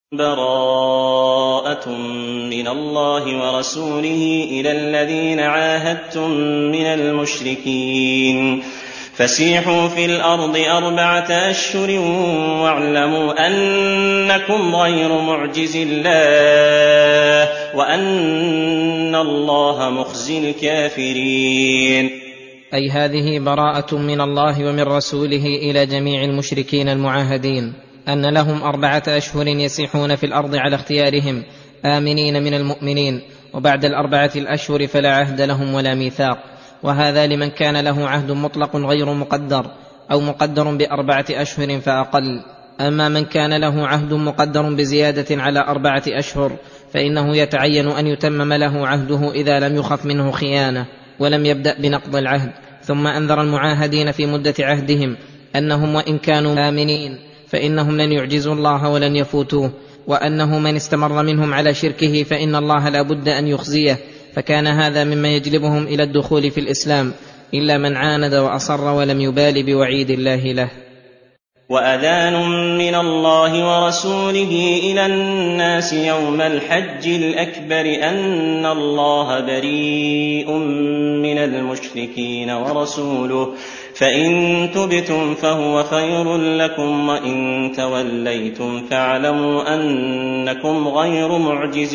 براءة من الله ورسوله إلى الذين عاهدتم من المشركين فسيحوا في الأرض 4 أشهر واعلموا أنكم غير معجز الله وأن الله مخزي الكافرين. أي هذه براءة من الله ومن رسوله إلى جميع المشركين المعاهدين أن لهم 4 أشهر يسيحون في الأرض على اختيارهم آمنين من المؤمنين، وبعد 4 الأشهر فلا عهد لهم ولا ميثاق، وهذا لمن كان له عهد مطلق غير مقدر أو مقدر ب4 أشهر فأقل. أما من كان له عهد مقدر بزيادة على 4 أشهر فإنه يتعين أن يتمم له عهده إذا لم يخف منه خيانة ولم يبدأ بنقض العهد. ثم أنذر المعاهدين في مدة عهدهم أنهم وإن كانوا آمنين فإنهم لن يعجزوا الله ولن يفوتوه، وأنه من استمر منهم على شركه فإن الله لا بد أن يخزيه، فكان هذا مما يجلبهم إلى الدخول في الإسلام إلا من عاند وأصر ولم يبال بوعيد الله له. وأذان من الله ورسوله إلى الناس يوم الحج الأكبر أن الله بريء من المشركين ورسوله فإن تبتم فهو خير لكم وإن توليتم فاعلموا أنكم غير معجز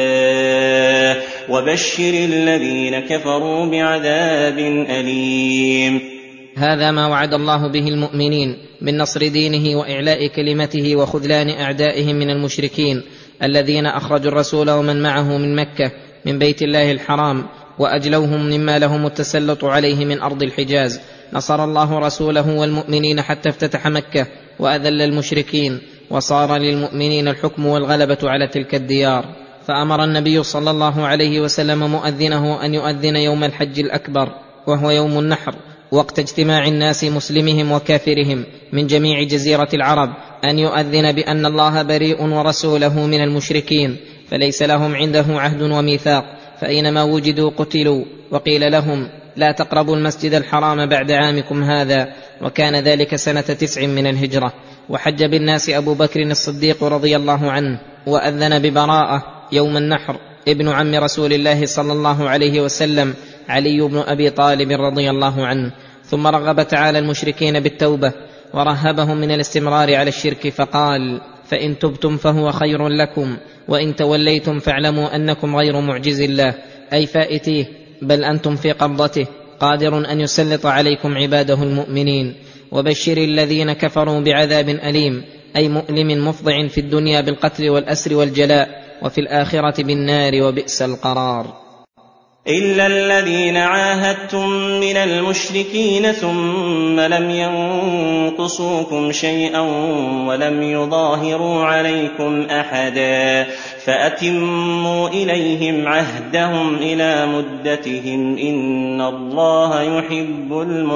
الله وبشر الذين كفروا بعذاب أليم. هذا ما وعد الله به المؤمنين من نصر دينه وإعلاء كلمته وخذلان أعدائهم من المشركين الذين أخرجوا الرسول ومن معه من مكة من بيت الله الحرام وأجلوهم مما لهم التسلط عليه من أرض الحجاز. نصر الله رسوله والمؤمنين حتى افتتح مكة وأذل المشركين، وصار للمؤمنين الحكم والغلبة على تلك الديار. فأمر النبي صلى الله عليه وسلم مؤذنه أن يؤذن يوم الحج الأكبر وهو يوم النحر، وقت اجتماع الناس مسلمهم وكافرهم من جميع جزيرة العرب، أن يؤذن بأن الله بريء ورسوله من المشركين، فليس لهم عنده عهد وميثاق، فأينما وجدوا قتلوا. وقيل لهم لا تقربوا المسجد الحرام بعد عامكم هذا، وكان ذلك سنة 9 من الهجرة. وحج بالناس أبو بكر الصديق رضي الله عنه، وأذن ببراءة يوم النحر ابن عم رسول الله صلى الله عليه وسلم علي بن أبي طالب رضي الله عنه. ثم رغب تعالى المشركين بالتوبة ورهبهم من الاستمرار على الشرك، فقال فإن تبتم فهو خير لكم وإن توليتم فاعلموا أنكم غير معجز الله، أي فائتيه، بل أنتم في قبضته قادر أن يسلط عليكم عباده المؤمنين. وبشر الذين كفروا بعذاب أليم، أي مؤلم مفضع في الدنيا بالقتل والأسر والجلاء، وفي الآخرة بالنار وبئس القرار. إلا الذين عاهدتم من المشركين ثم لم ينقصوكم شيئا ولم يظاهروا عليكم أحدا فأتموا إليهم عهدهم إلى مدتهم إن الله يحب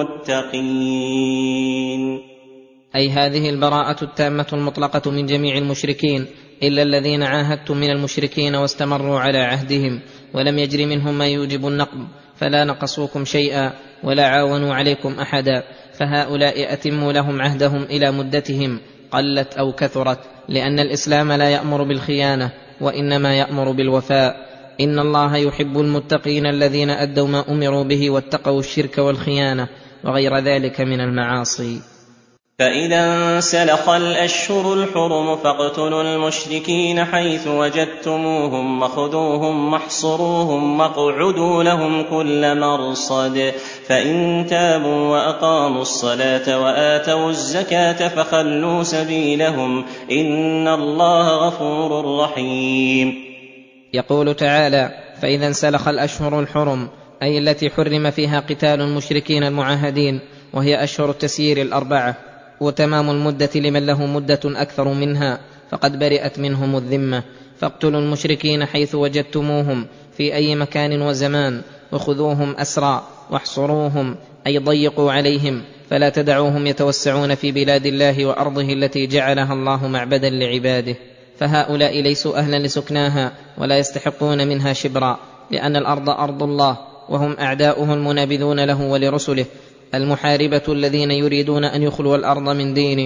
المتقين. أي هذه البراءة التامة المطلقة من جميع المشركين إلا الذين عاهدتم من المشركين واستمروا على عهدهم ولم يجر منهم ما يوجب النقض، فلا نقصوكم شيئا ولا عاونوا عليكم أحدا، فهؤلاء أتموا لهم عهدهم إلى مدتهم قلت أو كثرت، لأن الإسلام لا يأمر بالخيانة وإنما يأمر بالوفاء. إن الله يحب المتقين الذين أدوا ما أمروا به واتقوا الشرك والخيانة وغير ذلك من المعاصي. فإذا انسلخ الأشهر الحرم فاقتلوا المشركين حيث وجدتموهم وخذوهم واحصروهم واقعدوا لهم كل مرصد، فإن تابوا وأقاموا الصلاة وآتوا الزكاة فخلوا سبيلهم إن الله غفور رحيم. يقول تعالى فإذا انسلخ الأشهر الحرم، أي التي حرم فيها قتال المشركين المعاهدين، وهي أشهر التسيير 4، وتمام المدة لمن له مدة أكثر منها فقد برئت منهم الذمة. فاقتلوا المشركين حيث وجدتموهم في أي مكان وزمان، وخذوهم أسرى واحصروهم، أي ضيقوا عليهم، فلا تدعوهم يتوسعون في بلاد الله وأرضه التي جعلها الله معبدا لعباده، فهؤلاء ليسوا أهلا لسكناها ولا يستحقون منها شبرا، لأن الأرض أرض الله وهم أعداؤه المنابذون له ولرسله، المحاربة الذين يريدون أن يخلوا الأرض من دينه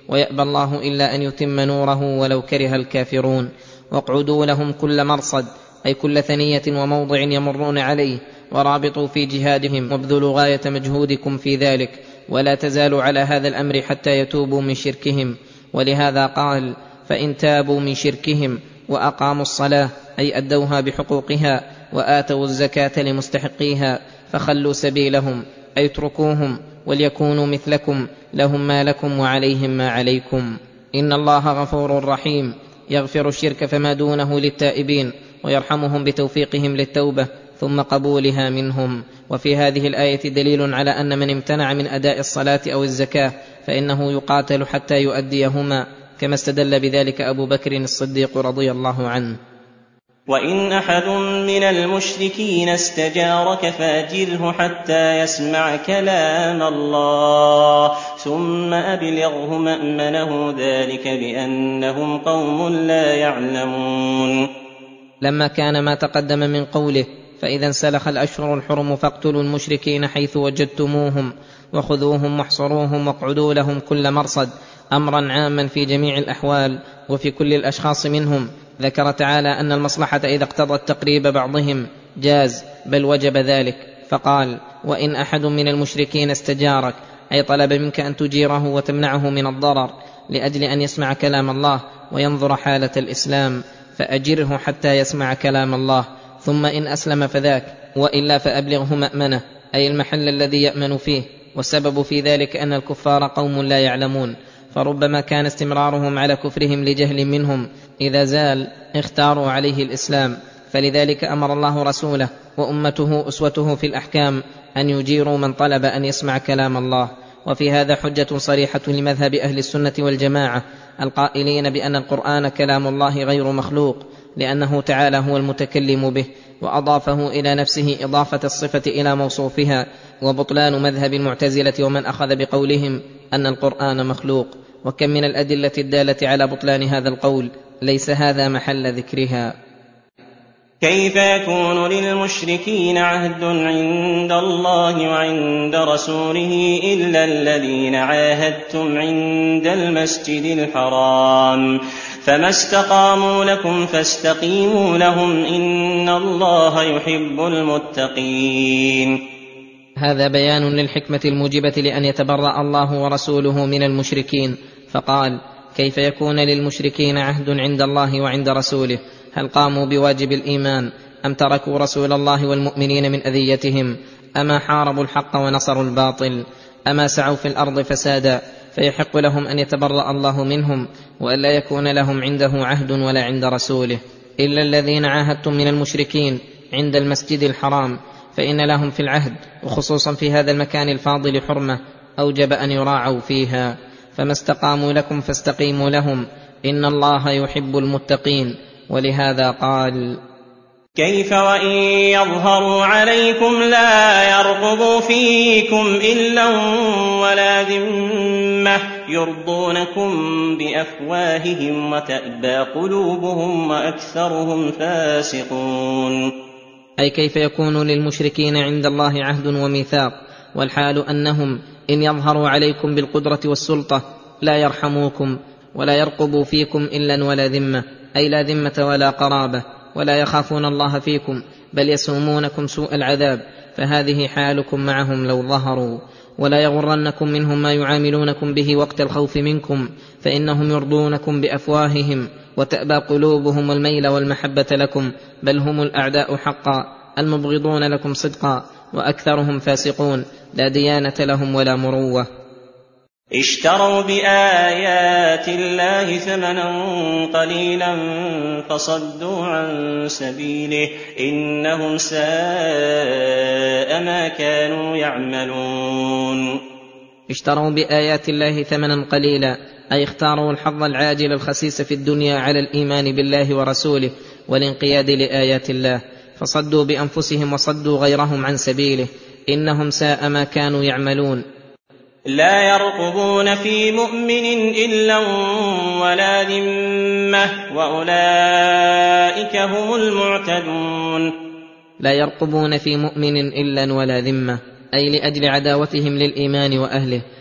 ويأبى الله إلا أن يتم نوره ولو كره الكافرون. واقعدوا لهم كل مرصد، أي كل ثنية وموضع يمرون عليه، ورابطوا في جهادهم، وابذلوا غاية مجهودكم في ذلك، ولا تزالوا على هذا الأمر حتى يتوبوا من شركهم. ولهذا قال: فإن تابوا من شركهم وأقاموا الصلاة، أي أدوها بحقوقها، وآتوا الزكاة لمستحقيها، فخلوا سبيلهم، أي اتركوهم، وليكونوا مثلكم، لهم ما لكم وعليهم ما عليكم. إن الله غفور رحيم، يغفر الشرك فما دونه للتائبين، ويرحمهم بتوفيقهم للتوبة ثم قبولها منهم. وفي هذه الآية دليل على أن من امتنع من أداء الصلاة أو الزكاة فإنه يقاتل حتى يؤديهما، كما استدل بذلك أبو بكر الصديق رضي الله عنه. وإن أحد من المشركين استجارك فأجره حتى يسمع كلام الله ثم أبلغه مأمنه، ذلك بأنهم قوم لا يعلمون. لما كان ما تقدم من قوله: فإذا انسلخ الأشهر الحرم فاقتلوا المشركين حيث وجدتموهم وخذوهم واحصروهم واقعدوا لهم كل مرصد، أمرا عاما في جميع الأحوال وفي كل الأشخاص منهم، ذكر تعالى أن المصلحة إذا اقتضت تقريب بعضهم جاز، بل وجب ذلك، فقال: وإن أحد من المشركين استجارك، أي طلب منك أن تجيره وتمنعه من الضرر لأجل أن يسمع كلام الله وينظر حالة الإسلام، فأجره حتى يسمع كلام الله، ثم إن أسلم فذاك، وإلا فأبلغه مأمنه، أي المحل الذي يأمن فيه. والسبب في ذلك أن الكفار قوم لا يعلمون، فربما كان استمرارهم على كفرهم لجهل منهم، إذا زال اختاروا عليه الإسلام، فلذلك أمر الله رسوله وأمته أسوته في الأحكام أن يجيروا من طلب أن يسمع كلام الله. وفي هذا حجة صريحة لمذهب أهل السنة والجماعة القائلين بأن القرآن كلام الله غير مخلوق، لأنه تعالى هو المتكلم به، وأضافه إلى نفسه إضافة الصفة إلى موصوفها، وبطلان مذهب المعتزلة ومن أخذ بقولهم أن القرآن مخلوق. وكم من الأدلة الدالة على بطلان هذا القول، ليس هذا محل ذكرها. كيف يكون للمشركين عهد عند الله وعند رسوله إلا الذين عاهدتم عند المسجد الحرام، فما استقاموا لكم فاستقيموا لهم، إن الله يحب المتقين. هذا بيان للحكمة الموجبة لأن يتبرأ الله ورسوله من المشركين، فقال: كيف يكون للمشركين عهد عند الله وعند رسوله؟ هل قاموا بواجب الإيمان، أم تركوا رسول الله والمؤمنين من أذيتهم، أما حاربوا الحق ونصروا الباطل، أما سعوا في الأرض فسادا، فيحق لهم أن يتبرأ الله منهم، وألا يكون لهم عنده عهد ولا عند رسوله. إلا الذين عاهدتم من المشركين عند المسجد الحرام، فإن لهم في العهد، وخصوصا في هذا المكان الفاضل حرمة أوجب أن يراعوا فيها. فما استقاموا لكم فاستقيموا لهم، إن الله يحب المتقين. ولهذا قال: كيف وإن يظهروا عليكم لا يرقبوا فيكم إلا ولا ذمة، يرضونكم بأفواههم وتأبى قلوبهم وأكثرهم فاسقون. أي كيف يكون للمشركين عند الله عهد وميثاق، والحال أنهم إن يظهروا عليكم بالقدرة والسلطة لا يرحموكم ولا يرقبوا فيكم إلا ولا ذمة، أي لا ذمة ولا قرابة، ولا يخافون الله فيكم، بل يسومونكم سوء العذاب، فهذه حالكم معهم لو ظهروا. ولا يغرنكم منهم ما يعاملونكم به وقت الخوف منكم، فإنهم يرضونكم بأفواههم وتأبى قلوبهم الميل والمحبة لكم، بل هم الأعداء حقا المبغضون لكم صدقا، وأكثرهم فاسقون، لا ديانة لهم ولا مروة. اشتروا بآيات الله ثمنا قليلا فصدوا عن سبيله، إنهم ساء ما كانوا يعملون. اشتروا بآيات الله ثمنا قليلا، أي اختاروا الحظ العاجل الخسيس في الدنيا على الإيمان بالله ورسوله والانقياد لآيات الله، فصدوا بأنفسهم وصدوا غيرهم عن سبيله، إنهم ساء ما كانوا يعملون. لا يرقبون في مؤمن إلا ولا ذمة، وأولئك هم المعتدون. لا يرقبون في مؤمن إلا ولا ذمة، أي لأجل عداوتهم للإيمان وأهله،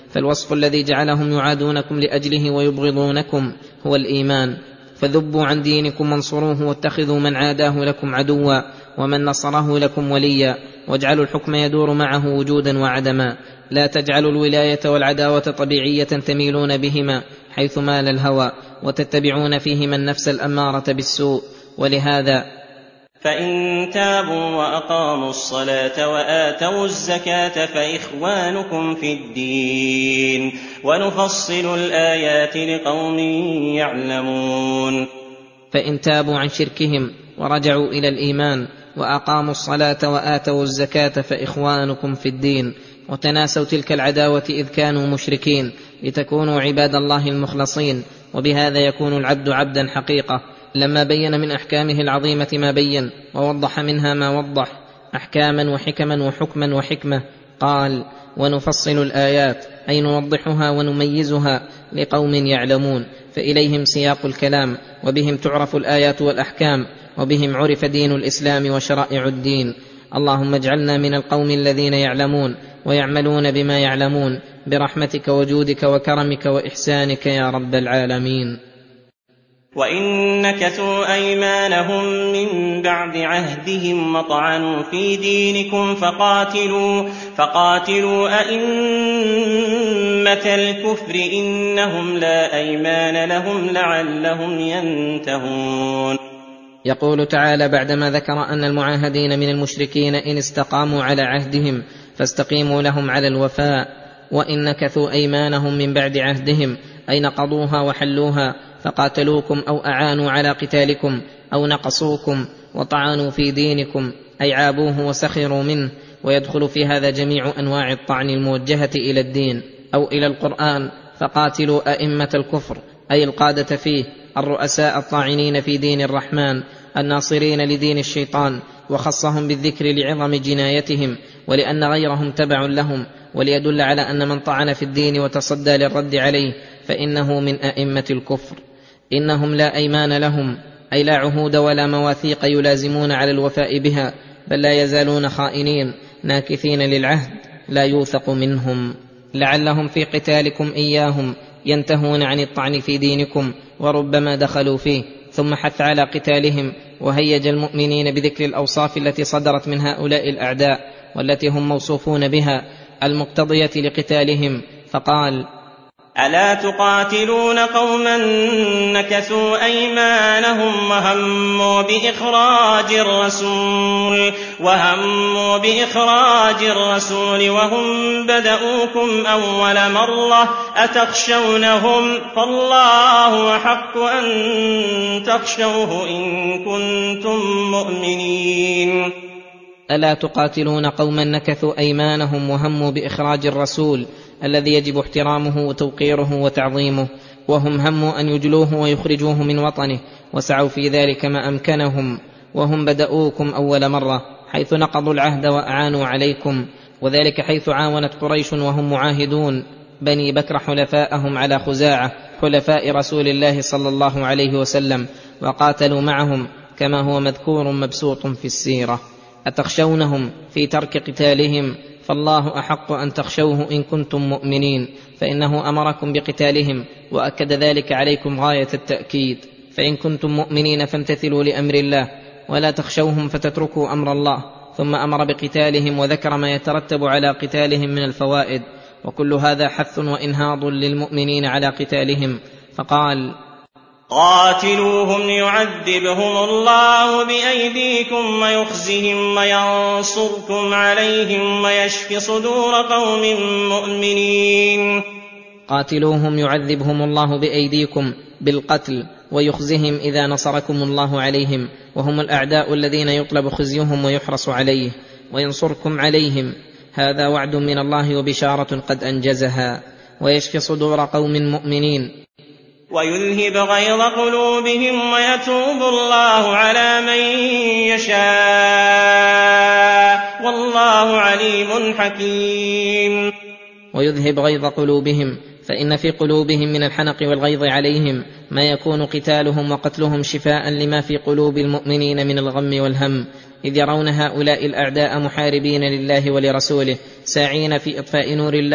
فالوصف الذي جعلهم يعادونكم لأجله ويبغضونكم هو الإيمان. فذبوا عن دينكم وانصروه واتخذوا من عاداه لكم عدوا ومن نصره لكم وليا، واجعلوا الحكم يدور معه وجودا وعدما. لا تجعلوا الولاية والعداوة طبيعية تميلون بهما حيث مال الهوى وتتبعون فيهما النفس الأمارة بالسوء. ولهذا فإن تابوا وأقاموا الصلاة وآتوا الزكاة فإخوانكم في الدين ونفصل الآيات لقوم يعلمون. فإن تابوا عن شركهم ورجعوا إلى الإيمان وأقاموا الصلاة وآتوا الزكاة فإخوانكم في الدين، وتناسوا تلك العداوة إذ كانوا مشركين لتكونوا عباد الله المخلصين، وبهذا يكون العبد عبدا حقيقة. لما بين من أحكامه العظيمة ما بين ووضح منها ما وضح أحكاما وحكما وحكما وحكمة، قال: ونفصل الآيات، أي نوضحها ونميزها لقوم يعلمون، فإليهم سياق الكلام، وبهم تعرف الآيات والأحكام، وبهم عرف دين الإسلام وشرائع الدين. اللهم اجعلنا من القوم الذين يعلمون ويعملون بما يعلمون برحمتك وجودك وكرمك وإحسانك يا رب العالمين. وإن نكثوا أيمانهم من بعد عهدهم وطعنوا في دينكم فقاتلوا أئمة الكفر إنهم لا أيمان لهم لعلهم ينتهون. يقول تعالى بعدما ذكر أن المعاهدين من المشركين إن استقاموا على عهدهم فاستقيموا لهم على الوفاء: وإن نكثوا أيمانهم من بعد عهدهم، أي نقضوها وحلوها، فقاتلوكم أو أعانوا على قتالكم أو نقصوكم وطعنوا في دينكم، أي عابوه وسخروا منه. ويدخل في هذا جميع أنواع الطعن الموجهة إلى الدين أو إلى القرآن. فقاتلوا أئمة الكفر، أي القادة فيه، الرؤساء الطاعنين في دين الرحمن الناصرين لدين الشيطان، وخصهم بالذكر لعظم جنايتهم ولأن غيرهم تبع لهم، وليدل على أن من طعن في الدين وتصدى للرد عليه فإنه من أئمة الكفر. إنهم لا أيمان لهم، أي لا عهود ولا مواثيق يلازمون على الوفاء بها، بل لا يزالون خائنين ناكثين للعهد لا يوثق منهم، لعلهم في قتالكم إياهم ينتهون عن الطعن في دينكم وربما دخلوا فيه. ثم حث على قتالهم وهيج المؤمنين بذكر الأوصاف التي صدرت من هؤلاء الأعداء والتي هم موصوفون بها المقتضية لقتالهم، فقال: ألا تقاتلون قوما نكثوا أيمانهم وهموا بإخراج الرسول وهم بدؤوكم أول مرة أتخشونهم فالله أحق أن تخشوه إن كنتم مؤمنين. ألا تقاتلون قوما نكثوا أيمانهم وهموا بإخراج الرسول الذي يجب احترامه وتوقيره وتعظيمه، وهم هموا أن يجلوه ويخرجوه من وطنه وسعوا في ذلك ما أمكنهم، وهم بدؤوكم أول مرة حيث نقضوا العهد وأعانوا عليكم، وذلك حيث عاونت قريش وهم معاهدون بني بكر حلفاءهم على خزاعة حلفاء رسول الله صلى الله عليه وسلم، وقاتلوا معهم كما هو مذكور مبسوط في السيرة. أتخشونهم في ترك قتالهم؟ فالله أحق أن تخشوه إن كنتم مؤمنين، فإنه أمركم بقتالهم وأكد ذلك عليكم غاية التأكيد. فإن كنتم مؤمنين فامتثلوا لأمر الله ولا تخشوهم فتتركوا أمر الله. ثم أمر بقتالهم وذكر ما يترتب على قتالهم من الفوائد، وكل هذا حث وإنهاض للمؤمنين على قتالهم، فقال: قاتلوهم يعذبهم الله بأيديكم ويخزهم وينصركم عليهم ويشف صدور قوم مؤمنين. قاتلوهم يعذبهم الله بأيديكم بالقتل ويخزهم إذا نصركم الله عليهم، وهم الأعداء الذين يطلب خزيهم ويحرص عليه، وينصركم عليهم، هذا وعد من الله وبشارة قد أنجزها. ويشفي صدور قوم مؤمنين ويذهب غيظ قلوبهم ويتوب الله على من يشاء والله عليم حكيم. ويذهب غيظ قلوبهم، فإن في قلوبهم من الحنق والغيظ عليهم ما يكون قتالهم وقتلهم شفاء لما في قلوب المؤمنين من الغم والهم، إذ يرون هؤلاء الأعداء محاربين لله ولرسوله ساعين في إطفاء نور الله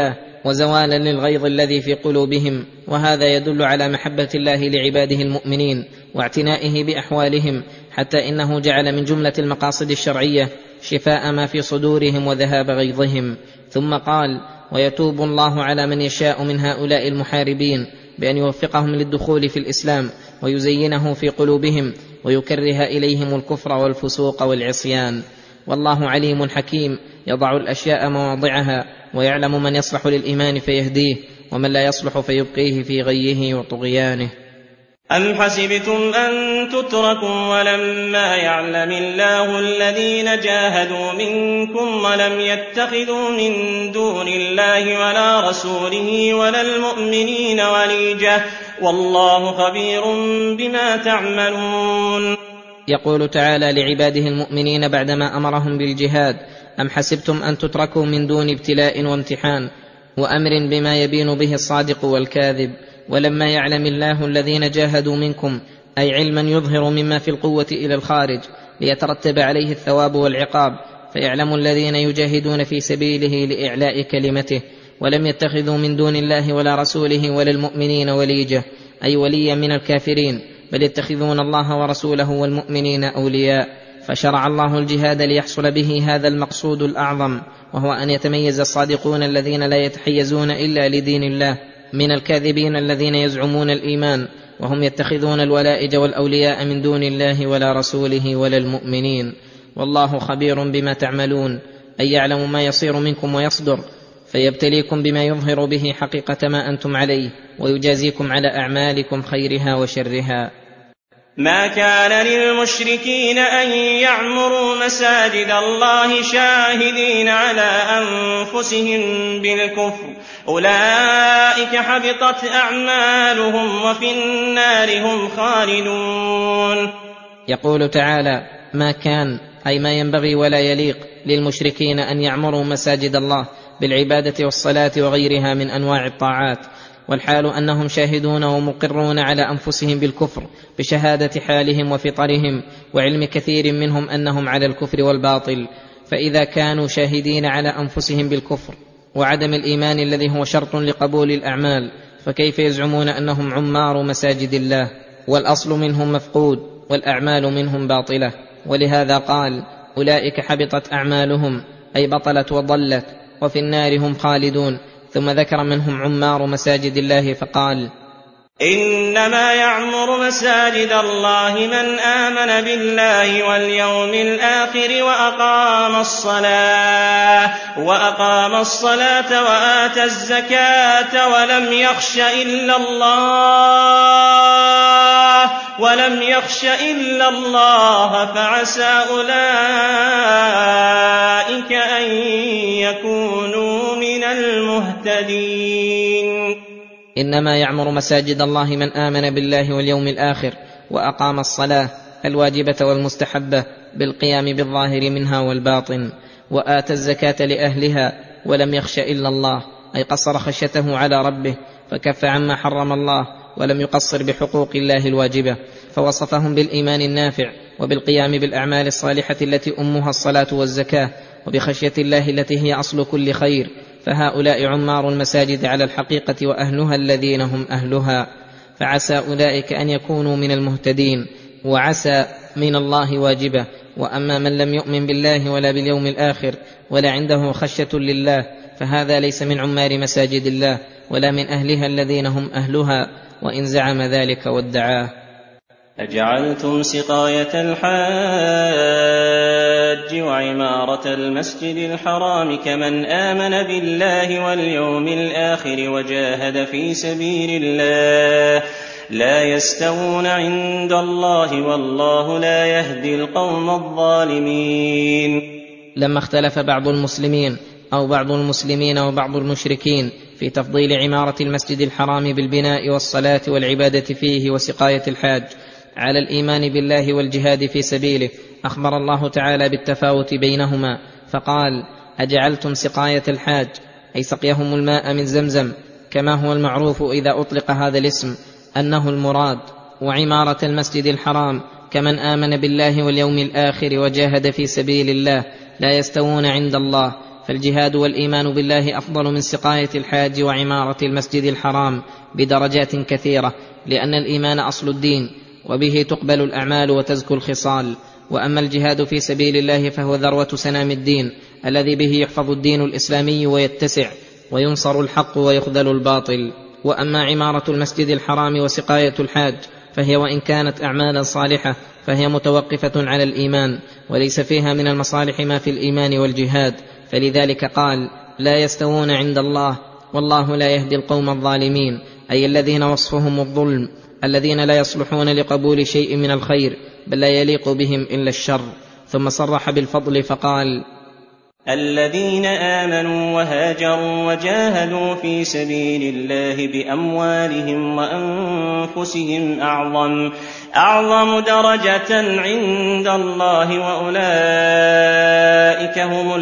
وزوالا للغيظ الذي في قلوبهم، وهذا يدل على محبة الله لعباده المؤمنين واعتنائه بأحوالهم، حتى إنه جعل من جملة المقاصد الشرعية شفاء ما في صدورهم وذهاب غيظهم. ثم قال: ويتوب الله على من يشاء من هؤلاء المحاربين بأن يوفقهم للدخول في الإسلام ويزينه في قلوبهم ويكره إليهم الكفر والفسوق والعصيان. والله عليم حكيم، يضع الأشياء مواضعها ويعلم من يصلح للإيمان فيهديه ومن لا يصلح فيبقيه في غيه وطغيانه. أم حسبتم أن تتركوا ولما يعلم الله الذين جاهدوا منكم ولم يتخذوا من دون الله ولا رسوله ولا المؤمنين وليجة والله خبير بما تعملون. يقول تعالى لعباده المؤمنين بعدما أمرهم بالجهاد: أم حسبتم أن تتركوا من دون ابتلاء وامتحان وأمر بما يبين به الصادق والكاذب، ولما يعلم الله الذين جاهدوا منكم، أي علما يظهر مما في القوة إلى الخارج ليترتب عليه الثواب والعقاب، فيعلم الذين يجاهدون في سبيله لإعلاء كلمته، ولم يتخذوا من دون الله ولا رسوله ولا المؤمنين وليجة، أي وليا من الكافرين، بل يتخذون الله ورسوله والمؤمنين أولياء. فشرع الله الجهاد ليحصل به هذا المقصود الأعظم، وهو أن يتميز الصادقون الذين لا يتحيزون إلا لدين الله من الكاذبين الذين يزعمون الإيمان وهم يتخذون الولائج والأولياء من دون الله ولا رسوله ولا المؤمنين. والله خبير بما تعملون، أي يعلم ما يصير منكم ويصدر، فيبتليكم بما يظهر به حقيقة ما أنتم عليه ويجازيكم على أعمالكم خيرها وشرها. ما كان للمشركين أن يعمروا مساجد الله شاهدين على أنفسهم بالكفر، أولئك حبطت أعمالهم وفي النار هم خالدون. يقول تعالى: ما كان، أي ما ينبغي ولا يليق للمشركين أن يعمروا مساجد الله بالعبادة والصلاة وغيرها من أنواع الطاعات، والحال أنهم شاهدون ومقرون على أنفسهم بالكفر بشهادة حالهم وفطرهم وعلم كثير منهم أنهم على الكفر والباطل. فإذا كانوا شاهدين على أنفسهم بالكفر وعدم الإيمان الذي هو شرط لقبول الأعمال، فكيف يزعمون أنهم عمار مساجد الله والأصل منهم مفقود والأعمال منهم باطلة؟ ولهذا قال: أولئك حبطت أعمالهم، أي بطلت وضلت، وفي النار هم خالدون. ثم ذكر منهم عمار مساجد الله فقال: إنما يعمر مساجد الله من آمن بالله واليوم الآخر وأقام الصلاة وآتى الزكاة ولم يخش إلا الله فعسى أولئك أن يكونوا من المهتدين. إنما يعمر مساجد الله من آمن بالله واليوم الآخر وأقام الصلاة الواجبة والمستحبة بالقيام بالظاهر منها والباطن، وآتى الزكاة لأهلها ولم يخش إلا الله، أي قصر خشيته على ربه فكف عما حرم الله ولم يقصر بحقوق الله الواجبة، فوصفهم بالإيمان النافع وبالقيام بالأعمال الصالحة التي أمها الصلاة والزكاة وبخشية الله التي هي أصل كل خير. فهؤلاء عمار المساجد على الحقيقة وأهلها الذين هم أهلها، فعسى أولئك أن يكونوا من المهتدين، وعسى من الله واجبة. وأما من لم يؤمن بالله ولا باليوم الآخر ولا عنده خشية لله فهذا ليس من عمار مساجد الله ولا من أهلها الذين هم أهلها، وإن زعم ذلك وادعاه. أجعلتم سقاية الحاج وعمارة المسجد الحرام كمن آمن بالله واليوم الآخر وجاهد في سبيل الله لا يستوون عند الله والله لا يهدي القوم الظالمين. لما اختلف بعض المسلمين أو بعض المسلمين وبعض المشركين في تفضيل عمارة المسجد الحرام بالبناء والصلاة والعبادة فيه وسقاية الحاج على الإيمان بالله والجهاد في سبيله، أخبر الله تعالى بالتفاوت بينهما فقال: أجعلتم سقاية الحاج، أي سقيهم الماء من زمزم كما هو المعروف إذا أطلق هذا الاسم أنه المراد، وعمارة المسجد الحرام كمن آمن بالله واليوم الآخر وجاهد في سبيل الله لا يستوون عند الله، فالجهاد والإيمان بالله أفضل من سقاية الحاج وعمارة المسجد الحرام بدرجات كثيرة، لأن الإيمان أصل الدين وبه تقبل الأعمال وتزكو الخصال. وأما الجهاد في سبيل الله فهو ذروة سنام الدين الذي به يحفظ الدين الإسلامي ويتسع وينصر الحق ويخذل الباطل. وأما عمارة المسجد الحرام وسقاية الحاج فهي وإن كانت أعمالا صالحة فهي متوقفة على الإيمان، وليس فيها من المصالح ما في الإيمان والجهاد، فلذلك قال: لا يستوون عند الله والله لا يهدي القوم الظالمين، أي الذين وصفهم الظلم، الذين لا يصلحون لقبول شيء من الخير بل لا يليق بهم إلا الشر. ثم صرح بالفضل فقال: الذين آمنوا وهاجروا وجاهدوا في سبيل الله بأموالهم وأنفسهم أعظم درجة عند الله وأولئك هم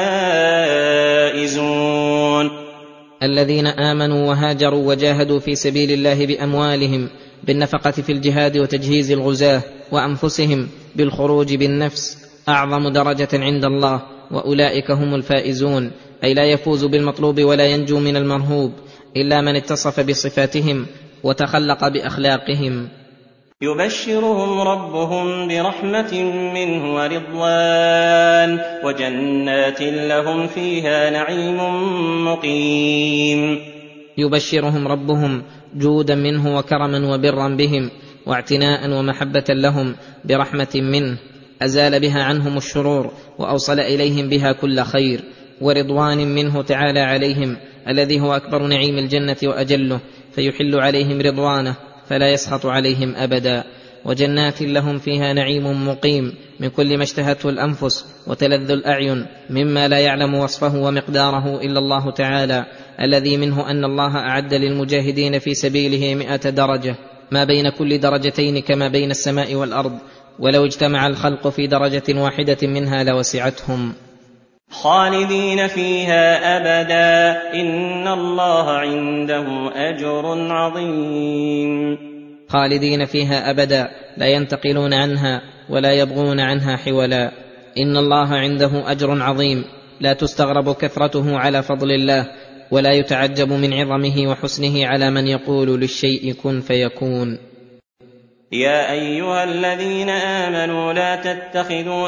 الفائزون. الذين آمنوا وهاجروا وجاهدوا في سبيل الله بأموالهم بالنفقة في الجهاد وتجهيز الغزاة، وأنفسهم بالخروج بالنفس، أعظم درجة عند الله وأولئك هم الفائزون، أي لا يفوز بالمطلوب ولا ينجو من المرهوب إلا من اتصف بصفاتهم وتخلق بأخلاقهم. يبشرهم ربهم برحمة منه ورضوان وجنات لهم فيها نعيم مقيم. يبشرهم ربهم جودا منه وكرما وبرا بهم واعتناء ومحبة لهم برحمة منه أزال بها عنهم الشرور وأوصل إليهم بها كل خير، ورضوان منه تعالى عليهم الذي هو أكبر نعيم الجنة وأجله، فيحل عليهم رضوانه فلا يسخط عليهم أبدا. وجنات لهم فيها نعيم مقيم من كل ما اشتهته الأنفس وتلذ الأعين مما لا يعلم وصفه ومقداره إلا الله تعالى، الذي منه أن الله أعد للمجاهدين في سبيله 100 درجة، ما بين كل درجتين كما بين السماء والأرض، ولو اجتمع الخلق في درجة واحدة منها لوسعتهم. خالدين فيها أبدا إن الله عنده أجر عظيم. خالدين فيها أبدا لا ينتقلون عنها ولا يبغون عنها حولا. إن الله عنده أجر عظيم لا تستغرب كثرته على فضل الله، ولا يتعجب من عظمه وحسنه على من يقول للشيء كن فيكون. يا أيها الذين آمنوا لا تتخذوا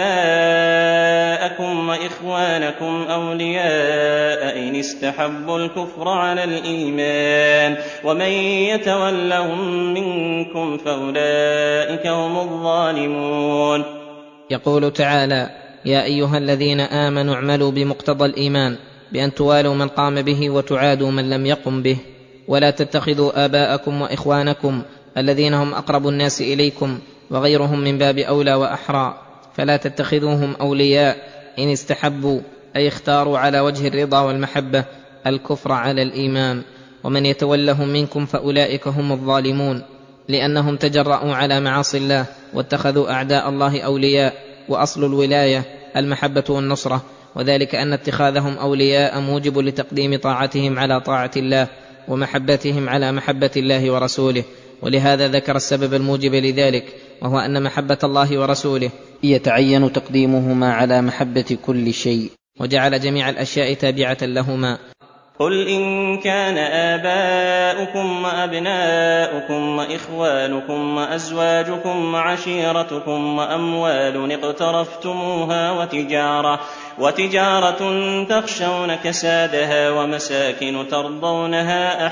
آباءكم وإخوانكم أولياء إن استحبوا الكفر على الإيمان ومن يتولهم منكم فأولئك هم الظالمون. يقول تعالى: يا أيها الذين آمنوا اعملوا بمقتضى الإيمان بأن توالوا من قام به وتعادوا من لم يقم به، ولا تتخذوا آباءكم وإخوانكم الذين هم أقرب الناس إليكم وغيرهم من باب أولى وأحرى، فلا تتخذوهم أولياء إن استحبوا أي اختاروا على وجه الرضا والمحبة الكفر على الإيمان، ومن يتولهم منكم فأولئك هم الظالمون، لأنهم تجرؤوا على معاصي الله واتخذوا أعداء الله أولياء، وأصل الولاية المحبة والنصرة، وذلك أن اتخاذهم أولياء موجب لتقديم طاعتهم على طاعة الله ومحبتهم على محبة الله ورسوله. ولهذا ذكر السبب الموجب لذلك، وهو أن محبة الله ورسوله يتعين تقديمهما على محبة كل شيء، وجعل جميع الأشياء تابعة لهما. قل إن كان آباؤكم وأبناؤكم وإخوانكم وأزواجكم وعشيرتكم وأموال اقترفتموها وتجارة تخشون كسادها ومساكن ترضونها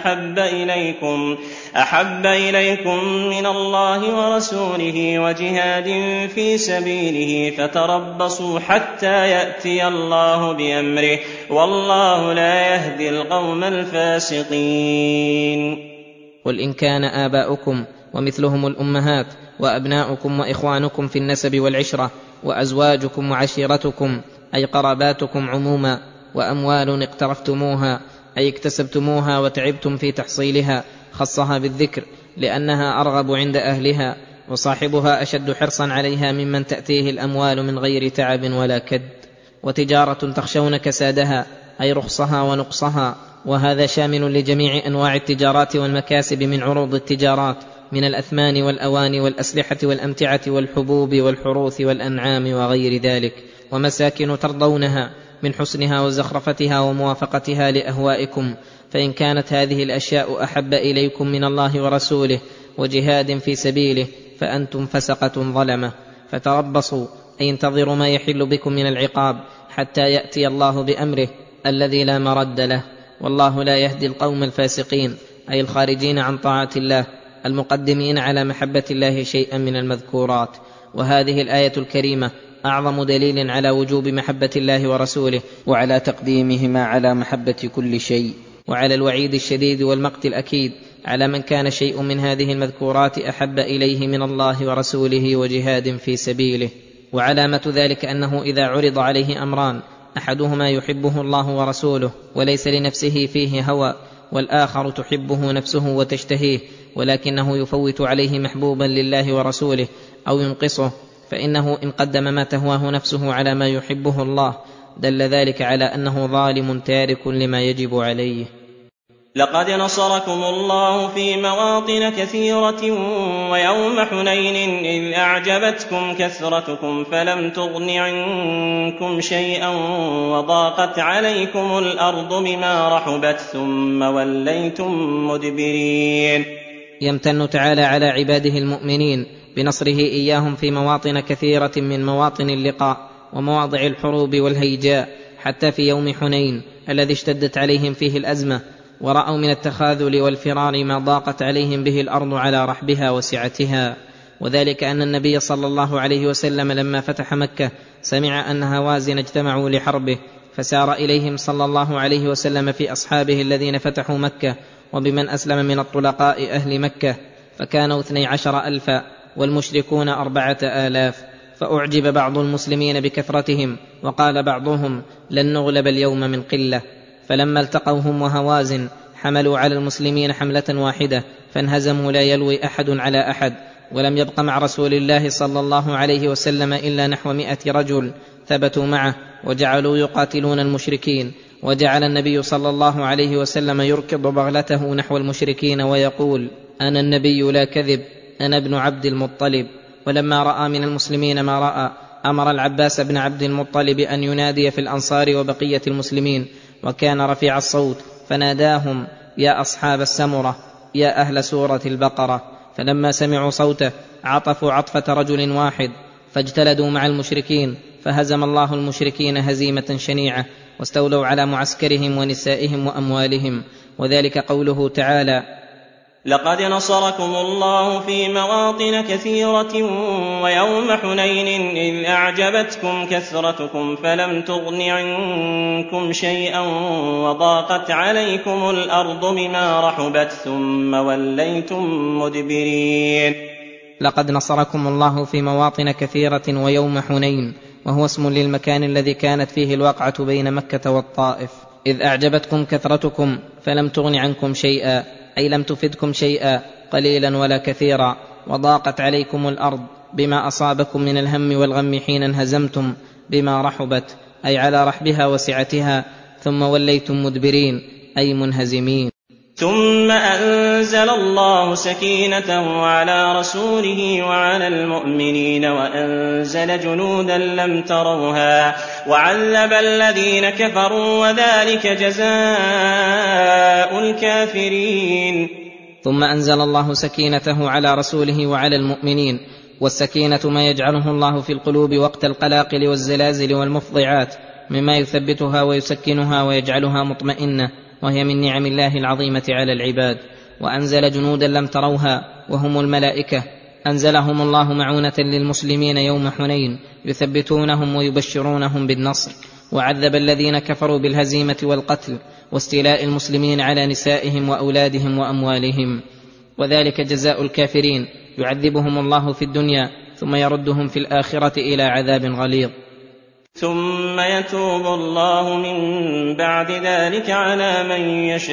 أحب إليكم من الله ورسوله وجهاد في سبيله فتربصوا حتى يأتي الله بأمره والله لا يهدي القوم الفاسقين. قل إن كان آباؤكم ومثلهم الأمهات وأبناؤكم وإخوانكم في النسب والعشرة وأزواجكم وعشيرتكم أي قراباتكم عموما، وأموال اقترفتموها أي اكتسبتموها وتعبتم في تحصيلها، خصها بالذكر لأنها أرغب عند أهلها، وصاحبها أشد حرصا عليها ممن تأتيه الأموال من غير تعب ولا كد. وتجارة تخشون كسادها أي رخصها ونقصها، وهذا شامل لجميع أنواع التجارات والمكاسب من عروض التجارات من الأثمان والأواني والأسلحة والأمتعة والحبوب والحروث والأنعام وغير ذلك. ومساكن ترضونها من حسنها وزخرفتها وموافقتها لأهوائكم، فإن كانت هذه الأشياء أحب إليكم من الله ورسوله وجهاد في سبيله فأنتم فسقة ظلمة، فتربصوا أي انتظروا ما يحل بكم من العقاب حتى يأتي الله بأمره الذي لا مرد له، والله لا يهدي القوم الفاسقين، أي الخارجين عن طاعة الله المقدمين على محبة الله شيئا من المذكورات. وهذه الآية الكريمة أعظم دليل على وجوب محبة الله ورسوله وعلى تقديمهما على محبة كل شيء، وعلى الوعيد الشديد والمقت الأكيد على من كان شيء من هذه المذكورات أحب إليه من الله ورسوله وجهاد في سبيله. وعلامة ذلك أنه إذا عرض عليه أمران أحدهما يحبه الله ورسوله وليس لنفسه فيه هوى، والآخر تحبه نفسه وتشتهيه ولكنه يفوت عليه محبوبا لله ورسوله أو ينقصه، فإنه إن قدم ما تهواه نفسه على ما يحبه الله دل ذلك على أنه ظالم تارك لما يجب عليه. لقد نصركم الله في مواطن كثيرة ويوم حنين إذ أعجبتكم كثرتكم فلم تغن عنكم شيئا وضاقت عليكم الأرض بما رحبت ثم وليتم مدبرين. يمتن تعالى على عباده المؤمنين بنصره إياهم في مواطن كثيرة من مواطن اللقاء ومواضع الحروب والهيجاء، حتى في يوم حنين الذي اشتدت عليهم فيه الأزمة ورأوا من التخاذل والفرار ما ضاقت عليهم به الأرض على رحبها وسعتها. وذلك أن النبي صلى الله عليه وسلم لما فتح مكة سمع أن هوازن اجتمعوا لحربه، فسار إليهم صلى الله عليه وسلم في أصحابه الذين فتحوا مكة وبمن أسلم من الطلقاء أهل مكة، فكانوا 12,000 والمشركون 4,000، فأعجب بعض المسلمين بكثرتهم وقال بعضهم لن نغلب اليوم من قلة، فلما التقوا هم وهوازن حملوا على المسلمين حملة واحدة فانهزموا لا يلوي أحد على أحد، ولم يبق مع رسول الله صلى الله عليه وسلم إلا نحو 100 رجل ثبتوا معه وجعلوا يقاتلون المشركين. وجعل النبي صلى الله عليه وسلم يركض بغلته نحو المشركين ويقول أنا النبي لا كذب، أنا ابن عبد المطلب. ولما رأى من المسلمين ما رأى أمر العباس بن عبد المطلب أن ينادي في الأنصار وبقية المسلمين، وكان رفيع الصوت فناداهم يا أصحاب السمرة يا أهل سورة البقرة، فلما سمعوا صوته عطفوا عطفة رجل واحد فاجتلدوا مع المشركين، فهزم الله المشركين هزيمة شنيعة واستولوا على معسكرهم ونسائهم وأموالهم. وذلك قوله تعالى لقد نصركم الله في مواطن كثيرة ويوم حنين إذ أعجبتكم كثرتكم فلم تغن عنكم شيئا وضاقت عليكم الأرض بما رحبت ثم وليتم مدبرين. لقد نصركم الله في مواطن كثيرة ويوم حنين، وهو اسم للمكان الذي كانت فيه الواقعة بين مكة والطائف. إذ أعجبتكم كثرتكم فلم تغن عنكم شيئا، أي لم تفدكم شيئا قليلا ولا كثيرا، وضاقت عليكم الأرض بما أصابكم من الهم والغم حين انهزمتم بما رحبت، أي على رحبها وسعتها، ثم وليتم مدبرين أي منهزمين. ثم أنزل الله سكينته على رسوله وعلى المؤمنين وأنزل جنودا لم تروها وعذب الذين كفروا وذلك جزاء الكافرين. ثم أنزل الله سكينته على رسوله وعلى المؤمنين، والسكينة ما يجعله الله في القلوب وقت القلاقل والزلازل والمفضعات مما يثبتها ويسكنها ويجعلها مطمئنة، وهي من نعم الله العظيمة على العباد. وأنزل جنودا لم تروها وهم الملائكة، أنزلهم الله معونة للمسلمين يوم حنين يثبتونهم ويبشرونهم بالنصر. وعذب الذين كفروا بالهزيمة والقتل واستيلاء المسلمين على نسائهم وأولادهم وأموالهم، وذلك جزاء الكافرين، يعذبهم الله في الدنيا ثم يردهم في الآخرة إلى عذاب غليظ. ثم يتوب الله من بعد ذلك على من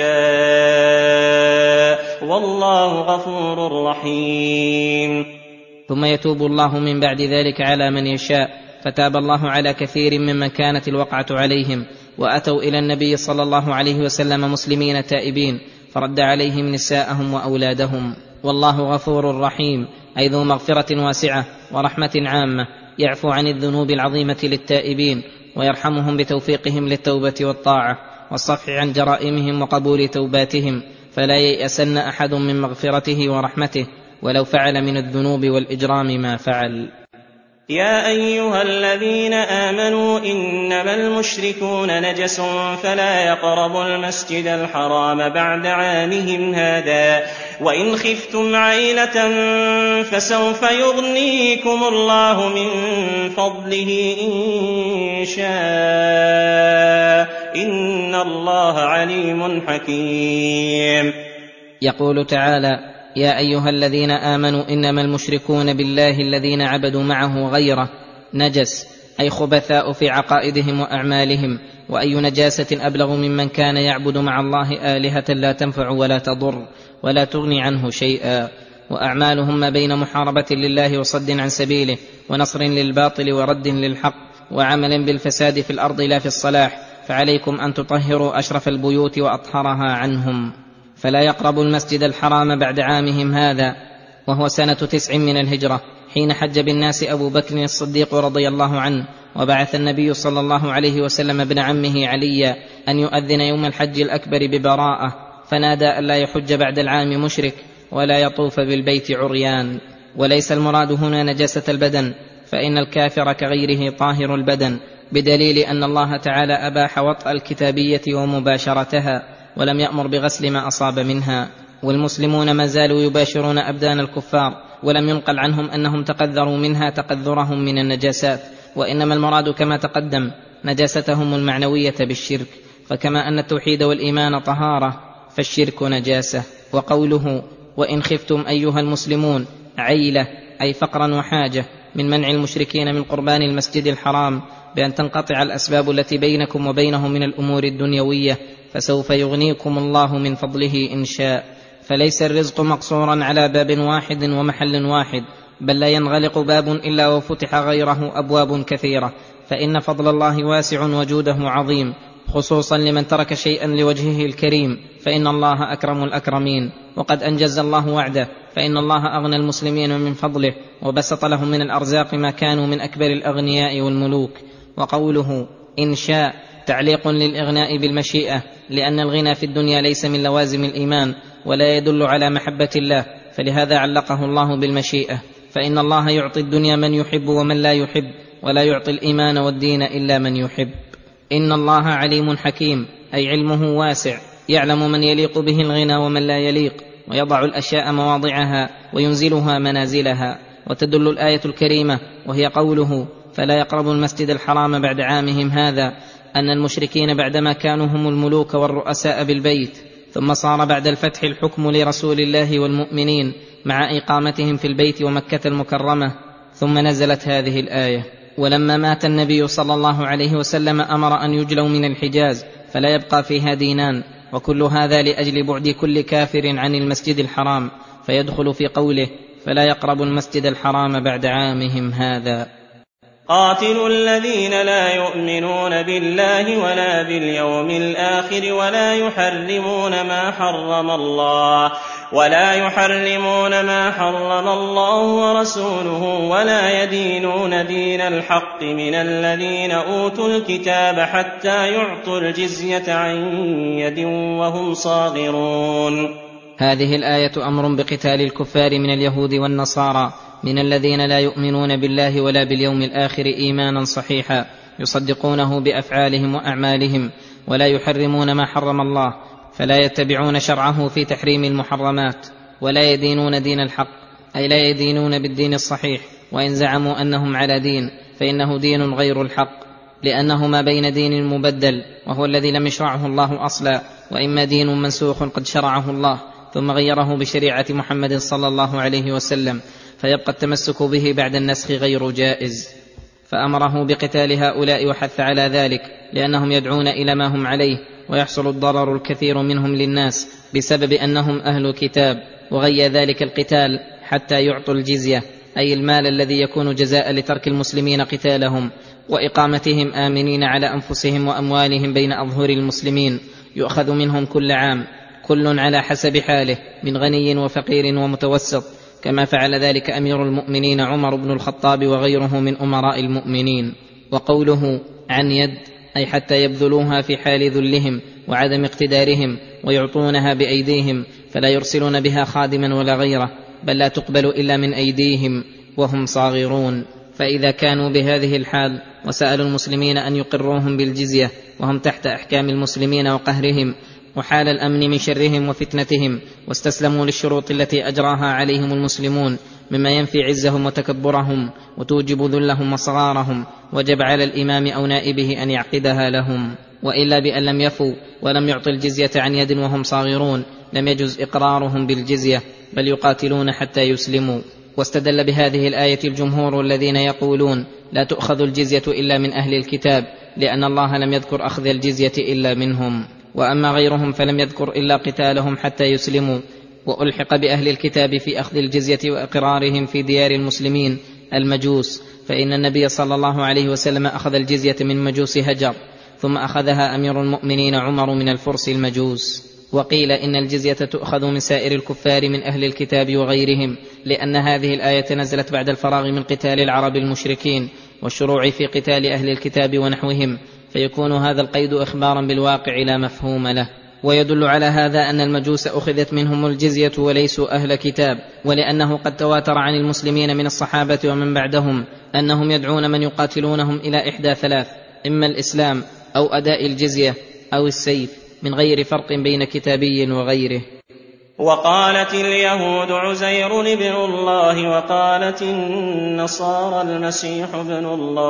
يشاء والله غفور رحيم. ثم يتوب الله من بعد ذلك على من يشاء، فتاب الله على كثير ممن كانت الوقعة عليهم، وأتوا إلى النبي صلى الله عليه وسلم مسلمين تائبين، فرد عليهم نساءهم وأولادهم. والله غفور رحيم، أي ذو مغفرة واسعة ورحمة عامة، يعفو عن الذنوب العظيمة للتائبين ويرحمهم بتوفيقهم للتوبة والطاعة والصفح عن جرائمهم وقبول توباتهم، فلا ييأسن أحد من مغفرته ورحمته ولو فعل من الذنوب والإجرام ما فعل. يا أيها الذين آمنوا إنما المشركون نجس فلا يقربوا المسجد الحرام بعد عامهم هذا وإن خفتم عيلة فسوف يغنيكم الله من فضله إن شاء إن الله عليم حكيم. يقول تعالى: يا أيها الذين آمنوا إنما المشركون بالله الذين عبدوا معه غيره نجس، أي خبثاء في عقائدهم وأعمالهم، وأي نجاسة أبلغ ممن كان يعبد مع الله آلهة لا تنفع ولا تضر ولا تغني عنه شيئا، وأعمالهم ما بين محاربة لله وصد عن سبيله ونصر للباطل ورد للحق وعمل بالفساد في الأرض لا في الصلاح، فعليكم أن تطهروا أشرف البيوت وأطهرها عنهم. فلا يقربوا المسجد الحرام بعد عامهم هذا، وهو سنة 9 من الهجرة، حين حج بالناس أبو بكر الصديق رضي الله عنه، وبعث النبي صلى الله عليه وسلم ابن عمه عليا أن يؤذن يوم الحج الأكبر ببراءة، فنادى ألا يحج بعد العام مشرك ولا يطوف بالبيت عريان. وليس المراد هنا نجاسة البدن، فإن الكافر كغيره طاهر البدن، بدليل أن الله تعالى أباح وطأ الكتابية ومباشرتها ولم يأمر بغسل ما أصاب منها، والمسلمون ما زالوا يباشرون أبدان الكفار، ولم ينقل عنهم أنهم تقذروا منها تقذرهم من النجاسات، وإنما المراد كما تقدم نجاستهم المعنوية بالشرك، فكما أن التوحيد والإيمان طهارة فالشرك نجاسة. وقوله وإن خفتم أيها المسلمون عيلة، أي فقرا وحاجة، من منع المشركين من قربان المسجد الحرام بأن تنقطع الأسباب التي بينكم وبينهم من الأمور الدنيوية، فسوف يغنيكم الله من فضله إن شاء. فليس الرزق مقصورا على باب واحد ومحل واحد، بل لا ينغلق باب إلا وفتح غيره أبواب كثيرة، فإن فضل الله واسع وجوده عظيم، خصوصا لمن ترك شيئا لوجهه الكريم، فإن الله أكرم الأكرمين. وقد أنجز الله وعده، فإن الله أغنى المسلمين من فضله وبسط لهم من الأرزاق ما كانوا من أكبر الأغنياء والملوك. وقوله إن شاء تعليق للإغناء بالمشيئة، لأن الغنى في الدنيا ليس من لوازم الإيمان ولا يدل على محبة الله، فلهذا علقه الله بالمشيئة، فإن الله يعطي الدنيا من يحب ومن لا يحب، ولا يعطي الإيمان والدين إلا من يحب. إن الله عليم حكيم، أي علمه واسع، يعلم من يليق به الغنى ومن لا يليق، ويضع الأشياء مواضعها وينزلها منازلها. وتدل الآية الكريمة وهي قوله فلا يقربوا المسجد الحرام بعد عامهم هذا، أن المشركين بعدما كانوا هم الملوك والرؤساء بالبيت، ثم صار بعد الفتح الحكم لرسول الله والمؤمنين مع إقامتهم في البيت ومكة المكرمة، ثم نزلت هذه الآية. ولما مات النبي صلى الله عليه وسلم أمر أن يجلوا من الحجاز، فلا يبقى فيها دينان، وكل هذا لأجل بعد كل كافر عن المسجد الحرام، فيدخل في قوله فلا يقربوا المسجد الحرام بعد عامهم هذا. قاتلوا الذين لا يؤمنون بالله ولا باليوم الآخر ولا يحرمون ما حرم الله ورسوله ولا يدينون دين الحق من الذين أوتوا الكتاب حتى يعطوا الجزية عن يد وهم صاغرون. هذه الآية أمر بقتال الكفار من اليهود والنصارى، من الذين لا يؤمنون بالله ولا باليوم الآخر إيمانا صحيحا، يصدقونه بأفعالهم وأعمالهم، ولا يحرمون ما حرم الله، فلا يتبعون شرعه في تحريم المحرمات، ولا يدينون دين الحق، أي لا يدينون بالدين الصحيح، وإن زعموا أنهم على دين فإنه دين غير الحق، لأنه ما بين دين مبدل وهو الذي لم يشرعه الله أصلا، وإما دين منسوخ قد شرعه الله ثم غيره بشريعة محمد صلى الله عليه وسلم، فيبقى التمسك به بعد النسخ غير جائز. فأمره بقتال هؤلاء وحث على ذلك، لأنهم يدعون إلى ما هم عليه، ويحصل الضرر الكثير منهم للناس بسبب أنهم أهل كتاب، وغي ذلك القتال حتى يعطوا الجزية، أي المال الذي يكون جزاء لترك المسلمين قتالهم وإقامتهم آمنين على أنفسهم وأموالهم بين أظهر المسلمين، يؤخذ منهم كل عام، كل على حسب حاله، من غني وفقير ومتوسط، كما فعل ذلك أمير المؤمنين عمر بن الخطاب وغيره من أمراء المؤمنين. وقوله عن يد، أي حتى يبذلوها في حال ذلهم وعدم اقتدارهم ويعطونها بأيديهم، فلا يرسلون بها خادما ولا غيره، بل لا تقبل إلا من أيديهم وهم صاغرون. فإذا كانوا بهذه الحال وسألوا المسلمين أن يقروهم بالجزية وهم تحت أحكام المسلمين وقهرهم وحال الأمن من شرهم وفتنتهم، واستسلموا للشروط التي أجراها عليهم المسلمون مما ينفي عزهم وتكبرهم وتوجب ذلهم وصغارهم، وجب على الإمام أو نائبه أن يعقدها لهم. وإلا بأن لم يفوا ولم يعطوا الجزية عن يد وهم صاغرون لم يجز إقرارهم بالجزية، بل يقاتلون حتى يسلموا. واستدل بهذه الآية الجمهور الذين يقولون لا تؤخذ الجزية إلا من أهل الكتاب، لأن الله لم يذكر أخذ الجزية إلا منهم، وأما غيرهم فلم يذكر إلا قتالهم حتى يسلموا. وألحق بأهل الكتاب في أخذ الجزية وإقرارهم في ديار المسلمين المجوس، فإن النبي صلى الله عليه وسلم أخذ الجزية من مجوس هجر، ثم أخذها أمير المؤمنين عمر من الفرس المجوس. وقيل إن الجزية تؤخذ من سائر الكفار من أهل الكتاب وغيرهم، لأن هذه الآية نزلت بعد الفراغ من قتال العرب المشركين والشروع في قتال أهل الكتاب ونحوهم، فيكون هذا القيد إخبارا بالواقع لا مفهوم له. ويدل على هذا أن المجوس أخذت منهم الجزية وليسوا أهل كتاب، ولأنه قد تواتر عن المسلمين من الصحابة ومن بعدهم أنهم يدعون من يقاتلونهم إلى إحدى ثلاث: إما الإسلام أو أداء الجزية أو السيف، من غير فرق بين كتابي وغيره. وقالت اليهود عزير ابن الله، وقالت النصارى المسيح ابن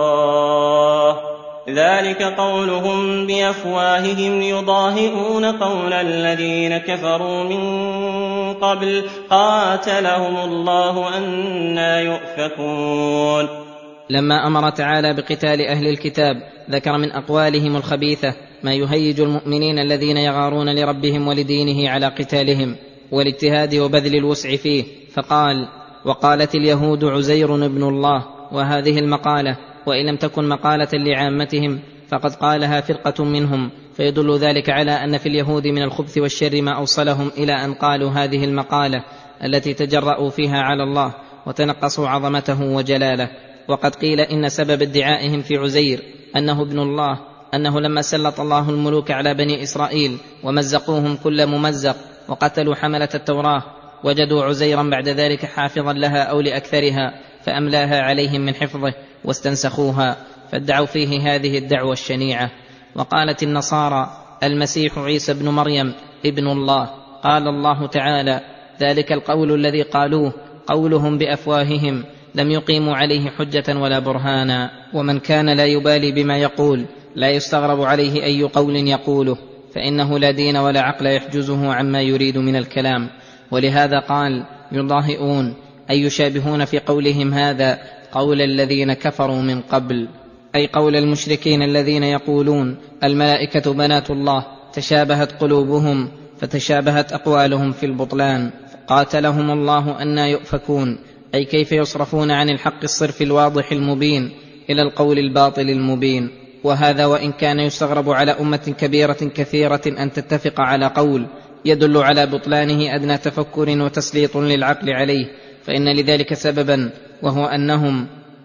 الله، ذلك قولهم بأفواههم يضاهئون قول الذين كفروا من قبل قاتلهم الله أنى يؤفكون. لما أمر تعالى بقتال أهل الكتاب ذكر من أقوالهم الخبيثة ما يهيج المؤمنين الذين يغارون لربهم ولدينه على قتالهم والاجتهاد وبذل الوسع فيه، فقال: وقالت اليهود عزير ابن الله. وهذه المقالة وإن لم تكن مقالة لعامتهم فقد قالها فرقة منهم، فيدل ذلك على أن في اليهود من الخبث والشر ما أوصلهم إلى أن قالوا هذه المقالة التي تجرؤوا فيها على الله وتنقصوا عظمته وجلاله. وقد قيل إن سبب ادعائهم في عزير أنه ابن الله أنه لما سلط الله الملوك على بني إسرائيل ومزقوهم كل ممزق وقتلوا حملة التوراة، وجدوا عزيرا بعد ذلك حافظا لها أو لأكثرها، فأملاها عليهم من حفظه واستنسخوها، فادعوا فيه هذه الدعوة الشنيعة. وقالت النصارى المسيح عيسى ابن مريم ابن الله. قال الله تعالى: ذلك القول الذي قالوه قولهم بأفواههم لم يقيموا عليه حجة ولا برهانا. ومن كان لا يبالي بما يقول لا يستغرب عليه أي قول يقوله، فإنه لا دين ولا عقل يحجزه عما يريد من الكلام. ولهذا قال: يضاهئون، أي يشابهون في قولهم هذا قول الذين كفروا من قبل، أي قول المشركين الذين يقولون الملائكة بنات الله، تشابهت قلوبهم فتشابهت أقوالهم في البطلان، قاتلهم الله أنى يؤفكون، أي كيف يصرفون عن الحق الصرف الواضح المبين إلى القول الباطل المبين. وهذا وإن كان يستغرب على أمة كبيرة كثيرة أن تتفق على قول يدل على بطلانه أدنى تفكر وتسليط للعقل عليه، فإن لذلك سببا، وهو أنهم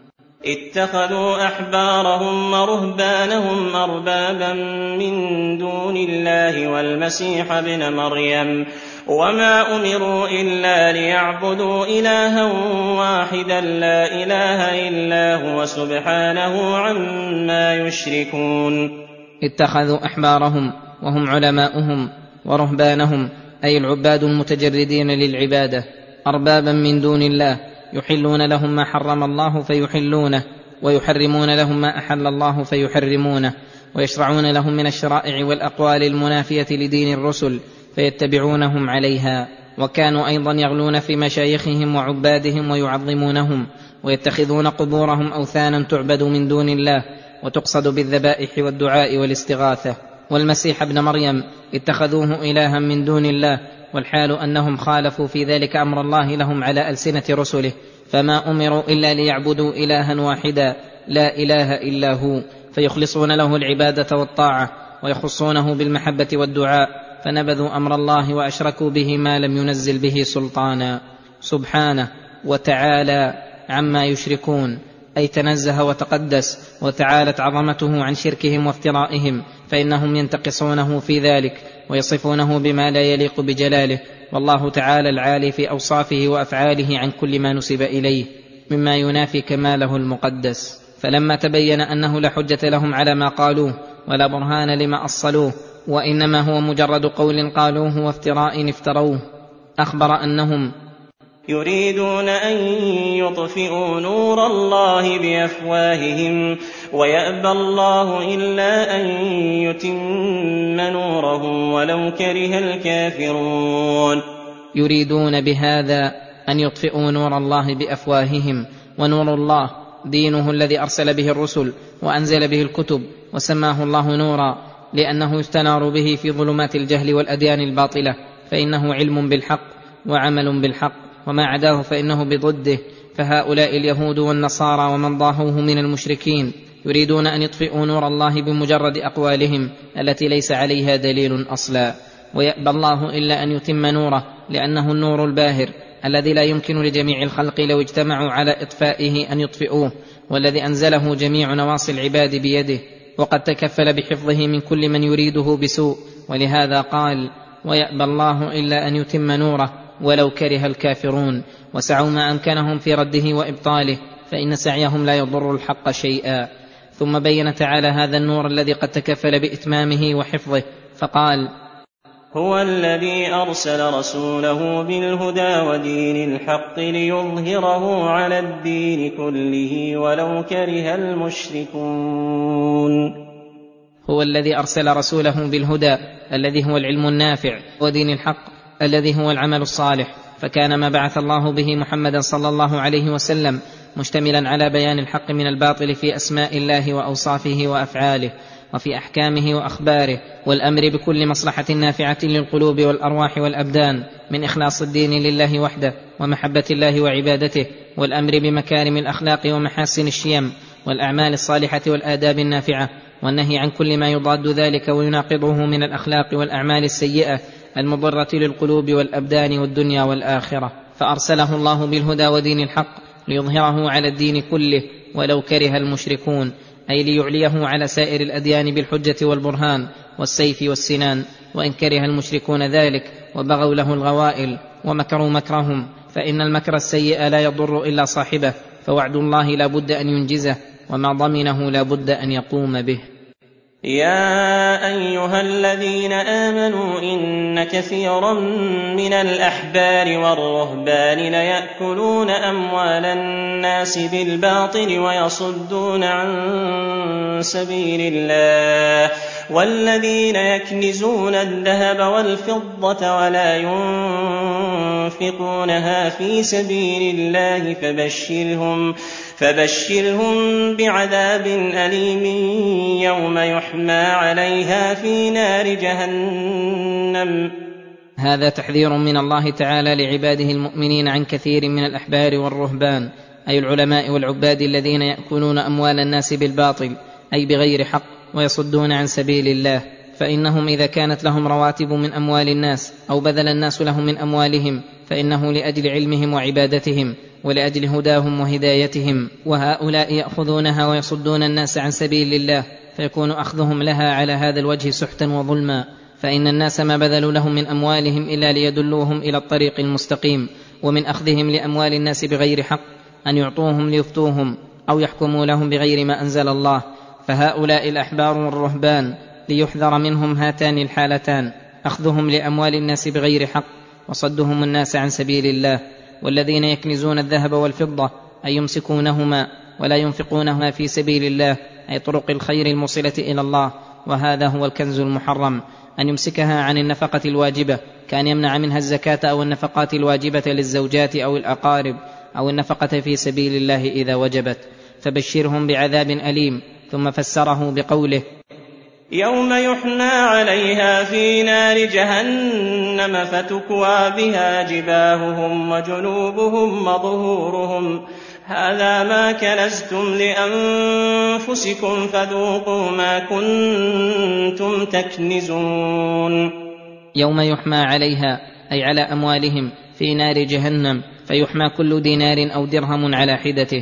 اتخذوا أحبارهم ورهبانهم أربابا من دون الله والمسيح ابن مريم، وما أمروا إلا ليعبدوا إلها واحدا لا إله إلا هو سبحانه عما يشركون. اتخذوا أحبارهم وهم علماؤهم ورهبانهم، أي العباد المتجردين للعبادة، أربابا من دون الله، يحلون لهم ما حرم الله فيحلونه، ويحرمون لهم ما أحل الله فيحرمونه، ويشرعون لهم من الشرائع والأقوال المنافية لدين الرسل فيتبعونهم عليها. وكانوا أيضا يغلون في مشايخهم وعبادهم ويعظمونهم، ويتخذون قبورهم أوثانا تعبد من دون الله وتقصد بالذبائح والدعاء والاستغاثة. والمسيح ابن مريم اتخذوه إلها من دون الله، والحال أنهم خالفوا في ذلك أمر الله لهم على ألسنة رسله، فما أمروا إلا ليعبدوا إلها واحدا لا إله إلا هو، فيخلصون له العبادة والطاعة ويخصونه بالمحبة والدعاء، فنبذوا أمر الله وأشركوا به ما لم ينزل به سلطانا، سبحانه وتعالى عما يشركون. أي تنزه وتقدس وتعالت عظمته عن شركهم وافترائهم، فإنهم ينتقصونه في ذلك ويصفونه بما لا يليق بجلاله، والله تعالى العالي في أوصافه وأفعاله عن كل ما نسب إليه مما ينافي كماله المقدس. فلما تبين أنه لا حجة لهم على ما قالوه ولا برهان لما أصلوه، وإنما هو مجرد قول قالوه وافتراء افتروه، أخبر أنهم يريدون أن يطفئوا نور الله بأفواههم ويأبى الله إلا أن يتم نوره ولو كره الكافرون. يريدون بهذا أن يطفئوا نور الله بأفواههم، ونور الله دينه الذي أرسل به الرسل وأنزل به الكتب، وسماه الله نورا لأنه يستنار به في ظلمات الجهل والأديان الباطلة، فإنه علم بالحق وعمل بالحق، وما عداه فإنه بضده. فهؤلاء اليهود والنصارى ومن ضاهوه من المشركين يريدون أن يطفئوا نور الله بمجرد أقوالهم التي ليس عليها دليل أصلا، ويأبى الله إلا أن يتم نوره، لأنه النور الباهر الذي لا يمكن لجميع الخلق لو اجتمعوا على إطفائه أن يطفئوه، والذي أنزله جميع نواصي العباد بيده، وقد تكفل بحفظه من كل من يريده بسوء. ولهذا قال: ويأبى الله إلا أن يتم نوره ولو كره الكافرون، وسعوا ما أمكنهم في رده وإبطاله، فإن سعيهم لا يضر الحق شيئا. ثم بين تعالى هذا النور الذي قد تكفل بإتمامه وحفظه، فقال: هو الذي أرسل رسوله بالهدى ودين الحق ليظهره على الدين كله ولو كره المشركون. هو الذي أرسل رسوله بالهدى الذي هو العلم النافع، ودين الحق الذي هو العمل الصالح، فكان ما بعث الله به محمدا صلى الله عليه وسلم مشتملا على بيان الحق من الباطل في أسماء الله وأوصافه وأفعاله وفي أحكامه وأخباره، والأمر بكل مصلحة نافعة للقلوب والأرواح والأبدان، من إخلاص الدين لله وحده ومحبة الله وعبادته، والأمر بمكارم الأخلاق ومحاسن الشيم والأعمال الصالحة والآداب النافعة، والنهي عن كل ما يضاد ذلك ويناقضه من الأخلاق والأعمال السيئة المضرة للقلوب والأبدان والدنيا والآخرة. فأرسله الله بالهدى ودين الحق ليظهره على الدين كله ولو كره المشركون، أي ليعليه على سائر الأديان بالحجة والبرهان والسيف والسنان. وإن كره المشركون ذلك وبغوا له الغوائل ومكروا مكرهم، فإن المكر السيء لا يضر إلا صاحبه، فوعد الله لا بد أن ينجزه، وما ضمنه لا بد أن يقوم به. يا أيها الذين آمنوا إن كثيرا من الأحبار والرهبان ليأكلون أموال الناس بالباطل ويصدون عن سبيل الله، والذين يكنزون الذهب والفضة ولا ينفقونها في سبيل الله فبشرهم بعذاب أليم يوم يحمى عليها في نار جهنم. هذا تحذير من الله تعالى لعباده المؤمنين عن كثير من الأحبار والرهبان، أي العلماء والعباد الذين يأكلون أموال الناس بالباطل أي بغير حق ويصدون عن سبيل الله. فإنهم إذا كانت لهم رواتب من أموال الناس أو بذل الناس لهم من أموالهم فإنه لأجل علمهم وعبادتهم ولأجل هداهم وهدايتهم، وهؤلاء يأخذونها ويصدون الناس عن سبيل الله، فيكون أخذهم لها على هذا الوجه سحتا وظلما، فإن الناس ما بذلوا لهم من أموالهم إلا ليدلوهم إلى الطريق المستقيم. ومن أخذهم لأموال الناس بغير حق أن يعطوهم ليفتوهم أو يحكموا لهم بغير ما أنزل الله. فهؤلاء الأحبار والرهبان ليحذر منهم هاتان الحالتان: أخذهم لأموال الناس بغير حق وصدهم الناس عن سبيل الله. والذين يكنزون الذهب والفضة أي يمسكونهما ولا ينفقونهما في سبيل الله، أي طرق الخير الموصلة إلى الله، وهذا هو الكنز المحرم، أن يمسكها عن النفقة الواجبة، كأن يمنع منها الزكاة أو النفقات الواجبة للزوجات أو الأقارب، أو النفقة في سبيل الله إذا وجبت. فبشرهم بعذاب أليم. ثم فسره بقوله: يوم يحمى عليها في نار جهنم فتكوى بها جباههم وجنوبهم وظهورهم هذا ما كنزتم لأنفسكم فذوقوا ما كنتم تكنزون. يوم يحمى عليها أي على أموالهم في نار جهنم، فيحمى كل دينار أو درهم على حدته،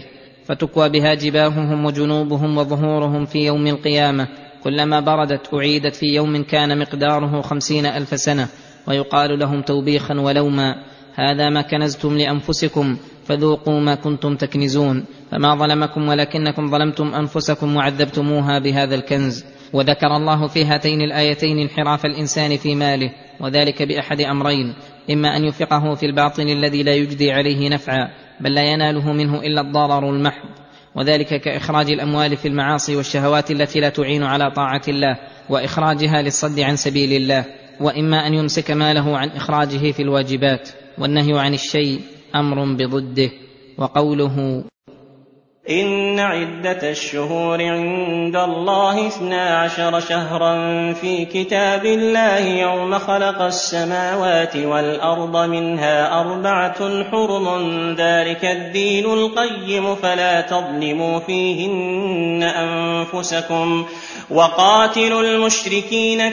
فتكوى بها جباههم وجنوبهم وظهورهم في يوم القيامة، كلما بردت أعيدت في يوم كان مقداره 50,000 سنة، ويقال لهم توبيخا ولوما: هذا ما كنزتم لأنفسكم فذوقوا ما كنتم تكنزون، فما ظلمكم ولكنكم ظلمتم أنفسكم وعذبتموها بهذا الكنز. وذكر الله في هاتين الآيتين انحراف الإنسان في ماله، وذلك بأحد أمرين: إما أن ينفقه في الباطل الذي لا يجدي عليه نفعا بل لا يناله منه إلا الضرر المحض، وذلك كإخراج الأموال في المعاصي والشهوات التي لا تعين على طاعة الله وإخراجها للصد عن سبيل الله، وإما أن يمسك ماله عن إخراجه في الواجبات، والنهي عن الشيء أمر بضده. وقوله: إن عدة الشهور عند الله 12 شهرا في كتاب الله يوم خلق السماوات والأرض منها 4 حرم ذلك الدين القيم فلا تظلموا فيهن أنفسكم وقاتلوا المشركين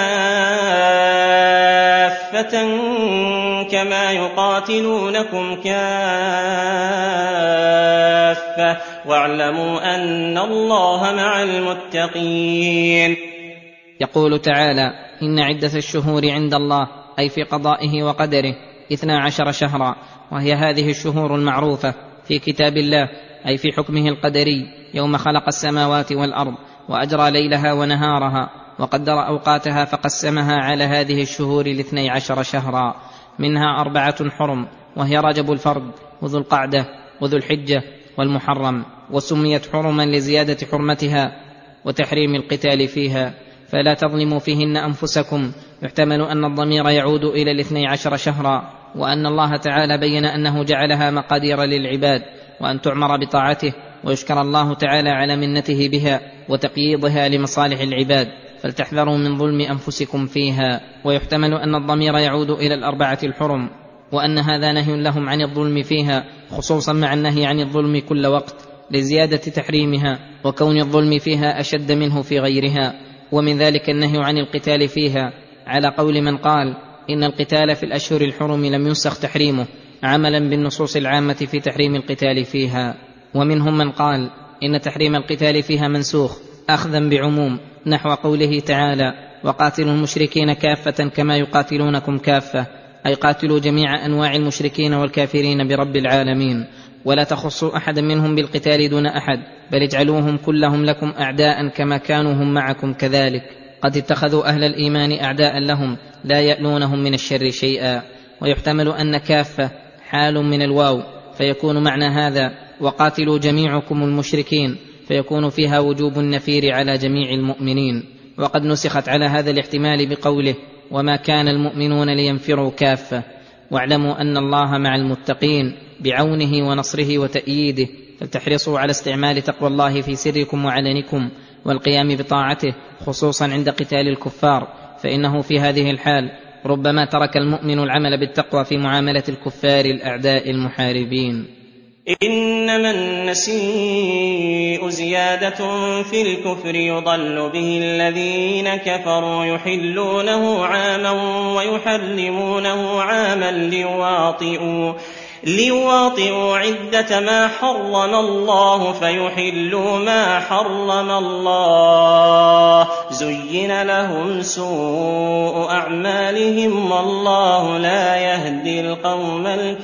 كافة كما يقاتلونكم كافة واعلموا أن الله مع المتقين. يقول تعالى: إن عدة الشهور عند الله، أي في قضائه وقدره، 12 شهرا، وهي هذه الشهور المعروفة في كتاب الله، أي في حكمه القدري، يوم خلق السماوات والأرض وأجرى ليلها ونهارها وقدر أوقاتها فقسمها على هذه الشهور 12 شهرا، منها 4 حرم، وهي رجب الفرد وذو القعدة وذو الحجة والمحرم، وسميت حرما لزيادة حرمتها وتحريم القتال فيها، فلا تظلموا فيهن أنفسكم. يحتمل أن الضمير يعود إلى 12 شهرا، وأن الله تعالى بين أنه جعلها مقادير للعباد، وأن تعمر بطاعته، ويشكر الله تعالى على منته بها وتقييضها لمصالح العباد، فلتحذروا من ظلم أنفسكم فيها. ويحتمل أن الضمير يعود إلى 4 الحرم، وأن هذا نهي لهم عن الظلم فيها، خصوصا مع النهي عن الظلم كل وقت لزيادة تحريمها وكون الظلم فيها أشد منه في غيرها. ومن ذلك النهي عن القتال فيها، على قول من قال إن القتال في الأشهر الحرم لم ينسخ تحريمه، عملا بالنصوص العامة في تحريم القتال فيها. ومنهم من قال إن تحريم القتال فيها منسوخ أخذا بعموم، نحو قوله تعالى: وقاتلوا المشركين كافة كما يقاتلونكم كافة، أي قاتلوا جميع أنواع المشركين والكافرين برب العالمين، ولا تخصوا أحدا منهم بالقتال دون أحد، بل اجعلوهم كلهم لكم أعداء كما كانوا هم معكم كذلك. قد اتخذوا أهل الإيمان أعداء لهم لا يألونهم من الشر شيئا. ويحتمل أن كافة حال من الواو، فيكون معنى هذا وقاتلوا جميعكم المشركين، فيكون فيها وجوب النفير على جميع المؤمنين. وقد نسخت على هذا الاحتمال بقوله: وما كان المؤمنون لينفروا كافة. واعلموا أن الله مع المتقين بعونه ونصره وتأييده، فلتحرصوا على استعمال تقوى الله في سركم وعلنكم، والقيام بطاعته خصوصا عند قتال الكفار، فإنه في هذه الحال ربما ترك المؤمن العمل بالتقوى في معاملة الكفار الأعداء المحاربين. إنما النسيء زيادة في الكفر يضل به الذين كفروا يحلونه عاما ويحرمونه عاما ليواطئوا عدة ما حرم الله فيحلوا ما حرم الله، زين لهم سوء أعمالهم والله لا يهدي القوم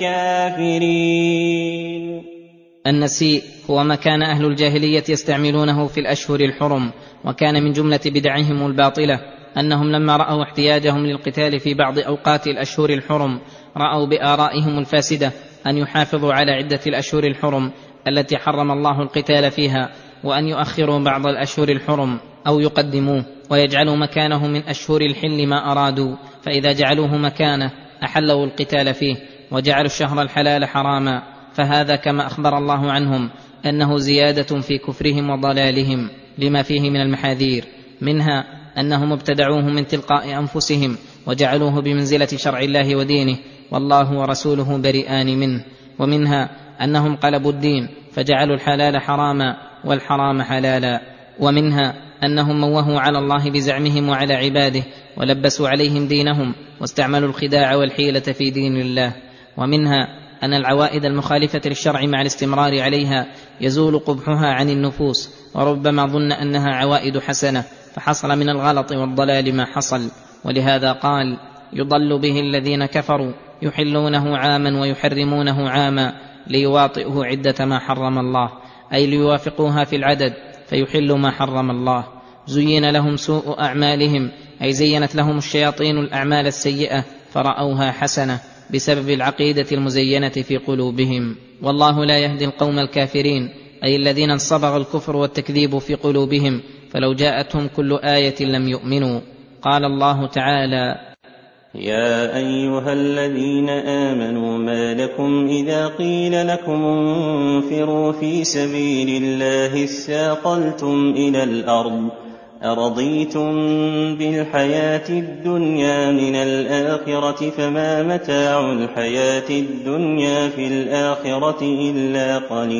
الكافرين. النسيء هو ما كان أهل الجاهلية يستعملونه في الأشهر الحرم، وكان من جملة بدعهم الباطلة أنهم لما رأوا احتياجهم للقتال في بعض أوقات الأشهر الحرم رأوا بآرائهم الفاسدة أن يحافظوا على عدة الأشهر الحرم التي حرم الله القتال فيها، وأن يؤخروا بعض الأشهر الحرم أو يقدموه، ويجعلوا مكانه من أشهر الحل ما أرادوا، فإذا جعلوه مكانه أحلوا القتال فيه وجعلوا الشهر الحلال حراما. فهذا كما أخبر الله عنهم أنه زيادة في كفرهم وضلالهم لما فيه من المحاذير، منها أنهم ابتدعوه من تلقاء أنفسهم وجعلوه بمنزلة شرع الله ودينه، والله ورسوله بريئان منه، ومنها أنهم قلبوا الدين فجعلوا الحلال حراما والحرام حلالا، ومنها أنهم موهوا على الله بزعمهم وعلى عباده ولبسوا عليهم دينهم واستعملوا الخداع والحيلة في دين الله، ومنها أن العوائد المخالفة للشرع مع الاستمرار عليها يزول قبحها عن النفوس، وربما ظن أنها عوائد حسنة فحصل من الغلط والضلال ما حصل. ولهذا قال: يضل به الذين كفروا يحلونه عاما ويحرمونه عاما ليواطئوا عدة ما حرم الله، أي ليوافقوها في العدد فيحلوا ما حرم الله. زين لهم سوء أعمالهم، أي زينت لهم الشياطين الأعمال السيئة فرأوها حسنة بسبب العقيدة المزينة في قلوبهم. والله لا يهدي القوم الكافرين، أي الذين انصبغ الكفر والتكذيب في قلوبهم فلو جاءتهم كل آية لم يؤمنوا. قال الله تعالى: يا أيها الذين آمنوا ما لكم إذا قيل لكم انفروا في سبيل الله اثاقلتم إلى الأرض أرضيتم بالحياة الدنيا من الآخرة فما متاع الحياة الدنيا في الآخرة إلا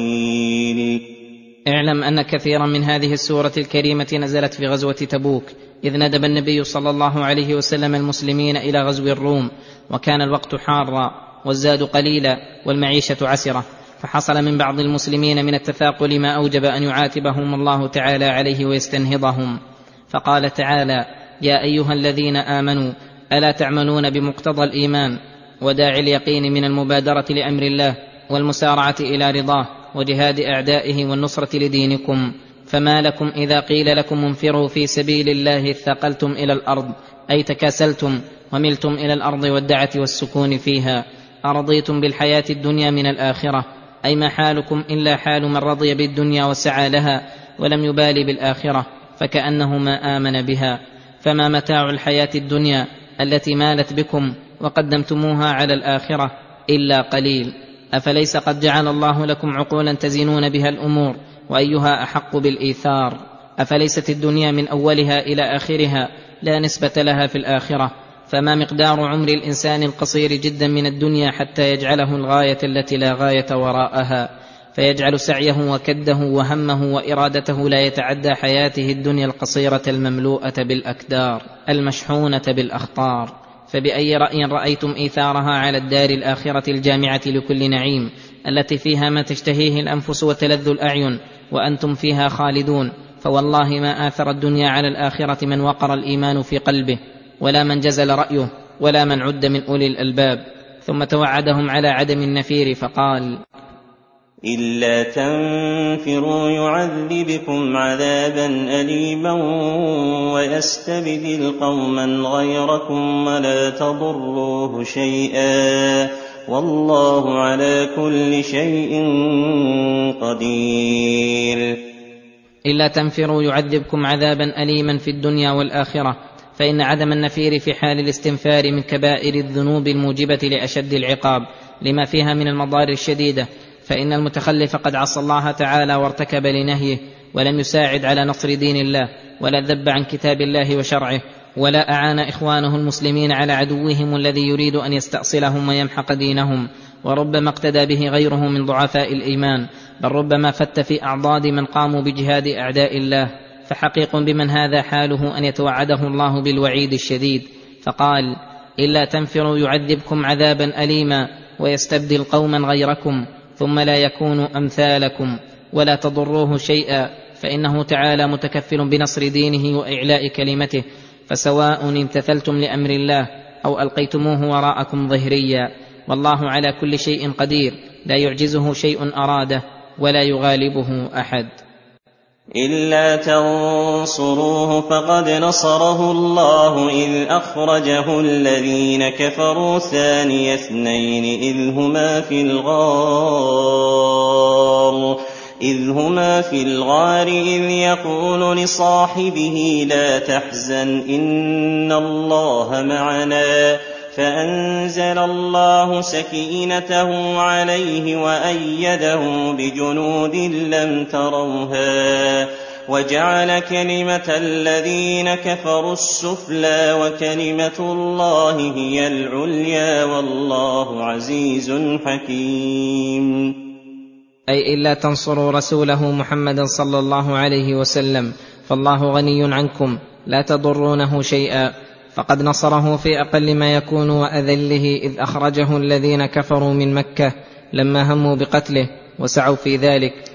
قليل. اعلم أن كثيرا من هذه السورة الكريمة نزلت في غزوة تبوك، إذ ندب النبي صلى الله عليه وسلم المسلمين إلى غزو الروم، وكان الوقت حارا والزاد قليلا والمعيشة عسرة، فحصل من بعض المسلمين من التثاقل ما أوجب أن يعاتبهم الله تعالى عليه ويستنهضهم. فقال تعالى: يا أيها الذين آمنوا ألا تعملون بمقتضى الإيمان وداعي اليقين من المبادرة لأمر الله والمسارعة إلى رضاه وجهاد أعدائه والنصرة لدينكم، فما لكم إذا قيل لكم انفروا في سبيل الله اثقلتم إلى الأرض، أي تكاسلتم وملتم إلى الأرض والدعة والسكون فيها، أرضيتم بالحياة الدنيا من الآخرة، أي ما حالكم إلا حال من رضي بالدنيا وسعى لها ولم يبالي بالآخرة فكأنه ما آمن بها. فما متاع الحياة الدنيا التي مالت بكم وقدمتموها على الآخرة إلا قليل. أفليس قد جعل الله لكم عقولا تزنون بها الأمور، وأيها أحق بالإيثار؟ أفليست الدنيا من أولها إلى آخرها لا نسبة لها في الآخرة؟ فما مقدار عمر الإنسان القصير جدا من الدنيا حتى يجعله الغاية التي لا غاية وراءها، فيجعل سعيه وكده وهمه وإرادته لا يتعدى حياته الدنيا القصيرة المملوءة بالأكدار المشحونة بالأخطار. فبأي رأي رأيتم إيثارها على الدار الآخرة الجامعة لكل نعيم، التي فيها ما تشتهيه الأنفس وتلذ الأعين وأنتم فيها خالدون؟ فوالله ما آثر الدنيا على الآخرة من وقر الإيمان في قلبه، ولا من جزل رأيه، ولا من عد من أولي الألباب. ثم توعدهم على عدم النفير فقال: إلا تنفروا يعذبكم عذابا أليما ويستبدل قوما غيركم ولا تضروه شيئا والله على كل شيء قدير. إلا تنفروا يعذبكم عذابا أليما في الدنيا والآخرة، فإن عدم النفير في حال الاستنفار من كبائر الذنوب الموجبة لأشد العقاب لما فيها من المضار الشديدة، فإن المتخلف قد عصى الله تعالى وارتكب لنهيه ولم يساعد على نصر دين الله، ولا ذب عن كتاب الله وشرعه، ولا أعان إخوانه المسلمين على عدوهم الذي يريد أن يستأصلهم ويمحق دينهم، وربما اقتدى به غيره من ضعفاء الإيمان، بل ربما فت في أعضاد من قاموا بجهاد أعداء الله. فحقيق بمن هذا حاله أن يتوعده الله بالوعيد الشديد، فقال: إلا تنفروا يعذبكم عذابا أليما ويستبدل قوما غيركم ثم لا يكونوا أمثالكم ولا تضروه شيئا، فإنه تعالى متكفل بنصر دينه وإعلاء كلمته، فسواء امتثلتم لأمر الله أو ألقيتموه وراءكم ظهريا، والله على كل شيء قدير، لا يعجزه شيء أراده ولا يغالبه أحد. إلا تنصروه فقد نصره الله إذ أخرجه الذين كفروا ثاني اثنين إذ هما في الغار إذ يقول لصاحبه لا تحزن إن الله معنا، فأنزل الله سكينته عليه وأيده بجنود لم تروها وجعل كلمة الذين كفروا السفلى وكلمة الله هي العليا والله عزيز حكيم. أي إلا تنصروا رسوله محمدا صلى الله عليه وسلم فالله غني عنكم لا تضرونه شيئا، فقد نصره في أقل ما يكون وأذله إذ أخرجه الذين كفروا من مكة لما هموا بقتله وسعوا في ذلك،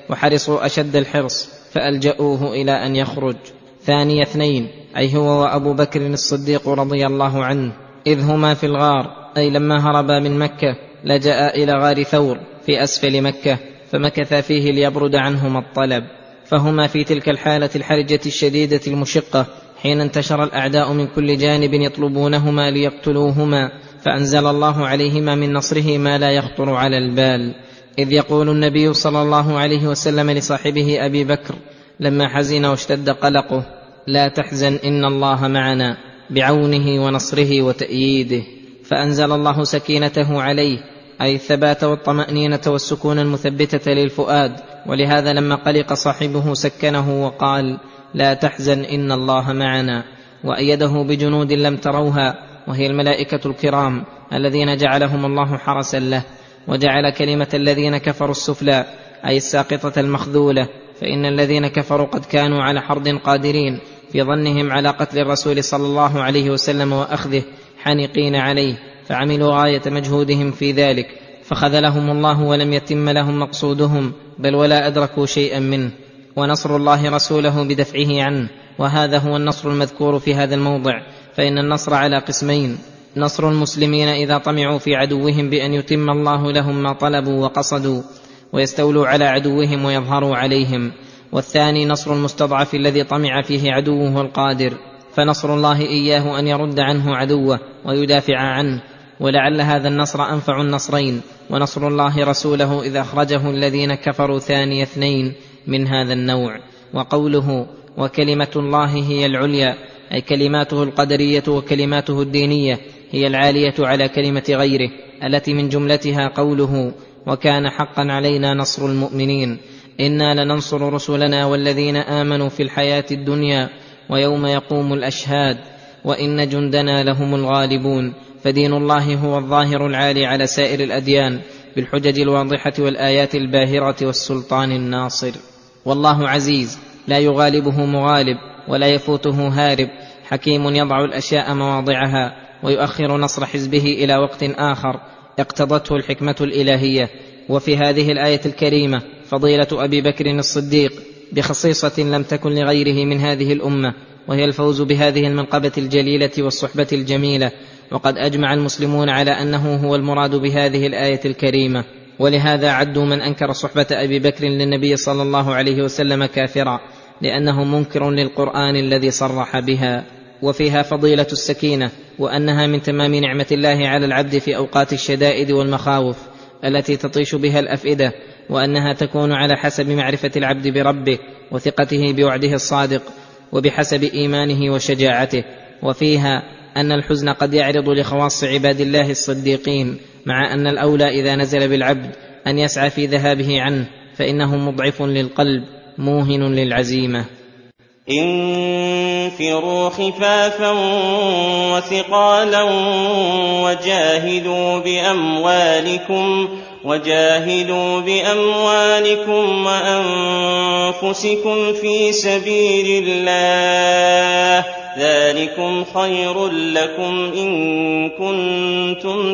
وحرصوا أشد الحرص فألجأوه إلى أن يخرج. ثاني اثنين أي هو وأبو بكر الصديق رضي الله عنه، إذ هما في الغار، أي لما هربا من مكة لجأ إلى غار ثور في أسفل مكة فمكثا فيه ليبرد عنهما الطلب، فهما في تلك الحالة الحرجة الشديدة المشقة حين انتشر الأعداء من كل جانب يطلبونهما ليقتلوهما، فأنزل الله عليهما من نصره ما لا يخطر على البال. إذ يقول النبي صلى الله عليه وسلم لصاحبه أبي بكر لما حزن واشتد قلقه: لا تحزن إن الله معنا، بعونه ونصره وتأييده. فأنزل الله سكينته عليه، أي الثبات والطمأنينة والسكون المثبتة للفؤاد، ولهذا لما قلق صاحبه سكنه وقال: لا تحزن إن الله معنا، وأيده بجنود لم تروها، وهي الملائكة الكرام الذين جعلهم الله حرسا له، وجعل كلمة الذين كفروا السفلى، أي الساقطة المخذولة، فإن الذين كفروا قد كانوا على حرد قادرين في ظنهم على قتل الرسول صلى الله عليه وسلم وأخذه، حانقين عليه، فعملوا غاية مجهودهم في ذلك، فخذلهم الله ولم يتم لهم مقصودهم، بل ولا أدركوا شيئا منه. ونصر الله رسوله بدفعه عنه، وهذا هو النصر المذكور في هذا الموضع. فإن النصر على قسمين: نصر المسلمين إذا طمعوا في عدوهم بأن يتم الله لهم ما طلبوا وقصدوا ويستولوا على عدوهم ويظهروا عليهم، والثاني نصر المستضعف الذي طمع فيه عدوه القادر، فنصر الله إياه أن يرد عنه عدوه ويدافع عنه، ولعل هذا النصر أنفع النصرين، ونصر الله رسوله إذا أخرجه الذين كفروا ثاني اثنين من هذا النوع. وقوله: وكلمة الله هي العليا، أي كلماته القدرية وكلماته الدينية هي العالية على كلمة غيره، التي من جملتها قوله: وكان حقا علينا نصر المؤمنين، إنا لننصر رسلنا والذين آمنوا في الحياة الدنيا ويوم يقوم الأشهاد، وإن جندنا لهم الغالبون. فدين الله هو الظاهر العالي على سائر الأديان بالحجج الواضحة والآيات الباهرة والسلطان الناصر. والله عزيز لا يغالبه مغالب ولا يفوته هارب، حكيم يضع الأشياء مواضعها ويؤخر نصر حزبه إلى وقت آخر اقتضته الحكمة الإلهية. وفي هذه الآية الكريمة فضيلة أبي بكر الصديق بخصيصة لم تكن لغيره من هذه الأمة، وهي الفوز بهذه المنقبة الجليلة والصحبة الجميلة، وقد أجمع المسلمون على أنه هو المراد بهذه الآية الكريمة، ولهذا عدوا من أنكر صحبة أبي بكر للنبي صلى الله عليه وسلم كافرا، لأنه منكر للقرآن الذي صرح بها. وفيها فضيلة السكينة، وأنها من تمام نعمة الله على العبد في أوقات الشدائد والمخاوف التي تطيش بها الأفئدة، وأنها تكون على حسب معرفة العبد بربه وثقته بوعده الصادق، وبحسب إيمانه وشجاعته. وفيها أن الحزن قد يعرض لخواص عباد الله الصديقين، مع أن الأولى إذا نزل بالعبد أن يسعى في ذهابه عنه، فإنه مضعف للقلب موهن للعزيمة. انفروا خفافا وثقالا وجاهدوا بأموالكم وأنفسكم في سبيل الله، ذلكم خير لكم إن كنتم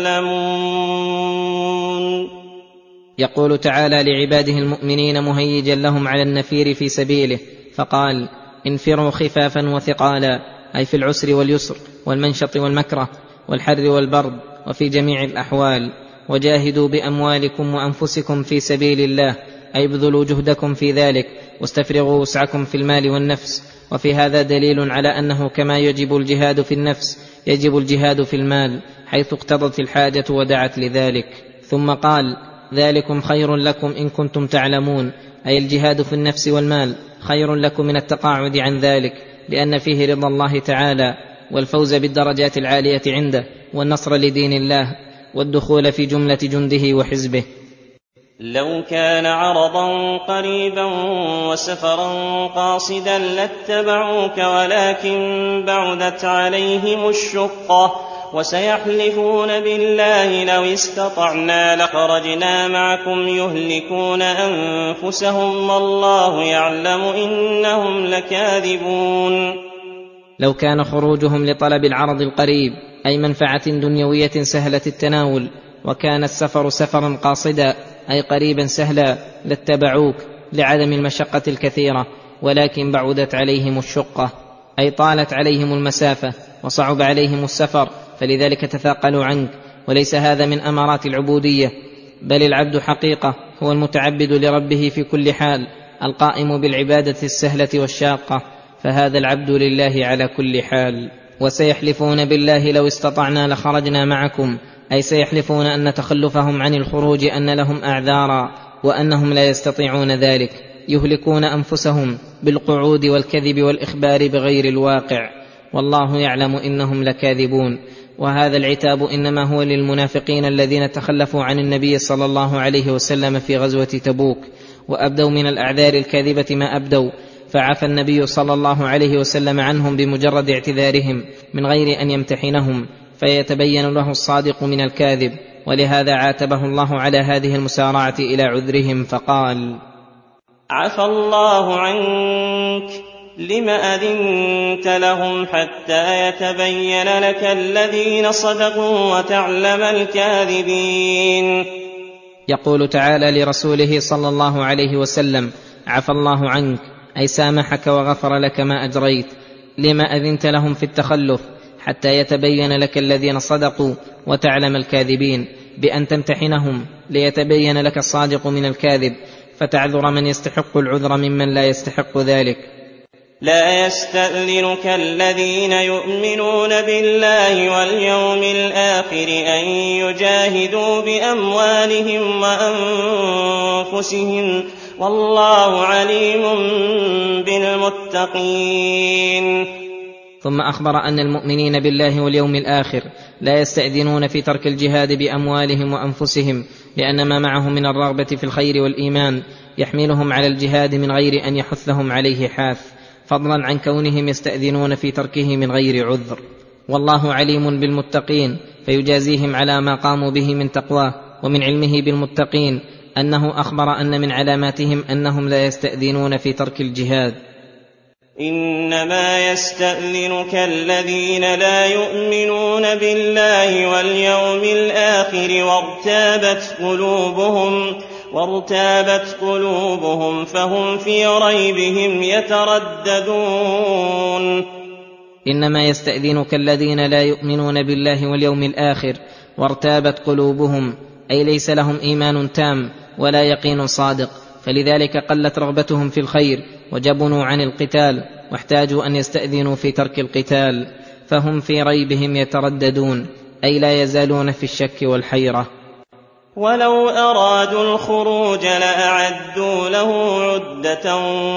تعلمون. يقول تعالى لعباده المؤمنين مهيجا لهم على النفير في سبيله، فقال: انفروا خفافا وثقالا، أي في العسر واليسر والمنشط والمكره والحر والبرد وفي جميع الأحوال. وجاهدوا بأموالكم وأنفسكم في سبيل الله، أي ابذلوا جهدكم في ذلك واستفرغوا وسعكم في المال والنفس. وفي هذا دليل على أنه كما يجب الجهاد في النفس يجب الجهاد في المال، حيث اقتضت الحاجة ودعت لذلك. ثم قال: ذلكم خير لكم إن كنتم تعلمون، أي الجهاد في النفس والمال خير لكم من التقاعد عن ذلك، لأن فيه رضا الله تعالى والفوز بالدرجات العالية عنده والنصر لدين الله والدخول في جملة جنده وحزبه. لو كان عرضا قريبا وسفرا قاصدا لاتبعوك ولكن بعدت عليهم الشقة، وسيحلفون بالله لو استطعنا لخرجنا معكم يهلكون أنفسهم والله يعلم إنهم لكاذبون. لو كان خروجهم لطلب العرض القريب، أي منفعة دنيوية سهلة التناول، وكان السفر سفرا قاصدا أي قريبا سهلا لاتبعوك لعدم المشقة الكثيرة، ولكن بعدت عليهم الشقة أي طالت عليهم المسافة وصعب عليهم السفر، فلذلك تثاقلوا عنك. وليس هذا من أمارات العبودية، بل العبد حقيقة هو المتعبد لربه في كل حال، القائم بالعبادة السهلة والشاقة، فهذا العبد لله على كل حال. وسيحلفون بالله لو استطعنا لخرجنا معكم، أي سيحلفون أن تخلفهم عن الخروج أن لهم أعذارا وأنهم لا يستطيعون ذلك، يهلكون أنفسهم بالقعود والكذب والإخبار بغير الواقع، والله يعلم إنهم لكاذبون. وهذا العتاب إنما هو للمنافقين الذين تخلفوا عن النبي صلى الله عليه وسلم في غزوة تبوك وأبدوا من الأعذار الكاذبة ما أبدوا، فعفى النبي صلى الله عليه وسلم عنهم بمجرد اعتذارهم من غير أن يمتحنهم فيتبين له الصادق من الكاذب، ولهذا عاتبه الله على هذه المسارعة إلى عذرهم فقال: عفى الله عنك لم أذنت لهم حتى يتبين لك الذين صدقوا وتعلم الكاذبين. يقول تعالى لرسوله صلى الله عليه وسلم: عفى الله عنك، أي سامحك وغفر لك ما أجريت. لما أذنت لهم في التخلف حتى يتبين لك الذين صدقوا وتعلم الكاذبين، بأن تمتحنهم ليتبين لك الصادق من الكاذب، فتعذر من يستحق العذر ممن لا يستحق ذلك. لا يستأذنك الذين يؤمنون بالله واليوم الآخر أن يجاهدوا بأموالهم وأنفسهم، والله عليم بالمتقين. ثم أخبر أن المؤمنين بالله واليوم الآخر لا يستأذنون في ترك الجهاد بأموالهم وأنفسهم، لأن ما معهم من الرغبة في الخير والإيمان يحملهم على الجهاد من غير أن يحثهم عليه حاث، فضلا عن كونهم يستأذنون في تركه من غير عذر. والله عليم بالمتقين فيجازيهم على ما قاموا به من تقواه. ومن علمه بالمتقين أنه أخبر أن من علاماتهم أنهم لا يستأذنون في ترك الجهاد. إنما يستأذنك الذين لا يؤمنون بالله واليوم الآخر وارتابت قلوبهم فهم في ريبهم يترددون. إنما يستأذنك الذين لا يؤمنون بالله واليوم الآخر وارتابت قلوبهم، أي ليس لهم إيمان تام ولا يقين صادق، فلذلك قلت رغبتهم في الخير وجبنوا عن القتال واحتاجوا أن يستأذنوا في ترك القتال، فهم في ريبهم يترددون، أي لا يزالون في الشك والحيرة. ولو أرادوا الخروج لأعدوا له عدة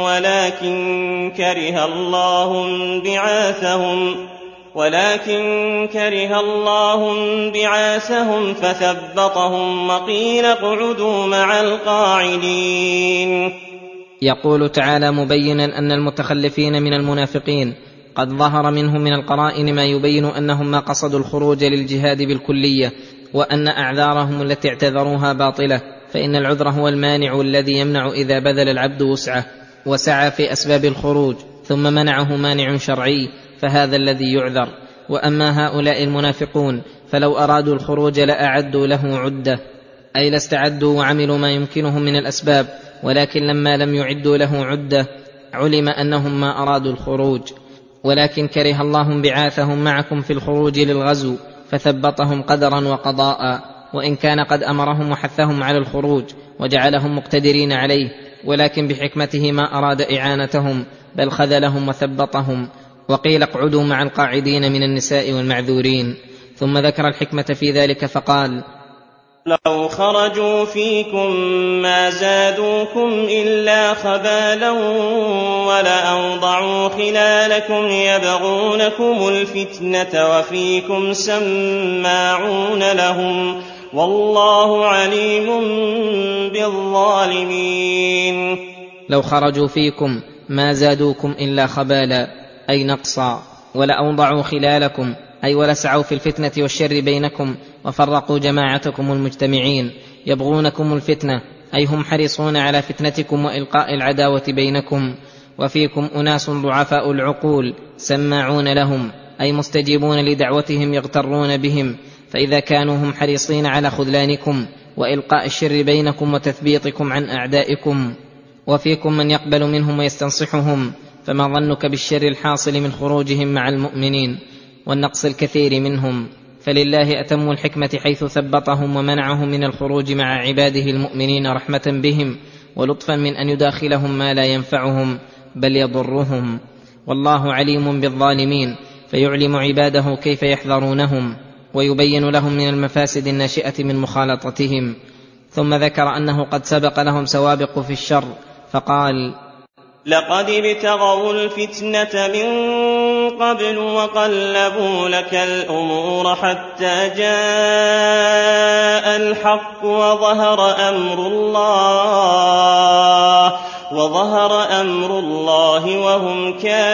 ولكن كره الله بعاثهم فثبطهم وقيل اقعدوا مع القاعدين. يقول تعالى مبينا أن المتخلفين من المنافقين قد ظهر منهم من القرائن ما يبين أنهم ما قصدوا الخروج للجهاد بالكلية، وأن أعذارهم التي اعتذروها باطلة، فإن العذر هو المانع الذي يمنع إذا بذل العبد وسعه وسعى في أسباب الخروج ثم منعه مانع شرعي، فهذا الذي يعذر. وأما هؤلاء المنافقون فلو أرادوا الخروج لأعدوا له عدة، أي لاستعدوا وعملوا ما يمكنهم من الأسباب، ولكن لما لم يعدوا له عدة علم أنهم ما أرادوا الخروج. ولكن كره الله انبعاثهم معكم في الخروج للغزو فثبطهم قدرا وقضاء، وإن كان قد أمرهم وحثهم على الخروج وجعلهم مقتدرين عليه، ولكن بحكمته ما أراد إعانتهم بل خذلهم وثبطهم. وقيل اقعدوا مع القاعدين من النساء والمعذورين. ثم ذكر الحكمة في ذلك فقال: لو خرجوا فيكم ما زادوكم إلا خبالا ولأوضعوا خلالكم يبغونكم الفتنة وفيكم سماعون لهم والله عليم بالظالمين. لو خرجوا فيكم ما زادوكم إلا خبالا، أي نقصا، ولأوضعوا خلالكم، أي ولسعوا في الفتنة والشر بينكم وفرقوا جماعتكم المجتمعين، يبغونكم الفتنة، أي هم حريصون على فتنتكم وإلقاء العداوة بينكم. وفيكم أناس ضعفاء العقول سماعون لهم، أي مستجيبون لدعوتهم يغترون بهم، فإذا كانوا هم حريصين على خذلانكم وإلقاء الشر بينكم وتثبيطكم عن أعدائكم، وفيكم من يقبل منهم ويستنصحهم، فما ظنك بالشر الحاصل من خروجهم مع المؤمنين والنقص الكثير منهم؟ فلله أتم الحكمة حيث ثبطهم ومنعهم من الخروج مع عباده المؤمنين رحمة بهم ولطفا من أن يداخلهم ما لا ينفعهم بل يضرهم. والله عليم بالظالمين فيعلم عباده كيف يحذرونهم ويبين لهم من المفاسد الناشئة من مخالطتهم. ثم ذكر أنه قد سبق لهم سوابق في الشر فقال: لقد ابتغوا الفتنة من قبل وقلبوا لك الأمور حتى جاء الحق وظهر أمر الله وهم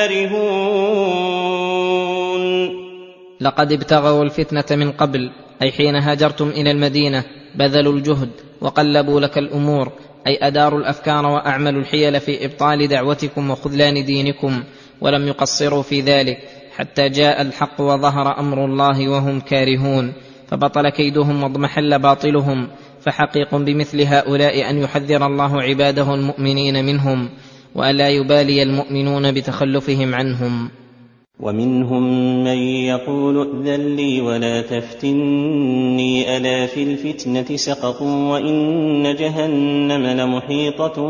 كارهون. لقد ابتغوا الفتنة من قبل، أي حين هاجرتم إلى المدينة بذلوا الجهد وقلبوا لك الأمور، أي أداروا الأفكار وأعملوا الحيل في إبطال دعوتكم وخذلان دينكم، ولم يقصروا في ذلك حتى جاء الحق وظهر أمر الله وهم كارهون، فبطل كيدهم واضمحل باطلهم. فحقيق بمثل هؤلاء أن يحذر الله عباده المؤمنين منهم وألا يبالي المؤمنون بتخلفهم عنهم. ومنهم من يقول ائذن لي ولا تفتني ألا في الفتنة سقطوا وإن جهنم لمحيطة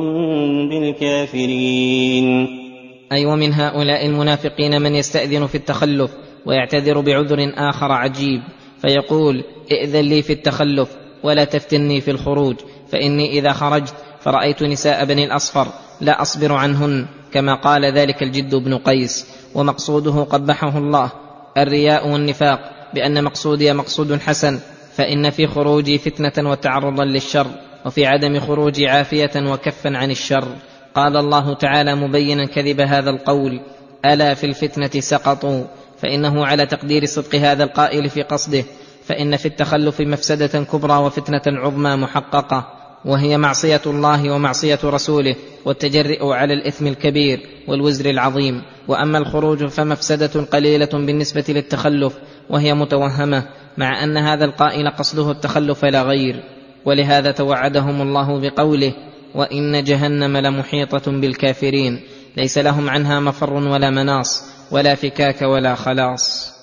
بالكافرين. أي ومن هؤلاء المنافقين من يستأذن في التخلف ويعتذر بعذر آخر عجيب، فيقول: ائذن لي في التخلف ولا تفتني في الخروج، فإني إذا خرجت فرأيت نساء بني الأصفر لا أصبر عنهن، كما قال ذلك الجد بن قيس. ومقصوده قبحه الله الرياء والنفاق، بأن مقصودي مقصود حسن، فإن في خروجي فتنة وتعرضا للشر، وفي عدم خروجي عافية وكفا عن الشر. قال الله تعالى مبينا كذب هذا القول: ألا في الفتنة سقطوا، فإنه على تقدير صدق هذا القائل في قصده، فإن في التخلف مفسدة كبرى وفتنة عظمى محققة، وهي معصية الله ومعصية رسوله والتجرئ على الإثم الكبير والوزر العظيم. وأما الخروج فمفسدة قليلة بالنسبة للتخلف، وهي متوهمة، مع أن هذا القائل قصده التخلف لا غير. ولهذا توعدهم الله بقوله: وإن جهنم لمحيطة بالكافرين، ليس لهم عنها مفر ولا مناص ولا فكاك ولا خلاص.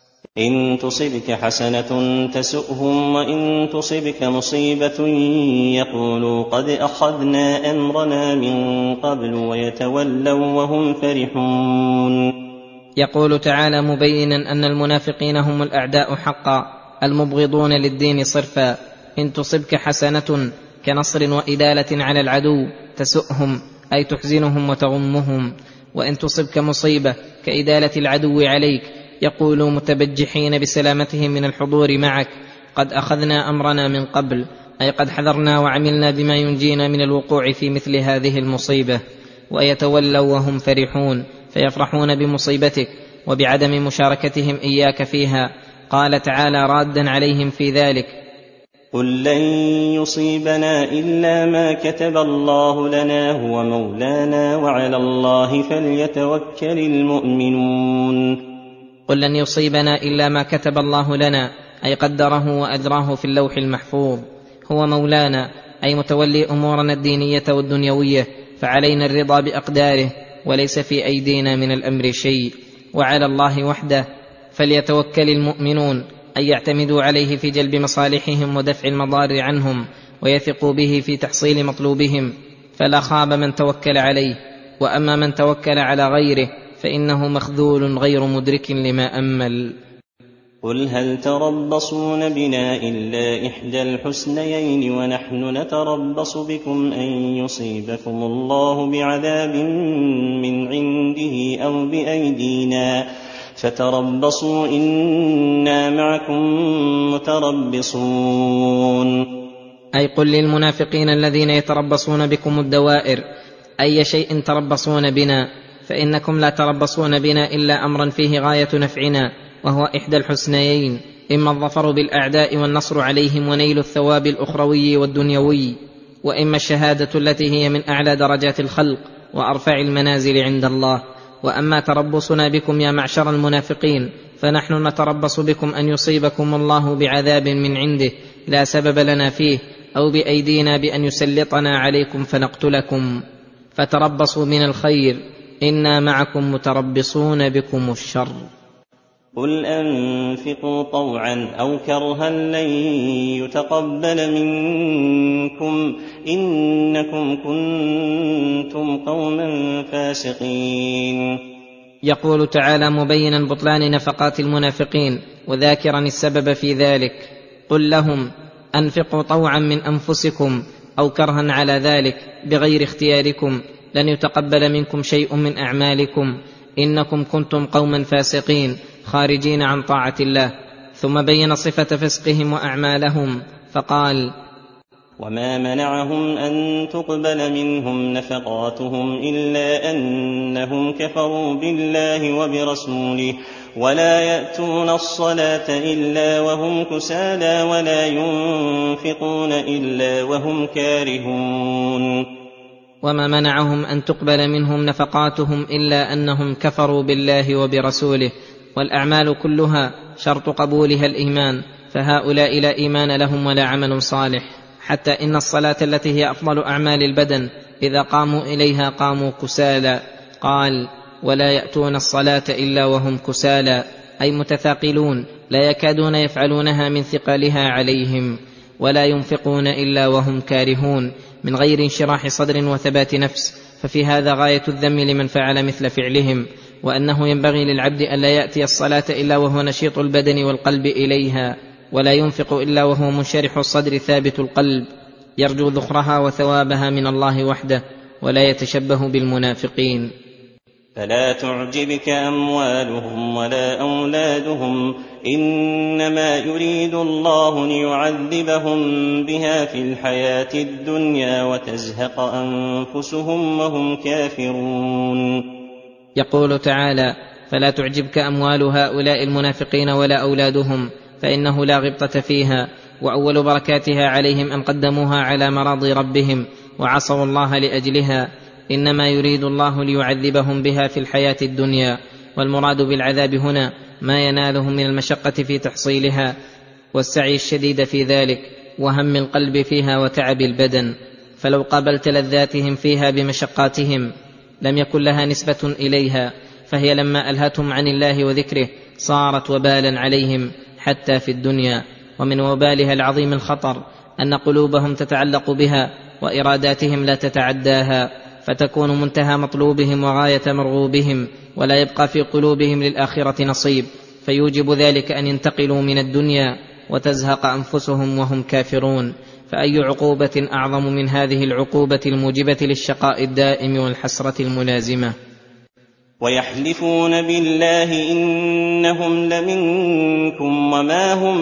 إن تصبك حسنة تسؤهم وإن تصبك مصيبة يقولوا قد أخذنا أمرنا من قبل ويتولوا وهم فرحون. يقول تعالى مبينا أن المنافقين هم الأعداء حقا المبغضون للدين صرفا. إن تصبك حسنة كنصر وإدالة على العدو تسؤهم، أي تحزنهم وتغمهم. وإن تصبك مصيبة كإدالة العدو عليك يقولوا متبجحين بسلامتهم من الحضور معك: قد أخذنا أمرنا من قبل، أي قد حذرنا وعملنا بما ينجينا من الوقوع في مثل هذه المصيبة. ويتولوا وهم فرحون، فيفرحون بمصيبتك وبعدم مشاركتهم إياك فيها. قال تعالى رادا عليهم في ذلك: قل لن يصيبنا إلا ما كتب الله لنا هو مولانا وعلى الله فليتوكل المؤمنون. قل لن يصيبنا إلا ما كتب الله لنا، أي قدره وأجراه في اللوح المحفوظ. هو مولانا، أي متولي أمورنا الدينية والدنيوية، فعلينا الرضا بأقداره، وليس في أيدينا من الأمر شيء. وعلى الله وحده فليتوكل المؤمنون، أن يعتمدوا عليه في جلب مصالحهم ودفع المضار عنهم، ويثقوا به في تحصيل مطلوبهم، فلا خاب من توكل عليه. وأما من توكل على غيره فإنه مخذول غير مدرك لما أمل. قل هل تربصون بنا إلا إحدى الحسنيين ونحن نتربص بكم أن يصيبكم الله بعذاب من عنده أو بأيدينا فتربصوا إنا معكم متربصون. أي قل للمنافقين الذين يتربصون بكم الدوائر: أي شيء تربصون بنا؟ فإنكم لا تربصون بنا إلا أمرا فيه غاية نفعنا، وهو إحدى الحسنيين: إما الظفر بالأعداء والنصر عليهم ونيل الثواب الأخروي والدنيوي، وإما الشهادة التي هي من أعلى درجات الخلق وأرفع المنازل عند الله. وأما تربصنا بكم يا معشر المنافقين فنحن نتربص بكم أن يصيبكم الله بعذاب من عنده لا سبب لنا فيه، أو بأيدينا بأن يسلطنا عليكم فنقتلكم، فتربصوا من الخير إنا معكم متربصون بكم الشر. قل أنفقوا طوعا أو كرها لن يتقبل منكم إنكم كنتم قوما فاسقين. يقول تعالى مبينا بطلان نفقات المنافقين وذاكرا السبب في ذلك: قل لهم أنفقوا طوعا من أنفسكم أو كرها على ذلك بغير اختياركم لن يتقبل منكم شيء من أعمالكم إنكم كنتم قوما فاسقين خارجين عن طاعة الله. ثم بين صفة فسقهم وأعمالهم فقال: وما منعهم أن تقبل منهم نفقاتهم إلا أنهم كفروا بالله وبرسوله ولا يأتون الصلاة إلا وهم كسالى ولا ينفقون إلا وهم كارهون. وما منعهم أن تقبل منهم نفقاتهم إلا أنهم كفروا بالله وبرسوله، والأعمال كلها شرط قبولها الإيمان، فهؤلاء لا إيمان لهم ولا عمل صالح. حتى إن الصلاة التي هي أفضل أعمال البدن إذا قاموا إليها قاموا كسالى. قال: ولا يأتون الصلاة إلا وهم كسالى، أي متثاقلون لا يكادون يفعلونها من ثقلها عليهم. ولا ينفقون إلا وهم كارهون، من غير انشراح صدر وثبات نفس، ففي هذا غاية الذم لمن فعل مثل فعلهم، وأنه ينبغي للعبد ألا يأتي الصلاة إلا وهو نشيط البدن والقلب إليها، ولا ينفق إلا وهو منشرح الصدر ثابت القلب يرجو ذخرها وثوابها من الله وحده، ولا يتشبه بالمنافقين. فلا تعجبك أموالهم ولا أولادهم إنما يريد الله ليعذبهم بها في الحياة الدنيا وتزهق أنفسهم وهم كافرون. يقول تعالى: فلا تعجبك أموال هؤلاء المنافقين ولا أولادهم، فإنه لا غبطة فيها، وأول بركاتها عليهم أن قدموها على مراضي ربهم وعصوا الله لأجلها. إنما يريد الله ليعذبهم بها في الحياة الدنيا، والمراد بالعذاب هنا ما ينالهم من المشقة في تحصيلها والسعي الشديد في ذلك وهم القلب فيها وتعب البدن. فلو قابلت لذاتهم فيها بمشقاتهم لم يكن لها نسبة إليها، فهي لما ألهتهم عن الله وذكره صارت وبالا عليهم حتى في الدنيا. ومن وبالها العظيم الخطر أن قلوبهم تتعلق بها وإراداتهم لا تتعداها، فتكون منتهى مطلوبهم وغاية مرغوبهم، ولا يبقى في قلوبهم للآخرة نصيب، فيوجب ذلك أن ينتقلوا من الدنيا وتزهق أنفسهم وهم كافرون. فأي عقوبة أعظم من هذه العقوبة الموجبة للشقاء الدائم والحسرة الملازمة؟ ويحلفون بالله إنهم لمنكم وما هم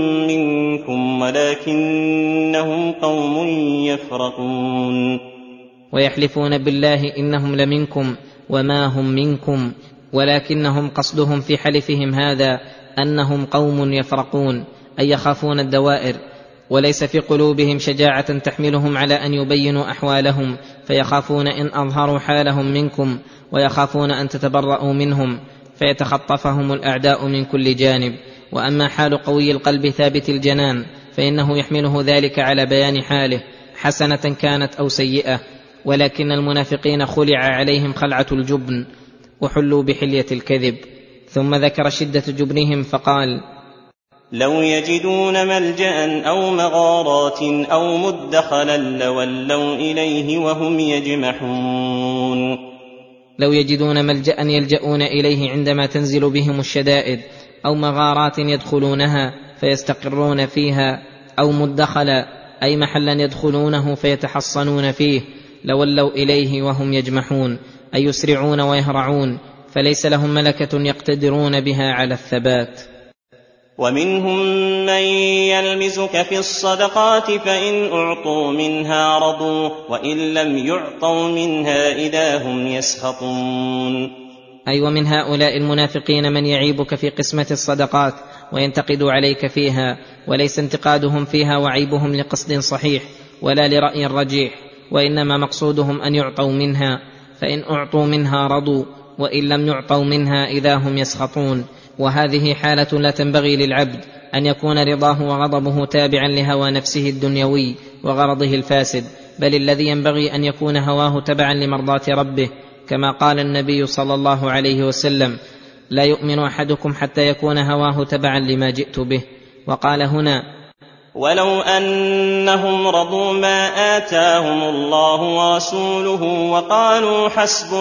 منكم ولكنهم قوم يفرقون. ويحلفون بالله إنهم لمنكم وما هم منكم، ولكنهم قصدهم في حلفهم هذا أنهم قوم يفرقون، أي يخافون الدوائر، وليس في قلوبهم شجاعة تحملهم على أن يبينوا أحوالهم، فيخافون إن أظهروا حالهم منكم، ويخافون أن تتبرؤوا منهم فيتخطفهم الأعداء من كل جانب. وأما حال قوي القلب ثابت الجنان فإنه يحمله ذلك على بيان حاله حسنة كانت أو سيئة. ولكن المنافقين خلع عليهم خلعة الجبن وحلوا بحلية الكذب. ثم ذكر شدة جبنهم فقال: لو يجدون ملجأ أو مغارات أو مدخلا لولوا إليه وهم يجمحون. لو يجدون ملجأ يلجؤون إليه عندما تنزل بهم الشدائد، أو مغارات يدخلونها فيستقرون فيها، أو مدخلا أي محلا يدخلونه فيتحصنون فيه، لولوا إليه وهم يجمحون أي يسرعون ويهرعون، فليس لهم ملكة يقتدرون بها على الثبات. ومنهم من يلمزك في الصدقات فإن أعطوا منها رضوا وإن لم يعطوا منها إذا هم يسخطون. أي ومن هؤلاء المنافقين من يعيبك في قسمة الصدقات وينتقد عليك فيها، وليس انتقادهم فيها وعيبهم لقصد صحيح ولا لرأي رجيح، وإنما مقصودهم أن يعطوا منها، فإن أعطوا منها رضوا وإن لم يعطوا منها إذا هم يسخطون. وهذه حالة لا تنبغي للعبد أن يكون رضاه وغضبه تابعا لهوى نفسه الدنيوي وغرضه الفاسد، بل الذي ينبغي أن يكون هواه تبعا لمرضاة ربه، كما قال النبي صلى الله عليه وسلم: لا يؤمن أحدكم حتى يكون هواه تبعا لما جئت به. وقال هنا: ولو أنهم رضوا ما آتاهم الله ورسوله وقالوا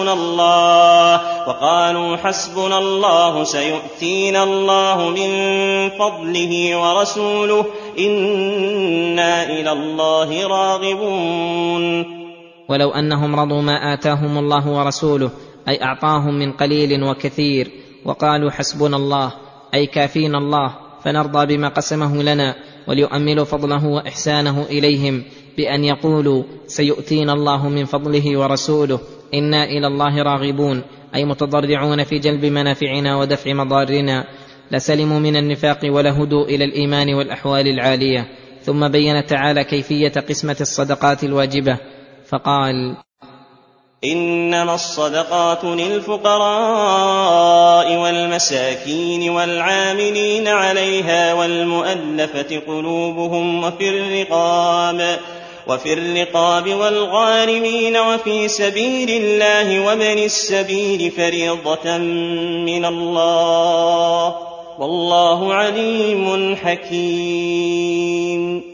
حسبنا الله سيؤتينا الله من فضله ورسوله إنا إلى الله راغبون. ولو أنهم رضوا ما آتاهم الله ورسوله، أي أعطاهم من قليل وكثير، وقالوا حسبنا الله، أي كافينا الله، فنرضى بما قسمه لنا، وليؤملوا فضله وإحسانه إليهم بأن يقولوا سيؤتينا الله من فضله ورسوله إنا إلى الله راغبون، أي متضرعون في جلب منافعنا ودفع مضارنا، لسلموا من النفاق ولهدوا إلى الإيمان والأحوال العالية. ثم بين تعالى كيفية قسمة الصدقات الواجبة فقال: إنما الصدقات للفقراء والمساكين والعاملين عليها والمؤلفة قلوبهم وفي الرقاب والغارمين وفي سبيل الله وابن السبيل فريضة من الله والله عليم حكيم.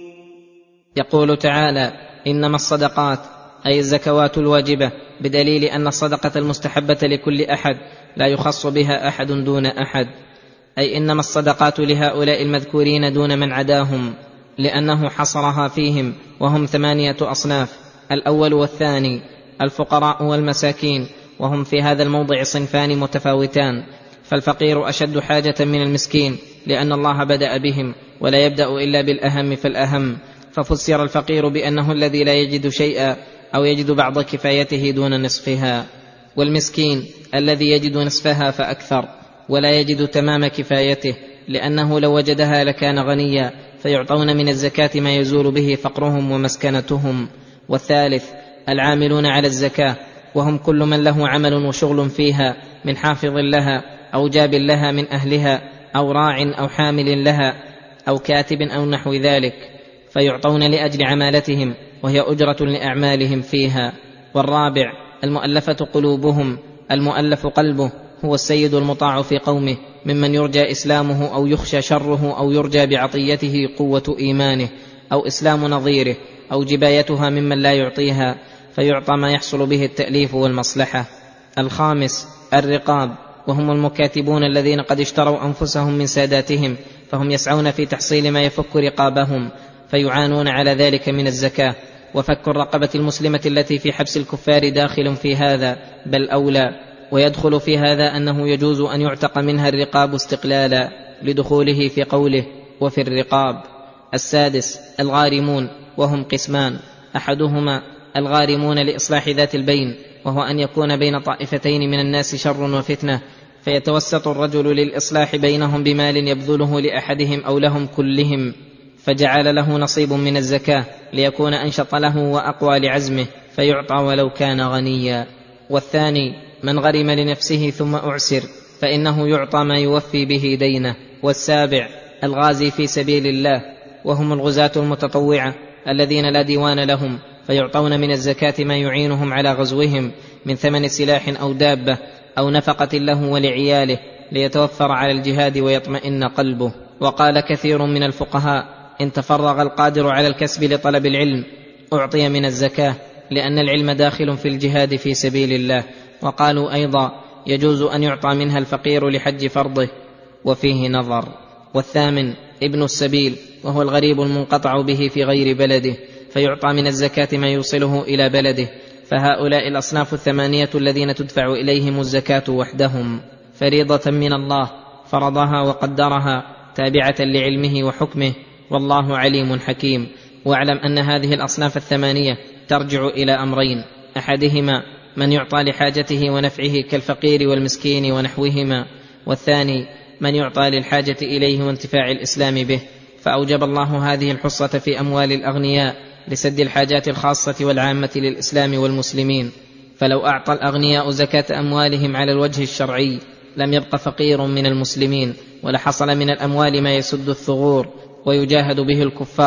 يقول تعالى: إنما الصدقات، أي الزكوات الواجبة، بدليل أن الصدقة المستحبة لكل أحد لا يخص بها أحد دون أحد، أي إنما الصدقات لهؤلاء المذكورين دون من عداهم، لأنه حصرها فيهم، وهم 8 أصناف: الأول والثاني الفقراء والمساكين، وهم في هذا الموضع صنفان متفاوتان، فالفقير أشد حاجة من المسكين، لأن الله بدأ بهم ولا يبدأ إلا بالأهم فالأهم، ففسر الفقير بأنه الذي لا يجد شيئا أو يجد بعض كفايته دون نصفها، والمسكين الذي يجد نصفها فأكثر ولا يجد تمام كفايته، لأنه لو وجدها لكان غنيا، فيعطون من الزكاة ما يزول به فقرهم ومسكنتهم. والثالث العاملون على الزكاة، وهم كل من له عمل وشغل فيها، من حافظ لها أو جاب لها من أهلها أو راع أو حامل لها أو كاتب أو نحو ذلك، فيعطون لأجل عمالتهم، وهي أجرة لأعمالهم فيها. والرابع المؤلفة قلوبهم، المؤلف قلبه هو السيد المطاع في قومه، ممن يرجى إسلامه أو يخشى شره أو يرجى بعطيته قوة إيمانه أو إسلام نظيره أو جبايتها ممن لا يعطيها، فيعطى ما يحصل به التأليف والمصلحة. الخامس الرقاب، وهم المكاتبون الذين قد اشتروا أنفسهم من ساداتهم، فهم يسعون في تحصيل ما يفك رقابهم، فيعانون على ذلك من الزكاة. وفك الرقبة المسلمة التي في حبس الكفار داخل في هذا، بل أولى، ويدخل في هذا أنه يجوز أن يعتق منها الرقاب استقلالا، لدخوله في قوله وفي الرقاب. السادس الغارمون، وهم قسمان: أحدهما الغارمون لإصلاح ذات البين، وهو أن يكون بين طائفتين من الناس شر وفتنة، فيتوسط الرجل للإصلاح بينهم بمال يبذله لأحدهم أو لهم كلهم، فجعل له نصيب من الزكاة ليكون أنشط له وأقوى لعزمه، فيعطى ولو كان غنيا. والثاني من غرم لنفسه ثم أعسر، فإنه يعطى ما يوفي به دينه. والسابع الغازي في سبيل الله، وهم الغزاة المتطوعة الذين لا ديوان لهم، فيعطون من الزكاة ما يعينهم على غزوهم من ثمن سلاح أو دابة أو نفقة له ولعياله، ليتوفر على الجهاد ويطمئن قلبه. وقال كثير من الفقهاء: إن تفرغ القادر على الكسب لطلب العلم أعطي من الزكاة، لأن العلم داخل في الجهاد في سبيل الله. وقالوا أيضا: يجوز أن يعطى منها الفقير لحج فرضه، وفيه نظر. والثامن ابن السبيل، وهو الغريب المنقطع به في غير بلده، فيعطى من الزكاة ما يوصله إلى بلده. فهؤلاء الأصناف 8 الذين تدفع إليهم الزكاة وحدهم، فريضة من الله فرضها وقدرها، تابعة لعلمه وحكمه، والله عليم حكيم. واعلم أن هذه الأصناف 8 ترجع إلى أمرين: أحدهما من يعطى لحاجته ونفعه كالفقير والمسكين ونحوهما، والثاني من يعطى للحاجة إليه وانتفاع الإسلام به. فأوجب الله هذه الحصة في أموال الأغنياء لسد الحاجات الخاصة والعامة للإسلام والمسلمين. فلو أعطى الأغنياء زكاة أموالهم على الوجه الشرعي لم يبق فقير من المسلمين، ولحصل من الأموال ما يسد الثغور ويجاهد به الكفار،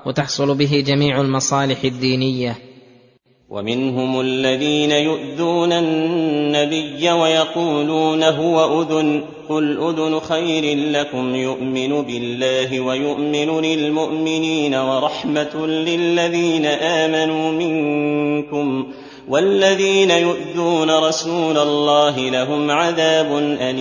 وتحصل به جميع المصالح الدينية. ومنهم الذين يؤذون النبي ويقولون هو أذن قل أذن خير لكم يؤمن بالله ويؤمن للمؤمنين ورحمة للذين آمنوا منكم والذين يؤذون رسول الله لهم عذاب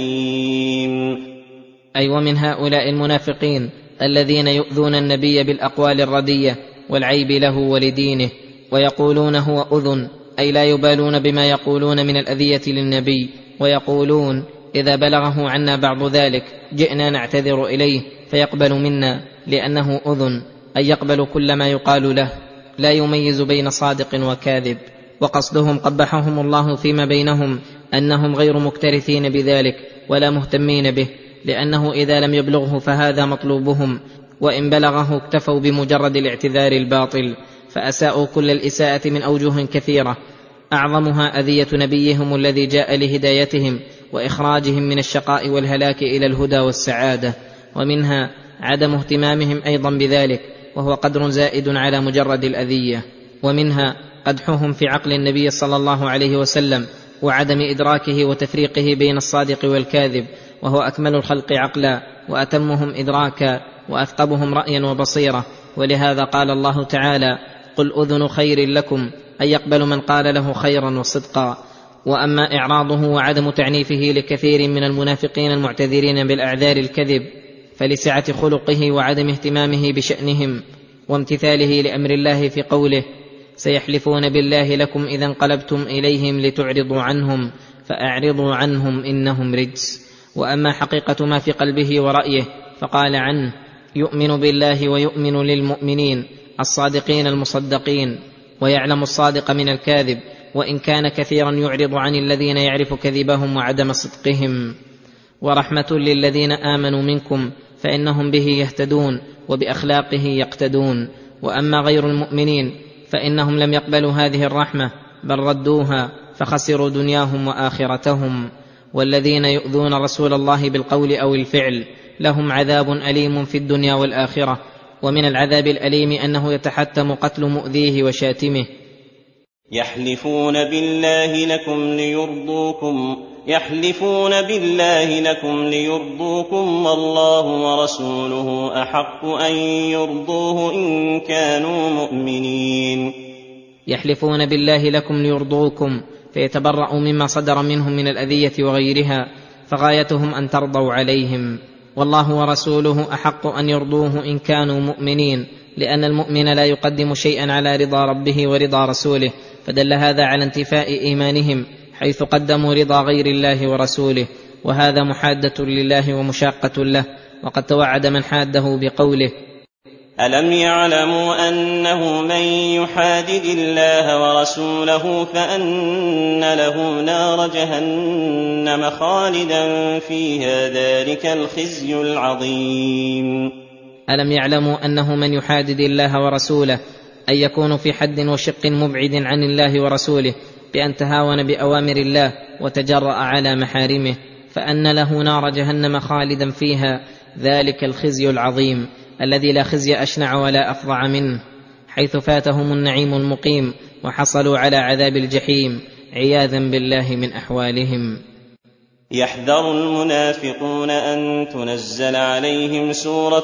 أليم. أي ومن هؤلاء المنافقين الذين يؤذون النبي بالأقوال الردية والعيب له ولدينه، ويقولون هو أذن، أي لا يبالون بما يقولون من الأذية للنبي، ويقولون إذا بلغه عنا بعض ذلك جئنا نعتذر إليه فيقبل منا لأنه أذن، أي يقبل كل ما يقال له، لا يميز بين صادق وكاذب. وقصدهم قبحهم الله فيما بينهم أنهم غير مكترثين بذلك ولا مهتمين به، لأنه إذا لم يبلغه فهذا مطلوبهم، وإن بلغه اكتفوا بمجرد الاعتذار الباطل، فأساءوا كل الإساءة من أوجه كثيرة، أعظمها أذية نبيهم الذي جاء لهدايتهم وإخراجهم من الشقاء والهلاك إلى الهدى والسعادة، ومنها عدم اهتمامهم أيضا بذلك، وهو قدر زائد على مجرد الأذية. ومنها قدحهم في عقل النبي صلى الله عليه وسلم وعدم إدراكه وتفريقه بين الصادق والكاذب، وهو أكمل الخلق عقلا وأتمهم إدراكا وأثقبهم رأيا وبصيرة. ولهذا قال الله تعالى قل أذن خير لكم، أي يقبل من قال له خيرا وصدقا. وأما إعراضه وعدم تعنيفه لكثير من المنافقين المعتذرين بالأعذار الكذب فلسعة خلقه وعدم اهتمامه بشأنهم وامتثاله لأمر الله في قوله سيحلفون بالله لكم إذا انقلبتم إليهم لتعرضوا عنهم فأعرضوا عنهم إنهم رجس. وأما حقيقة ما في قلبه ورأيه فقال عنه يؤمن بالله ويؤمن للمؤمنين الصادقين المصدقين، ويعلم الصادق من الكاذب، وإن كان كثيرا يعرض عن الذين يعرف كذبهم وعدم صدقهم. ورحمة للذين آمنوا منكم فإنهم به يهتدون وبأخلاقه يقتدون. وأما غير المؤمنين فإنهم لم يقبلوا هذه الرحمة بل ردوها فخسروا دنياهم وآخرتهم. والذين يؤذون رسول الله بالقول أو الفعل لهم عذاب أليم في الدنيا والآخرة. ومن العذاب الأليم أنه يتحتم قتل مؤذيه وشاتمه. يحلفون بالله لكم ليرضوكم والله ورسوله أحق أن يرضوه إن كانوا مؤمنين. يحلفون بالله لكم ليرضوكم فيتبرأوا مما صدر منهم من الأذية وغيرها، فغايتهم أن ترضوا عليهم، والله ورسوله أحق أن يرضوه إن كانوا مؤمنين، لأن المؤمن لا يقدم شيئا على رضا ربه ورضا رسوله، فدل هذا على انتفاء إيمانهم حيث قدموا رضا غير الله ورسوله، وهذا محادة لله ومشاقة له. وقد توعد من حاده بقوله ألم يعلموا أنه من يحادد الله ورسوله فأن له نار جهنم خالدا فيها ذلك الخزي العظيم. ألم يعلموا أنه من يحادد الله ورسوله أن يكون في حد وشق مبعد عن الله ورسوله بأن تهاون بأوامر الله وتجرأ على محارمه فأن له نار جهنم خالدا فيها ذلك الخزي العظيم الذي لا خزي أشنع ولا أفظع منه، حيث فاتهم النعيم المقيم وحصلوا على عذاب الجحيم عياذا بالله من أحوالهم. يحذر المنافقون أن تنزل عليهم سورة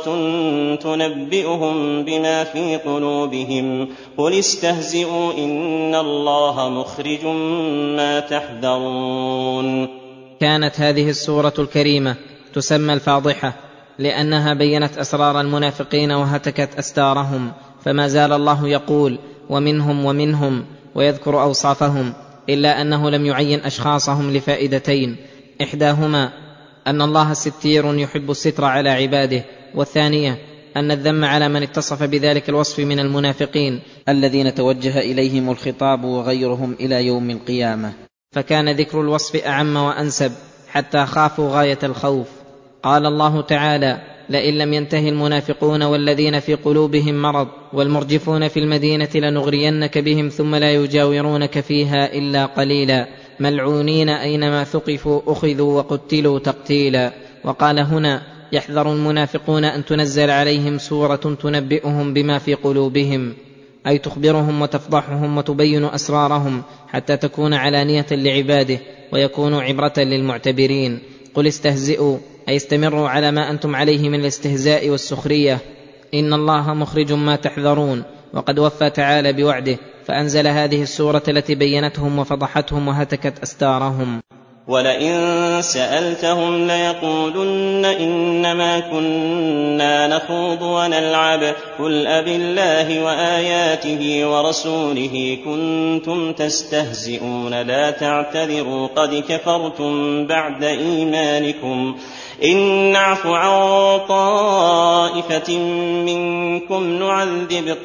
تنبئهم بما في قلوبهم قل استهزئوا إن الله مخرج ما تحذرون. كانت هذه السورة الكريمة تسمى الفاضحة لأنها بينت أسرار المنافقين وهتكت أستارهم، فما زال الله يقول ومنهم ويذكر أوصافهم، إلا أنه لم يعين أشخاصهم لفائدتين: إحداهما أن الله ستير يحب الستر على عباده، والثانية أن الذم على من اتصف بذلك الوصف من المنافقين الذين توجه إليهم الخطاب وغيرهم إلى يوم القيامة، فكان ذكر الوصف أعم وأنسب حتى خافوا غاية الخوف. قال الله تعالى: لئن لم ينته المنافقون والذين في قلوبهم مرض والمرجفون في المدينة لنغرينك بهم ثم لا يجاورونك فيها إلا قليلا ملعونين أينما ثقفوا أخذوا وقتلوا تقتيلا. وقال هنا: يحذر المنافقون أن تنزل عليهم سورة تنبئهم بما في قلوبهم، أي تخبرهم وتفضحهم وتبين أسرارهم حتى تكون علانية لعباده ويكونوا عبرة للمعتبرين. قل استهزئوا، أي استمروا على ما أنتم عليه من الاستهزاء والسخرية، إن الله مخرج ما تحذرون. وقد وفى تعالى بوعده فأنزل هذه السورة التي بينتهم وفضحتهم وهتكت أستارهم. ولئن سألتهم ليقولن إنما كنا نخوض ونلعب قل أبالله وآياته ورسوله كنتم تستهزئون لا تعتذروا قد كفرتم بعد إيمانكم إن نعف عن طائفة منكم نعذب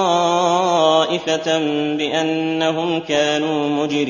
طائفة بأنهم كانوا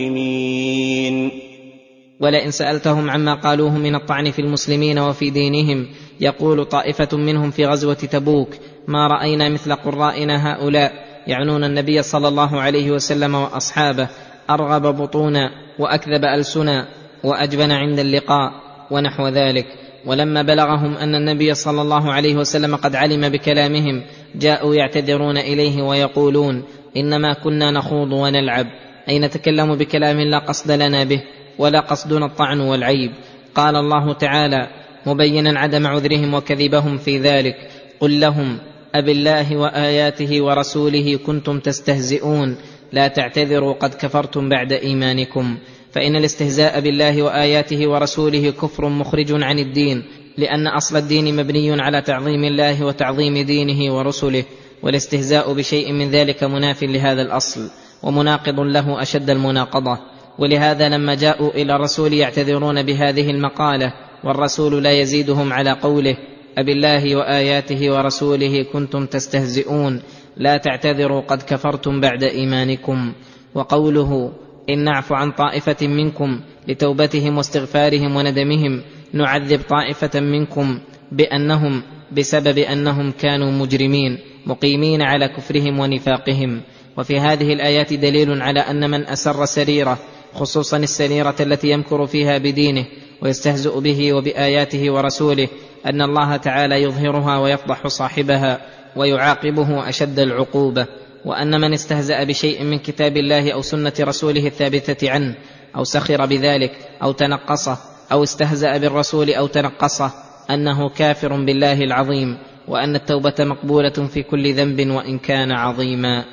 مجرمين. ولئن سألتهم عما قالوه من الطعن في المسلمين وفي دينهم، يقول طائفة منهم في غزوة تبوك ما رأينا مثل قرائنا هؤلاء، يعنون النبي صلى الله عليه وسلم وأصحابه، أرغب بطونا وأكذب ألسنا وأجبن عند اللقاء ونحو ذلك. ولما بلغهم أن النبي صلى الله عليه وسلم قد علم بكلامهم جاءوا يعتذرون إليه ويقولون إنما كنا نخوض ونلعب، أي نتكلم بكلام لا قصد لنا به ولا قصدنا الطعن والعيب. قال الله تعالى مبينا عدم عذرهم وكذبهم في ذلك قل لهم أبالله وآياته ورسوله كنتم تستهزئون لا تعتذروا قد كفرتم بعد إيمانكم. فإن الاستهزاء بالله وآياته ورسوله كفر مخرج عن الدين، لأن أصل الدين مبني على تعظيم الله وتعظيم دينه ورسله، والاستهزاء بشيء من ذلك مناف لهذا الأصل ومناقض له أشد المناقضة. ولهذا لما جاءوا إلى الرسول يعتذرون بهذه المقالة والرسول لا يزيدهم على قوله أبالله وآياته ورسوله كنتم تستهزئون لا تعتذروا قد كفرتم بعد إيمانكم. وقوله إن نعف عن طائفة منكم لتوبتهم واستغفارهم وندمهم نعذب طائفة منكم بأنهم بسبب أنهم كانوا مجرمين مقيمين على كفرهم ونفاقهم. وفي هذه الآيات دليل على أن من أسر سريرة، خصوصا السريرة التي يمكر فيها بدينه ويستهزئ به وبآياته ورسوله، أن الله تعالى يظهرها ويفضح صاحبها ويعاقبه أشد العقوبة. وأن من استهزأ بشيء من كتاب الله أو سنة رسوله الثابتة عنه أو سخر بذلك أو تنقصه أو استهزأ بالرسول أو تنقصه أنه كافر بالله العظيم، وأن التوبة مقبولة في كل ذنب وإن كان عظيما.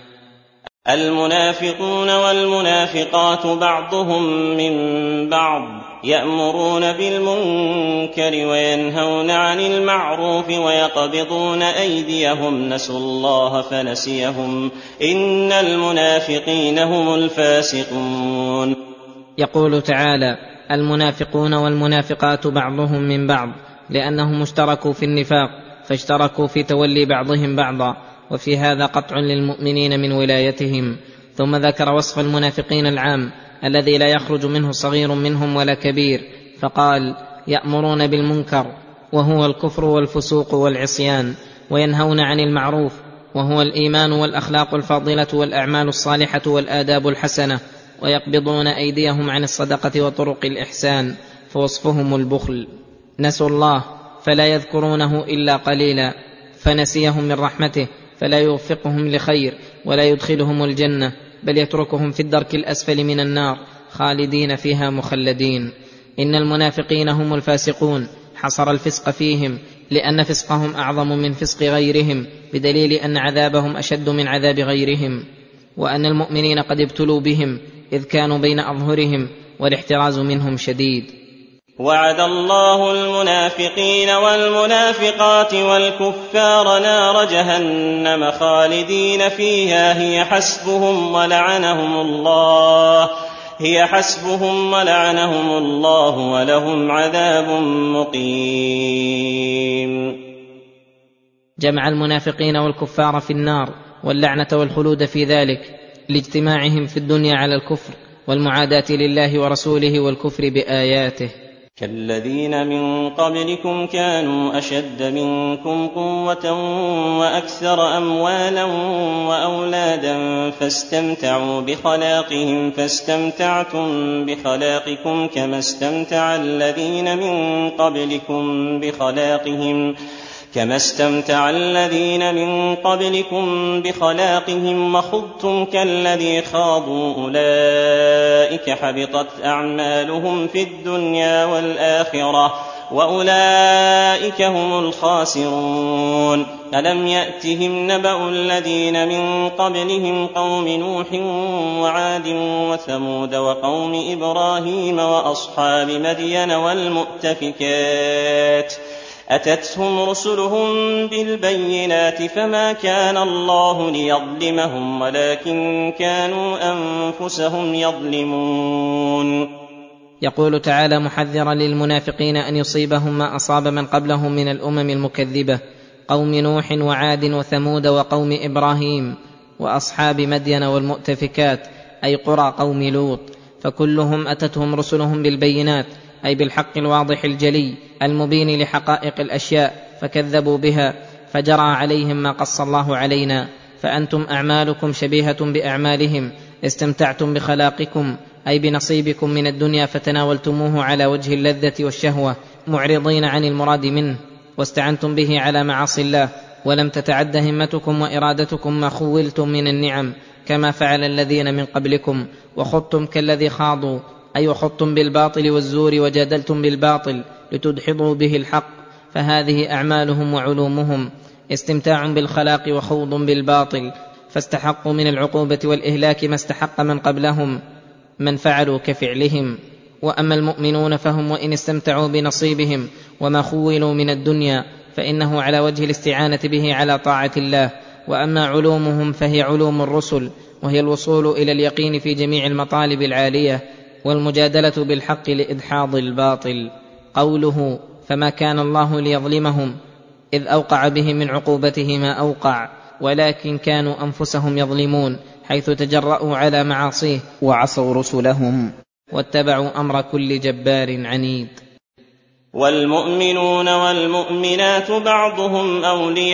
المنافقون والمنافقات بعضهم من بعض يأمرون بالمنكر وينهون عن المعروف ويقبضون أيديهم نسوا الله فنسيهم إن المنافقين هم الفاسقون. يقول تعالى المنافقون والمنافقات بعضهم من بعض، لأنهم اشتركوا في النفاق فاشتركوا في تولي بعضهم بعضا، وفي هذا قطع للمؤمنين من ولايتهم. ثم ذكر وصف المنافقين العام الذي لا يخرج منه صغير منهم ولا كبير، فقال يأمرون بالمنكر وهو الكفر والفسوق والعصيان، وينهون عن المعروف وهو الإيمان والأخلاق الفاضلة والأعمال الصالحة والآداب الحسنة، ويقبضون أيديهم عن الصدقة وطرق الإحسان، فوصفهم البخل. نسوا الله فلا يذكرونه إلا قليلا، فنسيهم من رحمته فلا يوفقهم لخير ولا يدخلهم الجنة، بل يتركهم في الدرك الأسفل من النار خالدين فيها مخلدين. إن المنافقين هم الفاسقون، حصر الفسق فيهم لأن فسقهم أعظم من فسق غيرهم، بدليل أن عذابهم أشد من عذاب غيرهم، وأن المؤمنين قد ابتلوا بهم إذ كانوا بين أظهرهم والاحتراز منهم شديد. وعد الله المنافقين والمنافقات والكفار نار جهنم خالدين فيها هي حسبهم ولعنهم الله ولهم عذاب مقيم. جمع المنافقين والكفار في النار واللعنة والخلود في ذلك لاجتماعهم في الدنيا على الكفر والمعاداة لله ورسوله والكفر بآياته. كالذين من قبلكم كانوا أشد منكم قوة وأكثر أموالا وأولادا فاستمتعوا بخلاقهم فاستمتعتم بخلاقكم كما استمتع الذين من قبلكم بخلاقهم وخضتم كالذي خاضوا أولئك حبطت أعمالهم في الدنيا والآخرة وأولئك هم الخاسرون. ألم يأتهم نبأ الذين من قبلهم قوم نوح وعاد وثمود وقوم إبراهيم وأصحاب مدين والمؤتفكات أتتهم رسلهم بالبينات فما كان الله ليظلمهم ولكن كانوا أنفسهم يظلمون. يقول تعالى محذرا للمنافقين أن يصيبهم ما أصاب من قبلهم من الأمم المكذبة، قوم نوح وعاد وثمود وقوم إبراهيم وأصحاب مدين والمؤتفكات، أي قرى قوم لوط، فكلهم أتتهم رسلهم بالبينات، أي بالحق الواضح الجلي المبين لحقائق الأشياء، فكذبوا بها فجرى عليهم ما قص الله علينا. فأنتم أعمالكم شبيهة بأعمالهم، استمتعتم بخلاقكم أي بنصيبكم من الدنيا فتناولتموه على وجه اللذة والشهوة معرضين عن المراد منه، واستعنتم به على معاصي الله، ولم تتعد همتكم وإرادتكم ما خولتم من النعم كما فعل الذين من قبلكم، وخضتم كالذي خاضوا، أي وخضتم بالباطل والزور وجادلتم بالباطل لتدحضوا به الحق، فهذه أعمالهم وعلومهم، استمتاع بالخلاق وخوض بالباطل، فاستحقوا من العقوبة والإهلاك ما استحق من قبلهم من فعلوا كفعلهم. وأما المؤمنون فهم وإن استمتعوا بنصيبهم وما خولوا من الدنيا فإنه على وجه الاستعانة به على طاعة الله. وأما علومهم فهي علوم الرسل، وهي الوصول إلى اليقين في جميع المطالب العالية والمجادلة بالحق لإدحاض الباطل. قوله فما كان الله ليظلمهم إذ أوقع بهم من عقوبته ما أوقع، ولكن كانوا أنفسهم يظلمون حيث تجرؤوا على معاصيه وعصوا رسلهم واتبعوا أمر كل جبار عنيد. والمؤمنون والمؤمنات بعضهم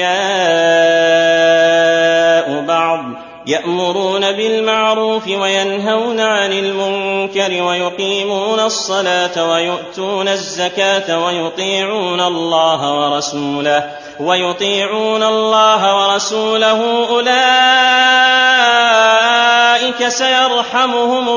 أولياء بعض، يأمرون بالمعروف وينهون عن المنكر ويقيمون الصلاة ويؤتون الزكاة ويطيعون الله ورسوله أولئك سيرحمهم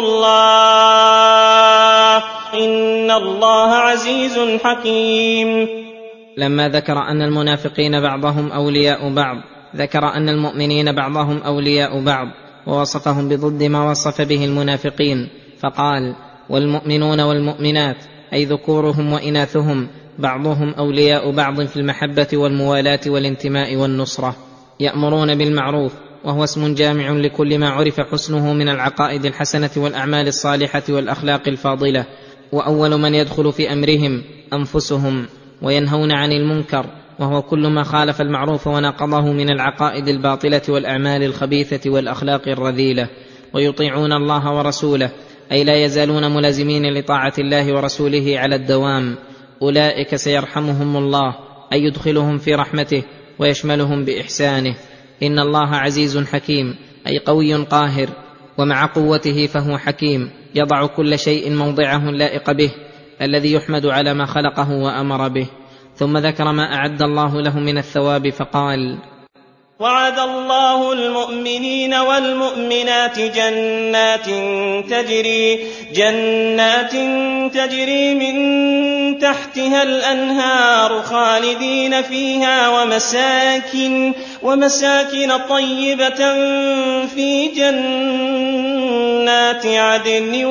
الله إن الله عزيز حكيم. لما ذكر أن المنافقين بعضهم أولياء بعض، ذكر أن المؤمنين بعضهم أولياء بعض، ووصفهم بضد ما وصف به المنافقين، فقال والمؤمنون والمؤمنات، أي ذكورهم وإناثهم، بعضهم أولياء بعض في المحبة والموالاة والانتماء والنصرة. يأمرون بالمعروف، وهو اسم جامع لكل ما عرف حسنه من العقائد الحسنة والأعمال الصالحة والأخلاق الفاضلة، وأول من يدخل في أمرهم أنفسهم. وينهون عن المنكر، وهو كل ما خالف المعروف وناقضه من العقائد الباطلة والأعمال الخبيثة والأخلاق الرذيلة. ويطيعون الله ورسوله، أي لا يزالون ملازمين لطاعة الله ورسوله على الدوام. أولئك سيرحمهم الله، أي يدخلهم في رحمته ويشملهم بإحسانه. إن الله عزيز حكيم، أي قوي قاهر، ومع قوته فهو حكيم، يضع كل شيء موضعه اللائق به الذي يحمد على ما خلقه وأمر به. ثم ذكر ما أعد الله له من الثواب فقال وعد الله المؤمنين والمؤمنات جنات تجري من تحتها الأنهار خالدين فيها ومساكن طيبة في جنات عدن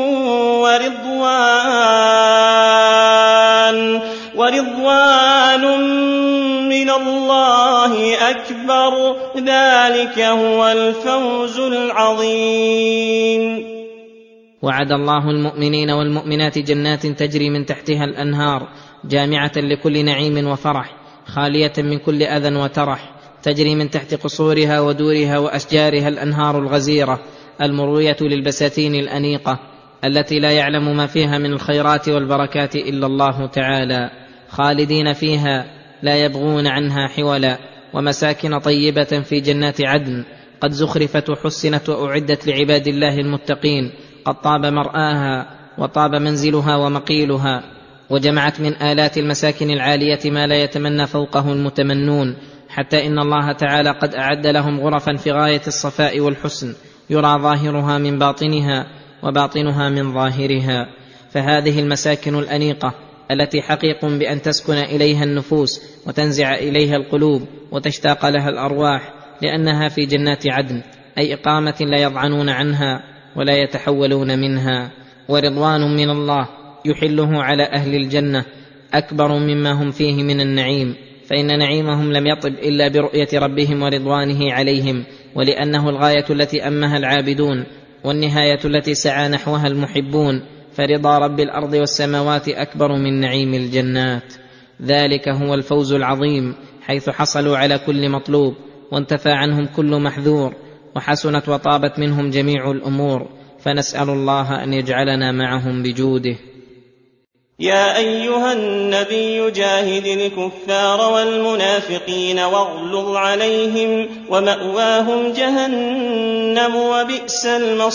ورضوان من الله أكبر، ذلك هو الفوز العظيم. وعد الله المؤمنين والمؤمنات جنات تجري من تحتها الأنهار، جامعة لكل نعيم وفرح، خالية من كل أذى وترح، تجري من تحت قصورها ودورها وأشجارها الأنهار الغزيرة المروية للبساتين الأنيقة التي لا يعلم ما فيها من الخيرات والبركات إلا الله تعالى، خالدين فيها لا يبغون عنها حولا، ومساكن طيبة في جنات عدن قد زخرفت وحسنت وأعدت لعباد الله المتقين، قد طاب مرآها وطاب منزلها ومقيلها، وجمعت من آلات المساكن العالية ما لا يتمنى فوقه المتمنون، حتى إن الله تعالى قد أعد لهم غرفا في غاية الصفاء والحسن، يرى ظاهرها من باطنها وباطنها من ظاهرها. فهذه المساكن الأنيقة التي حقيق بأن تسكن إليها النفوس وتنزع إليها القلوب وتشتاق لها الأرواح، لأنها في جنات عدن، أي إقامة لا يضعنون عنها ولا يتحولون منها، ورضوان من الله يحله على أهل الجنة أكبر مما هم فيه من النعيم، فإن نعيمهم لم يطب إلا برؤية ربهم ورضوانه عليهم، ولأنه الغاية التي أمها العابدون والنهاية التي سعى نحوها المحبون، فرضا رب الأرض والسماوات أكبر من نعيم الجنات. ذلك هو الفوز العظيم، حيث حصلوا على كل مطلوب وانتفى عنهم كل محذور، وحسنت وطابت منهم جميع الأمور، فنسأل الله أن يجعلنا معهم بجوده. يا أيها النبي جاهد الكفار والمنافقين واغلظ عليهم ومأواهم جهنم وبئس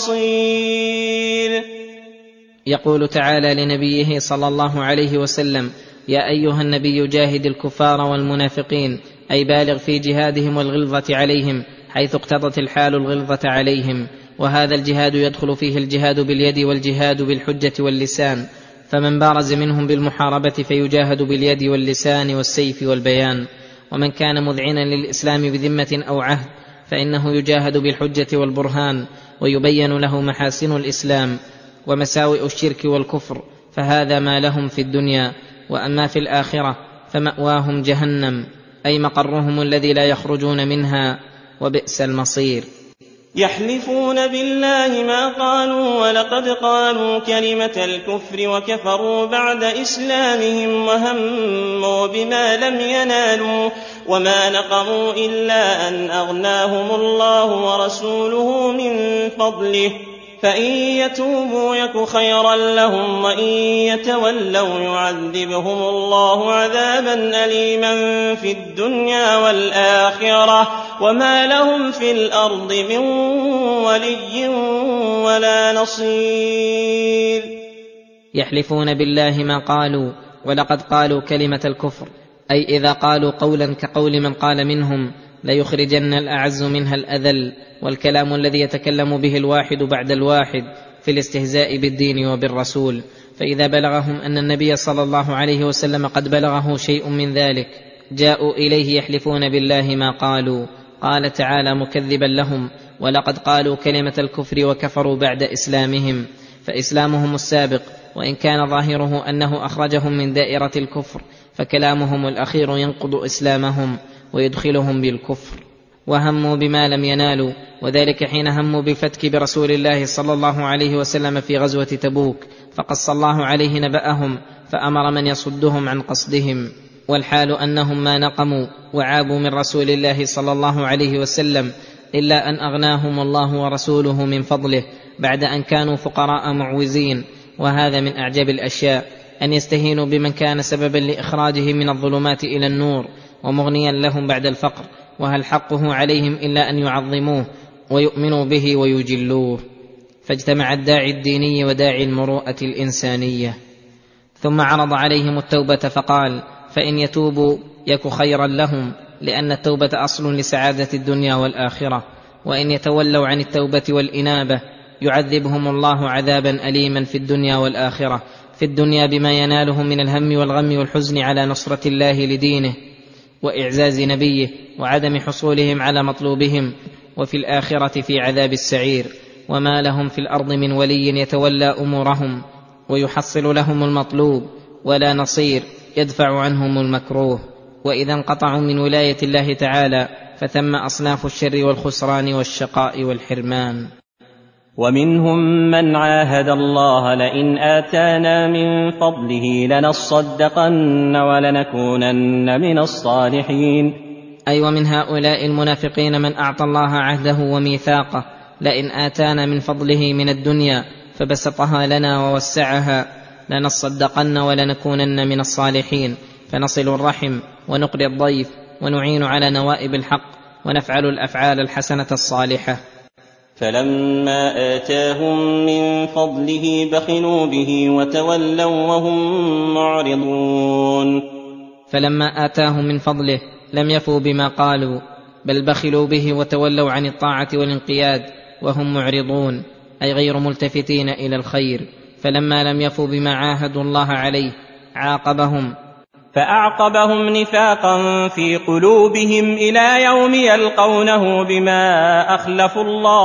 المصير. يقول تعالى لنبيه صلى الله عليه وسلم: يا أيها النبي جاهد الكفار والمنافقين، أي بالغ في جهادهم والغلظة عليهم، حيث اقتضت الحال الغلظة عليهم، وهذا الجهاد يدخل فيه الجهاد باليد والجهاد بالحجة واللسان، فمن بارز منهم بالمحاربة فيجاهد باليد واللسان والسيف والبيان، ومن كان مذعنا للإسلام بذمة أو عهد فإنه يجاهد بالحجة والبرهان، ويبين له محاسن الإسلام ومساوئ الشرك والكفر، فهذا ما لهم في الدنيا. وأما في الآخرة فمأواهم جهنم، أي مقرهم الذي لا يخرجون منها، وبئس المصير. يحلفون بالله ما قالوا ولقد قالوا كلمة الكفر وكفروا بعد إسلامهم وهموا بما لم ينالوا، وما نقموا إلا أن أغناهم الله ورسوله من فضله، فإن يتوبوا يك خيرا لهم، وإن يتولوا يعذبهم الله عذابا أليما في الدنيا والآخرة، وما لهم في الأرض من ولي ولا نصير. يحلفون بالله ما قالوا ولقد قالوا كلمة الكفر، أي إذا قالوا قولا كقول من قال منهم ليخرجن الأعز منها الأذل، والكلام الذي يتكلم به الواحد بعد الواحد في الاستهزاء بالدين وبالرسول. فإذا بلغهم أن النبي صلى الله عليه وسلم قد بلغه شيء من ذلك جاءوا إليه يحلفون بالله ما قالوا. قال تعالى مكذبا لهم: ولقد قالوا كلمة الكفر وكفروا بعد إسلامهم، فإسلامهم السابق وإن كان ظاهره أنه أخرجهم من دائرة الكفر، فكلامهم الأخير ينقض إسلامهم ويدخلهم بالكفر. وهموا بما لم ينالوا، وذلك حين هموا بالفتك برسول الله صلى الله عليه وسلم في غزوة تبوك، فقص الله عليه نبأهم فأمر من يصدهم عن قصدهم، والحال أنهم ما نقموا وعابوا من رسول الله صلى الله عليه وسلم إلا أن أغناهم الله ورسوله من فضله بعد أن كانوا فقراء معوزين. وهذا من أعجب الأشياء، أن يستهينوا بمن كان سببا لإخراجهم من الظلمات إلى النور ومغنيا لهم بعد الفقر، وهل حقه عليهم إلا أن يعظموه ويؤمنوا به ويجلوه. فاجتمع الداعي الديني وداعي المروءة الإنسانية. ثم عرض عليهم التوبة فقال: فإن يتوبوا يك خيرا لهم، لأن التوبة أصل لسعادة الدنيا والآخرة، وإن يتولوا عن التوبة والإنابة يعذبهم الله عذابا أليما في الدنيا والآخرة، في الدنيا بما ينالهم من الهم والغم والحزن على نصرة الله لدينه وإعزاز نبيه وعدم حصولهم على مطلوبهم، وفي الآخرة في عذاب السعير. وما لهم في الأرض من ولي يتولى أمورهم ويحصل لهم المطلوب، ولا نصير يدفع عنهم المكروه. وإذا انقطعوا من ولاية الله تعالى فثم أصناف الشر والخسران والشقاء والحرمان. ومنهم من عاهد الله لئن آتانا من فضله لنصدقن ولنكونن من الصالحين. أي ومن هؤلاء المنافقين من أعطى الله عهده وميثاقه لئن آتانا من فضله من الدنيا فبسطها لنا ووسعها لنصدقن ولنكونن من الصالحين، فنصل الرحم ونقري الضيف ونعين على نوائب الحق ونفعل الأفعال الحسنة الصالحة. فلما آتاهم من فضله بخلوا به وتولوا وهم معرضون. فلما آتاهم من فضله لم يفوا بما قالوا، بل بخلوا به وتولوا عن الطاعة والانقياد وهم معرضون، أي غير ملتفتين إلى الخير. فلما لم يفوا بما عاهدوا الله عليه عاقبهم، فأعقبهم نفاقا في قلوبهم إلى يوم يلقونه بما أخلفوا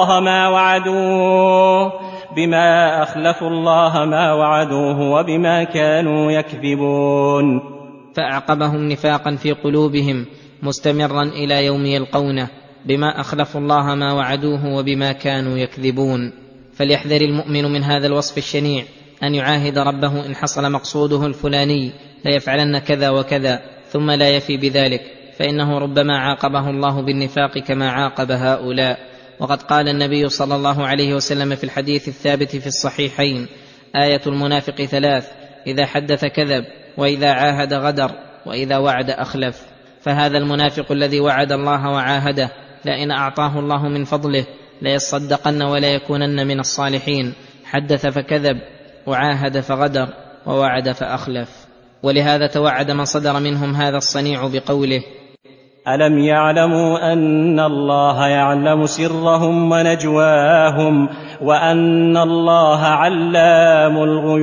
الله ما وعدوه وبما كانوا يكذبون. فأعقبهم نفاقا في قلوبهم مستمرا إلى يوم يلقونه بما أخلفوا الله ما وعدوه وبما كانوا يكذبون. فليحذر المؤمن من هذا الوصف الشنيع، أن يعاهد ربه إن حصل مقصوده الفلاني ليفعلن كذا وكذا ثم لا يفي بذلك، فإنه ربما عاقبه الله بالنفاق كما عاقب هؤلاء. وقد قال النبي صلى الله عليه وسلم في الحديث الثابت في الصحيحين: آية المنافق 3: إذا حدث كذب، وإذا عاهد غدر، وإذا وعد أخلف. فهذا المنافق الذي وعد الله وعاهده لئن أعطاه الله من فضله ليصدقن ولا يكونن من الصالحين، حدث فكذب، وعاهد فغدر، ووعد فأخلف. ولهذا توعد من صدر منهم هذا الصنيع بقوله: ألم يعلموا أن الله يعلم سرهم ونجواهم وأن الله علام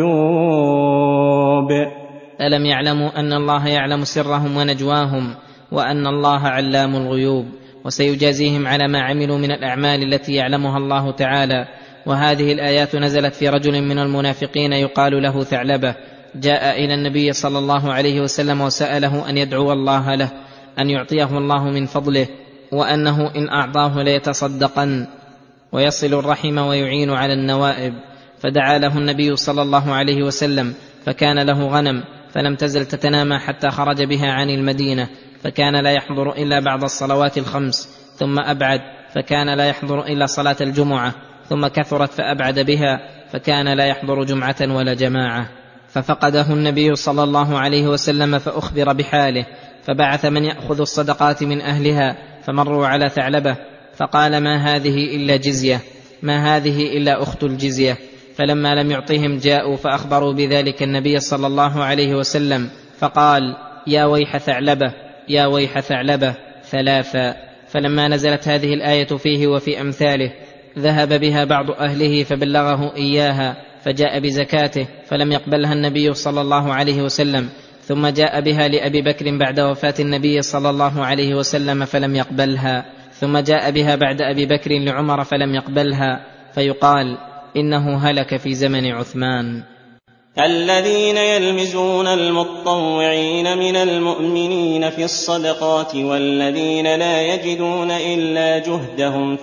الغيوب. ألم يعلموا أن الله يعلم سرهم ونجواهم وأن الله علام الغيوب، وسيجازيهم على ما عملوا من الأعمال التي يعلمها الله تعالى. وهذه الآيات نزلت في رجل من المنافقين يقال له ثعلبة، جاء إلى النبي صلى الله عليه وسلم وسأله أن يدعو الله له أن يعطيه الله من فضله، وأنه إن أعطاه ليتصدقن ويصل الرحم ويعين على النوائب. فدعا له النبي صلى الله عليه وسلم، فكان له غنم فلم تزل تتنامى حتى خرج بها عن المدينة، فكان لا يحضر إلا بعد الصلوات الخمس، ثم أبعد فكان لا يحضر إلا صلاة الجمعة، ثم كثرت فأبعد بها فكان لا يحضر جمعة ولا جماعة. ففقده النبي صلى الله عليه وسلم فأخبر بحاله، فبعث من يأخذ الصدقات من أهلها، فمروا على ثعلبة فقال: ما هذه إلا جزية، ما هذه إلا أخت الجزية. فلما لم يعطهم جاءوا فأخبروا بذلك النبي صلى الله عليه وسلم، فقال: يا ويح ثعلبة، يا ويح ثعلبة 3. فلما نزلت هذه الآية فيه وفي أمثاله ذهب بها بعض أهله فبلغه إياها، فجاء بزكاته فلم يقبلها النبي صلى الله عليه وسلم، ثم جاء بها لأبي بكر بعد وفاة النبي صلى الله عليه وسلم فلم يقبلها، ثم جاء بها بعد أبي بكر لعمر فلم يقبلها، فيقال إنه هلك في زمن عثمان. الذين يلمزون المطوعين من المؤمنين في الصدقات والذين لا يجدون إلا جهدهم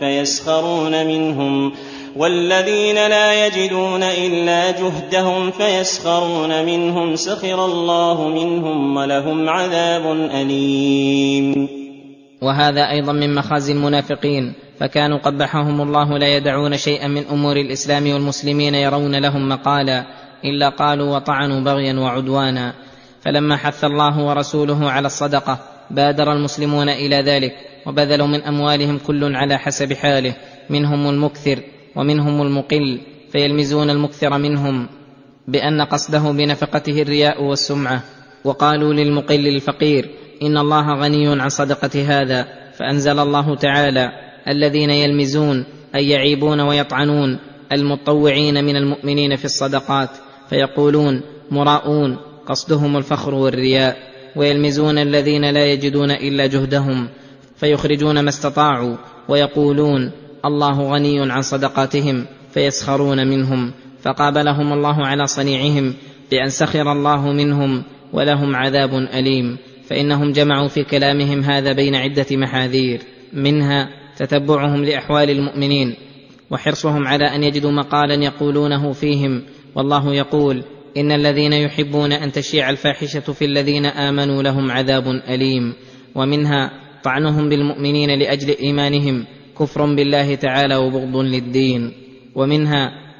فيسخرون منهم سخر الله منهم ولهم عذاب أليم. وهذا أيضا من مخازي المنافقين، فكانوا قبحهم الله لا يدعون شيئا من أمور الإسلام والمسلمين يرون لهم مقالا إلا قالوا وطعنوا بغيا وعدوانا. فلما حث الله ورسوله على الصدقة بادر المسلمون إلى ذلك، وبذلوا من أموالهم كل على حسب حاله، منهم المكثر ومنهم المقل، فيلمزون المكثر منهم بأن قصده بنفقته الرياء والسمعة. وقالوا للمقل الفقير: إن الله غني عن صدقة هذا، فأنزل الله تعالى: الذين يلمزون أي يعيبون ويطعنون المطوعين من المؤمنين في الصدقات، فيقولون مراؤون، قصدهم الفخر والرياء، ويلمزون الذين لا يجدون إلا جهدهم، فيخرجون ما استطاعوا، ويقولون الله غني عن صدقاتهم، فيسخرون منهم، فقابلهم الله على صنيعهم بأن سخر الله منهم ولهم عذاب أليم. فإنهم جمعوا في كلامهم هذا بين عدة محاذير، منها تتبعهم لأحوال المؤمنين وحرصهم على أن يجدوا مقالا يقولونه فيهم، والله يقول: إن الذين يحبون أن تشيع الفاحشة في الذين آمنوا لهم عذاب أليم. ومنها طعنهم بالمؤمنين لأجل إيمانهم كفر بالله تعالى وبغض للدين. ومنها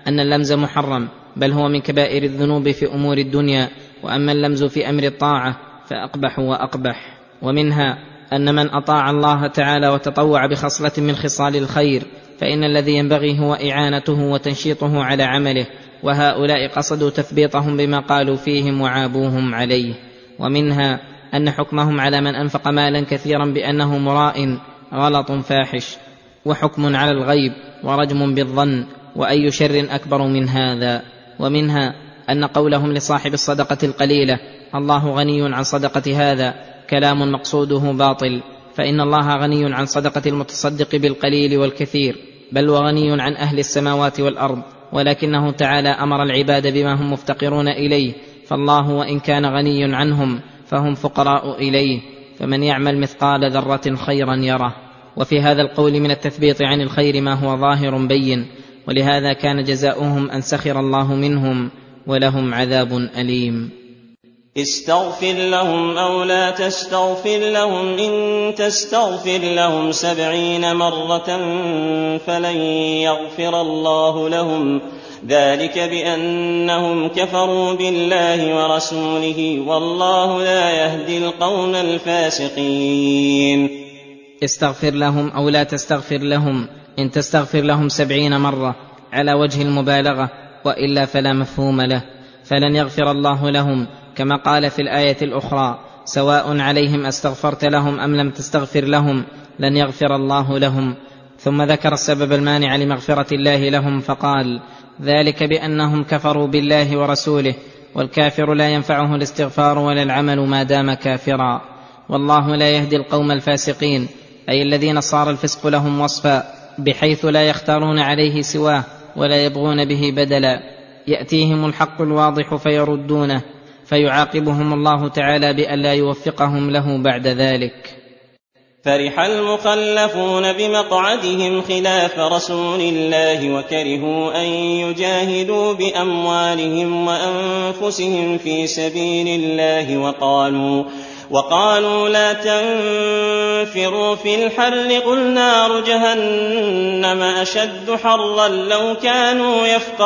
أن اللمز محرم، بل هو من كبائر الذنوب في أمور الدنيا، وأما اللمز في أمر الطاعة فأقبح وأقبح. ومنها أن من أطاع الله تعالى وتطوع بخصلة من خصال الخير فإن الذي ينبغي هو إعانته وتنشيطه على عمله، وهؤلاء قصدوا تثبيطهم بما قالوا فيهم وعابوهم عليه. ومنها أن حكمهم على من أنفق مالا كثيرا بأنه مراء غلط فاحش، وحكم على الغيب ورجم بالظن، وأي شر أكبر من هذا. ومنها أن قولهم لصاحب الصدقة القليلة الله غني عن صدقة هذا كلام مقصوده باطل، فإن الله غني عن صدقة المتصدق بالقليل والكثير، بل وغني عن أهل السماوات والأرض، ولكنه تعالى أمر العباد بما هم مفتقرون إليه، فالله وإن كان غني عنهم فهم فقراء إليه، فمن يعمل مثقال ذرة خيرا يره. وفي هذا القول من التثبيط عن الخير ما هو ظاهر بين، ولهذا كان جزاؤهم أن سخر الله منهم ولهم عذاب أليم. استغفر لهم أو لا تستغفر لهم، إن تستغفر لهم 70 مرة فلن يغفر الله لهم، ذلك بأنهم كفروا بالله ورسوله، والله لا يهدي القوم الفاسقين. استغفر لهم أو لا تستغفر لهم، إن تستغفر لهم 70 مرة على وجه المبالغة، وإلا فلا مفهوم له، فلن يغفر الله لهم، كما قال في الآية الأخرى سواء عليهم أستغفرت لهم أم لم تستغفر لهم لن يغفر الله لهم. ثم ذكر السبب المانع لمغفرة الله لهم فقال ذلك بأنهم كفروا بالله ورسوله، والكافر لا ينفعه الاستغفار ولا العمل ما دام كافرا، والله لا يهدي القوم الفاسقين، أي الذين صار الفسق لهم وصفا بحيث لا يختارون عليه سواه ولا يبغون به بدلا، يأتيهم الحق الواضح فيردونه، فيعاقبهم الله تعالى بأن لا يوفقهم له بعد ذلك. فرح المخلفون بمقعدهم خلاف رسول الله، وكرهوا أن يجاهدوا بأموالهم وأنفسهم في سبيل الله، وقالوا لا تنفروا في الحر، قل نار جهنم أشد حرا لو كانوا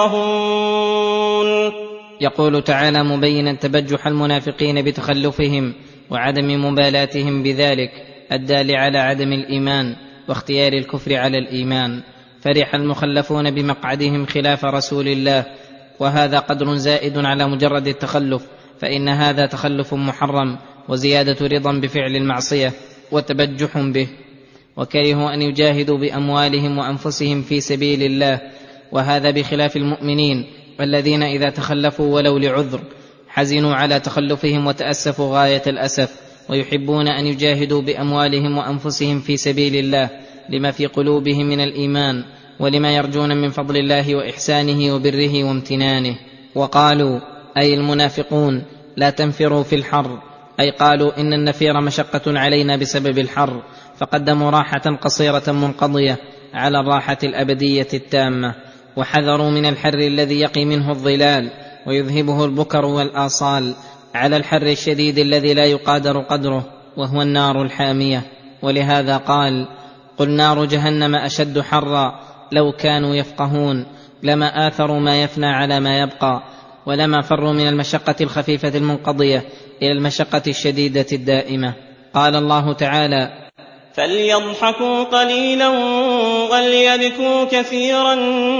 يفقهون. يقول تعالى مبينا تبجح المنافقين بتخلفهم وعدم مبالاتهم بذلك الدال على عدم الإيمان واختيار الكفر على الإيمان. فرح المخلفون بمقعدهم خلاف رسول الله، وهذا قدر زائد على مجرد التخلف، فإن هذا تخلف محرم وزيادة رضا بفعل المعصية وتبجح به. وكرهوا أن يجاهدوا بأموالهم وأنفسهم في سبيل الله، وهذا بخلاف المؤمنين الذين إذا تخلفوا ولو لعذر حزنوا على تخلفهم وتأسفوا غاية الأسف، ويحبون أن يجاهدوا بأموالهم وأنفسهم في سبيل الله لما في قلوبهم من الإيمان، ولما يرجون من فضل الله وإحسانه وبره وامتنانه. وقالوا أي المنافقون لا تنفروا في الحر، أي قالوا إن النفير مشقة علينا بسبب الحر، فقدموا راحة قصيرة منقضية على الراحة الأبدية التامة، وحذروا من الحر الذي يقي منه الظلال ويذهبه البكر والآصال على الحر الشديد الذي لا يقادر قدره، وهو النار الحامية. ولهذا قال قل نار جهنم أشد حرا لو كانوا يفقهون، لما آثروا ما يفنى على ما يبقى، ولما فروا من المشقة الخفيفة المنقضية إلى المشقة الشديدة الدائمة. قال الله تعالى فليضحكوا قليلا وليبكوا كثيرا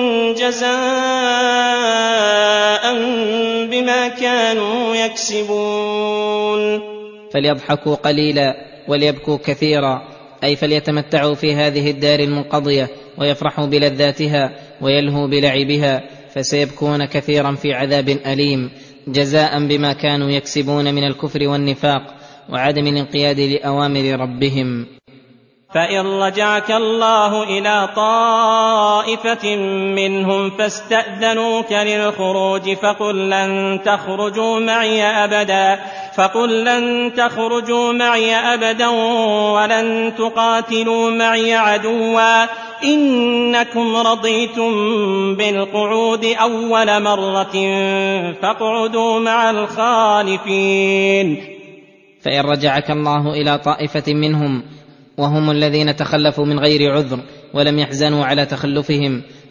جزاء بما كانوا يكسبون. فليضحكوا قليلا وليبكوا كثيرا، أي فليتمتعوا في هذه الدار المنقضية ويفرحوا بلذاتها ويلهوا بلعبها، فسيبكون كثيرا في عذاب أليم جزاء بما كانوا يكسبون من الكفر والنفاق وعدم الانقياد لأوامر ربهم. فإن رجعك الله إلى طائفة منهم فاستأذنوك للخروج فقل لن تخرجوا معي أبدا ولن تقاتلوا معي عدوا، إنكم رضيتم بالقعود أول مرة فاقعدوا مع الخالفين. فإن رجعك الله إلى طائفة منهم وهم الذين تخلفوا من غير عذر ولم يحزنوا على تخلفهم،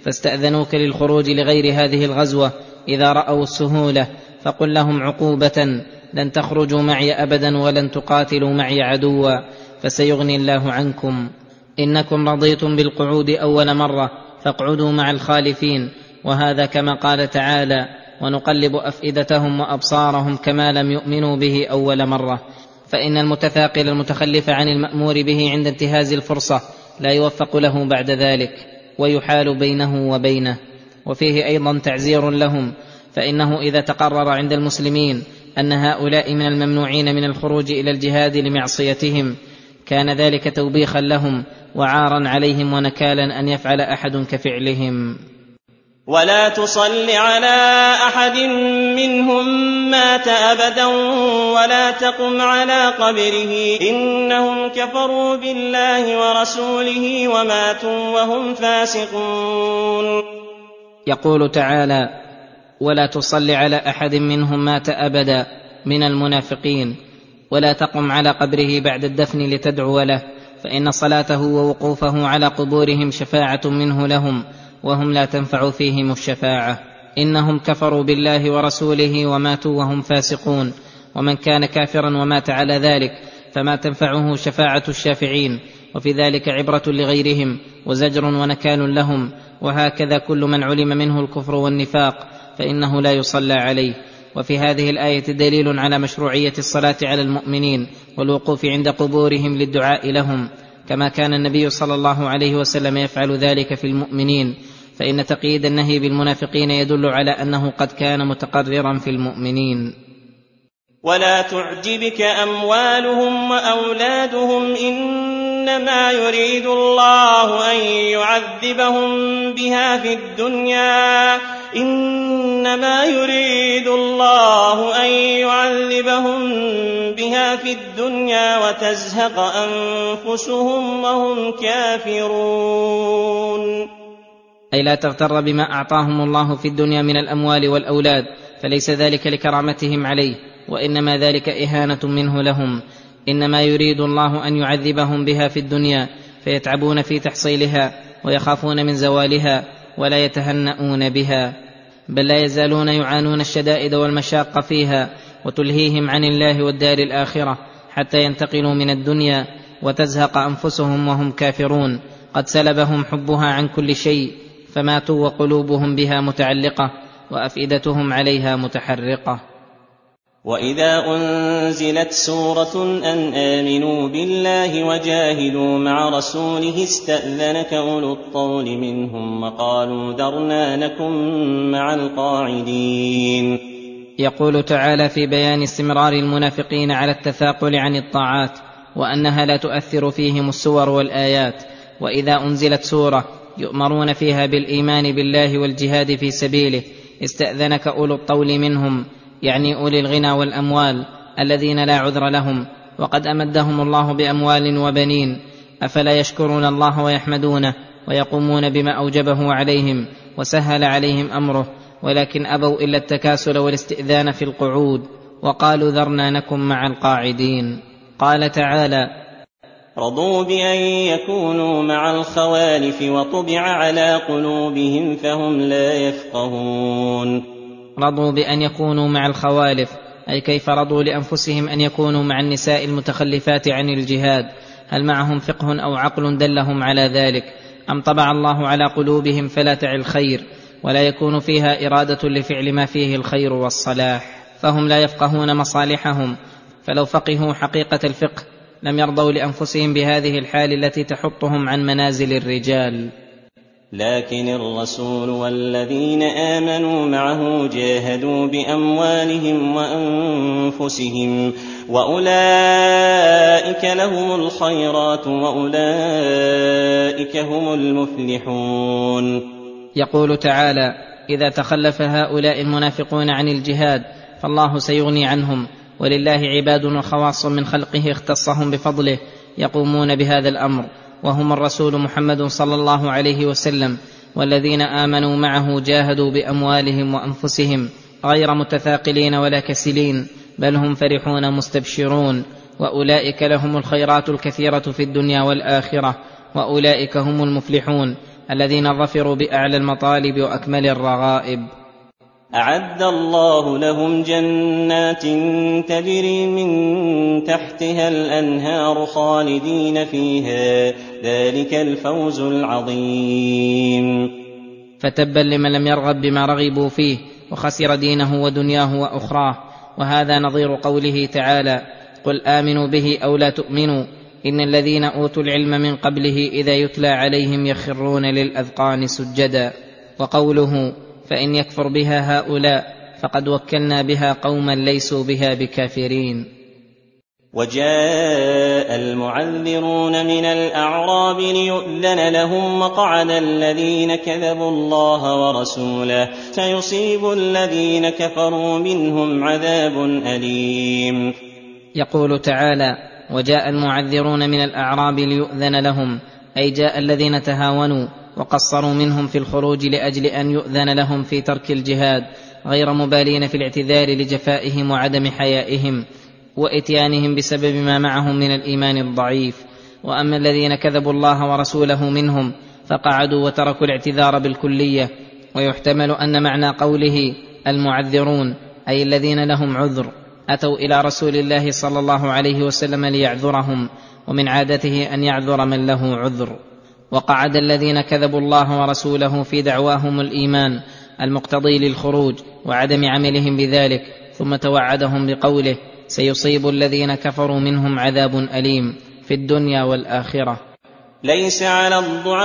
فاستأذنوك للخروج لغير هذه الغزوة إذا رأوا السهولة، فقل لهم عقوبة: لن تخرجوا معي أبدا ولن تقاتلوا معي عدوا، فسيغني الله عنكم. إنكم رضيتم بالقعود أول مرة فاقعدوا مع الخالفين. وهذا كما قال تعالى: ونقلب أفئدتهم وأبصارهم كما لم يؤمنوا به أول مرة. فإن المتثاقل المتخلف عن المأمور به عند انتهاز الفرصة لا يوفق له بعد ذلك، ويحال بينه وبينه. وفيه أيضا تعزير لهم، فإنه إذا تقرر عند المسلمين أن هؤلاء من الممنوعين من الخروج إلى الجهاد لمعصيتهم، كان ذلك توبيخا لهم وعارا عليهم ونكالا أن يفعل أحد كفعلهم. ولا تصل على أحد منهم مات أبدا ولا تقم على قبره، إنهم كفروا بالله ورسوله وماتوا وهم فاسقون. يقول تعالى: ولا تصل على أحد منهم مات أبدا من المنافقين ولا تقم على قبره بعد الدفن لتدعو له، فإن صلاته ووقوفه على قبورهم شفاعة منه لهم وهم لا تنفع فيهم الشفاعة. إنهم كفروا بالله ورسوله وماتوا وهم فاسقون. ومن كان كافرا ومات على ذلك فما تنفعه شفاعة الشافعين، وفي ذلك عبرة لغيرهم وزجر ونكال لهم. وهكذا كل من علم منه الكفر والنفاق فإنه لا يصلى عليه. وفي هذه الآية دليل على مشروعية الصلاة على المؤمنين والوقوف عند قبورهم للدعاء لهم، كما كان النبي صلى الله عليه وسلم يفعل ذلك في المؤمنين، فإن تقييد النهي بالمنافقين يدل على أنه قد كان متقررا في المؤمنين. ولا تعجبك أموالهم وأولادهم، إنما يريد الله أن يعذبهم بها في الدنيا وتزهق أنفسهم وهم كافرون. أي لا تغتر بما أعطاهم الله في الدنيا من الأموال والأولاد، فليس ذلك لكرامتهم عليه، وإنما ذلك إهانة منه لهم. إنما يريد الله أن يعذبهم بها في الدنيا فيتعبون في تحصيلها ويخافون من زوالها ولا يتهنؤون بها، بل لا يزالون يعانون الشدائد والمشاق فيها وتلهيهم عن الله والدار الآخرة حتى ينتقلوا من الدنيا وتزهق أنفسهم وهم كافرون، قد سلبهم حبها عن كل شيء، فماتوا وقلوبهم بها متعلقة وأفئدتهم عليها متحرقة. وإذا أنزلت سورة أن آمنوا بالله وجاهدوا مع رسوله استأذنك أولو الطول منهم وقالوا ذرنا نكن مع القاعدين. يقول تعالى في بيان استمرار المنافقين على التثاقل عن الطاعات وأنها لا تؤثر فيهم السور والآيات. وإذا أنزلت سورة يؤمرون فيها بالإيمان بالله والجهاد في سبيله استأذنك أولو الطول منهم، يعني أولي الغنى والأموال الذين لا عذر لهم، وقد أمدهم الله بأموال وبنين، أفلا يشكرون الله ويحمدونه ويقومون بما أوجبه عليهم وسهل عليهم أمره، ولكن أبوا إلا التكاسل والاستئذان في القعود، وقالوا ذرنا نكن مع القاعدين. قال تعالى: رضوا بأن يكونوا مع الخوالف وطبع على قلوبهم فهم لا يفقهون. رضوا بأن يكونوا مع الخوالف، أي كيف رضوا لأنفسهم أن يكونوا مع النساء المتخلفات عن الجهاد؟ هل معهم فقه أو عقل دلهم على ذلك، أم طبع الله على قلوبهم فلا تعي الخير ولا يكون فيها إرادة لفعل ما فيه الخير والصلاح، فهم لا يفقهون مصالحهم؟ فلو فقهوا حقيقة الفقه لم يرضوا لأنفسهم بهذه الحال التي تحطهم عن منازل الرجال. لكن الرسول والذين آمنوا معه جاهدوا بأموالهم وأنفسهم وأولئك لهم الخيرات وأولئك هم المفلحون. يقول تعالى: إذا تخلف هؤلاء المنافقون عن الجهاد فالله سيغني عنهم، ولله عباد وخواص من خلقه اختصهم بفضله يقومون بهذا الأمر، وهم الرسول محمد صلى الله عليه وسلم والذين آمنوا معه جاهدوا بأموالهم وأنفسهم غير متثاقلين ولا كسلين، بل هم فرحون مستبشرون، وأولئك لهم الخيرات الكثيرة في الدنيا والآخرة، وأولئك هم المفلحون. الذين ظفروا بأعلى المطالب وأكمل الرغائب. أعد الله لهم جنات تجري من تحتها الأنهار خالدين فيها، ذلك الفوز العظيم. فتبا لمن لم يرغب بما رغبوا فيه وخسر دينه ودنياه وأخراه. وهذا نظير قوله تعالى: قل آمنوا به أو لا تؤمنوا إن الذين أوتوا العلم من قبله إذا يتلى عليهم يخرون للأذقان سجدا. وقوله: فإن يكفر بها هؤلاء فقد وكلنا بها قوما ليسوا بها بكافرين. وجاء المعذرون من الأعراب ليؤذن لهم مقعد الذين كذبوا الله ورسوله، سيصيب الذين كفروا منهم عذاب أليم. يقول تعالى: وجاء المعذرون من الأعراب ليؤذن لهم، أي جاء الذين تهاونوا وقصروا منهم في الخروج لأجل أن يؤذن لهم في ترك الجهاد، غير مبالين في الاعتذار لجفائهم وعدم حيائهم وإتيانهم بسبب ما معهم من الإيمان الضعيف. وأما الذين كذبوا الله ورسوله منهم فقعدوا وتركوا الاعتذار بالكلية. ويحتمل أن معنى قوله المعذرون أي الذين لهم عذر أتوا إلى رسول الله صلى الله عليه وسلم ليعذرهم، ومن عادته أن يعذر من له عذر. وقعد الذين كذبوا الله ورسوله في دعواهم الإيمان المقتضي للخروج وعدم عملهم بذلك، ثم توعدهم بقوله: سيصيب الذين كفروا منهم عذاب أليم في الدنيا والآخرة. ليس على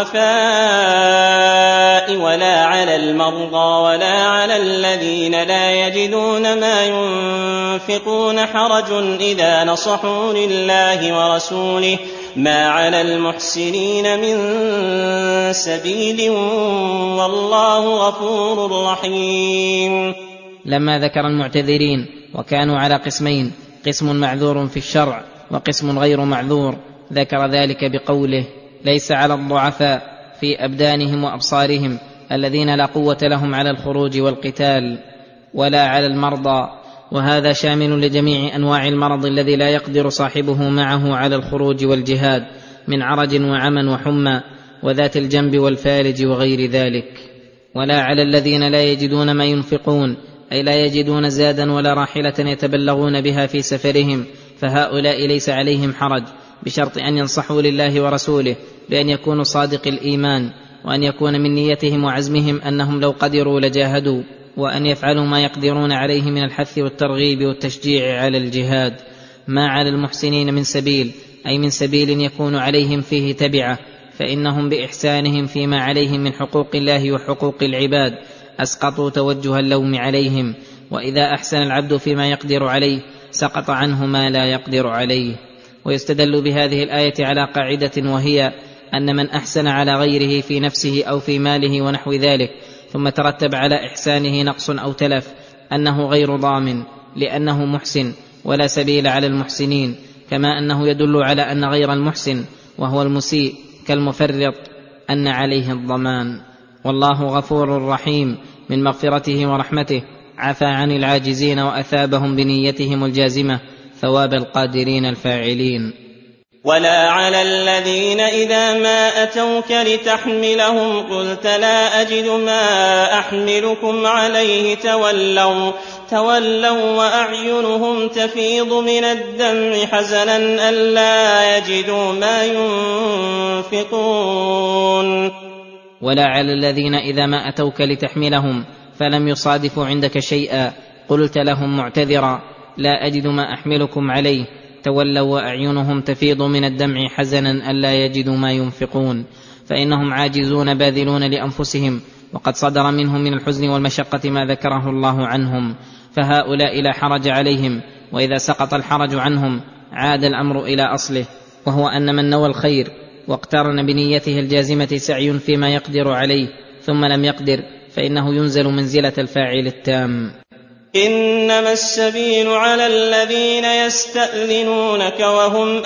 الضعفاء ولا على المرضى ولا على الذين لا يجدون ما ينفقون حرج إذا نصحوا لله ورسوله، ما على المحسنين من سبيل والله غفور رحيم. لما ذكر المعتذرين وكانوا على قسمين، قسم معذور في الشرع وقسم غير معذور، ذكر ذلك بقوله: ليس على الضعفاء في أبدانهم وأبصارهم الذين لا قوة لهم على الخروج والقتال، ولا على المرضى، وهذا شامل لجميع أنواع المرض الذي لا يقدر صاحبه معه على الخروج والجهاد من عرج وعمى وحمى وذات الجنب والفالج وغير ذلك. ولا على الذين لا يجدون ما ينفقون، أي لا يجدون زادا ولا راحلة يتبلغون بها في سفرهم، فهؤلاء ليس عليهم حرج، بشرط أن ينصحوا لله ورسوله بأن يكونوا صادق الإيمان، وأن يكون من نيتهم وعزمهم أنهم لو قدروا لجاهدوا، وأن يفعلوا ما يقدرون عليه من الحث والترغيب والتشجيع على الجهاد. ما على المحسنين من سبيل، أي من سبيل يكون عليهم فيه تبعة، فإنهم بإحسانهم فيما عليهم من حقوق الله وحقوق العباد أسقطوا توجه اللوم عليهم، وإذا أحسن العبد فيما يقدر عليه سقط عنه ما لا يقدر عليه. ويستدل بهذه الآية على قاعدة، وهي أن من أحسن على غيره في نفسه أو في ماله ونحو ذلك ثم ترتب على إحسانه نقص أو تلف أنه غير ضامن، لأنه محسن ولا سبيل على المحسنين، كما أنه يدل على أن غير المحسن وهو المسيء كالمفرط أن عليه الضمان. والله غفور رحيم من مغفرته ورحمته، عفى عن العاجزين وأثابهم بنيتهم الجازمة ثواب القادرين الفاعلين. ولا على الذين إذا ما أتوك لتحملهم قلت لا أجد ما أحملكم عليه تولوا وأعينهم تفيض من الدمع حزنا ألا يجدوا ما ينفقون. ولا على الذين إذا ما أتوك لتحملهم فلم يصادفوا عندك شيئا قلت لهم معتذرا لا أجد ما أحملكم عليه، تولوا وأعينهم تفيض من الدمع حزنا ألا يجدوا ما ينفقون، فإنهم عاجزون باذلون لأنفسهم، وقد صدر منهم من الحزن والمشقة ما ذكره الله عنهم، فهؤلاء لا حرج عليهم. وإذا سقط الحرج عنهم عاد الأمر إلى أصله، وهو أن من نوى الخير واقترن بنيته الجازمة سعي فيما يقدر عليه ثم لم يقدر، فإنه ينزل منزلة الفاعل التام. إنما السبيل على الذين يستأذنونك وهم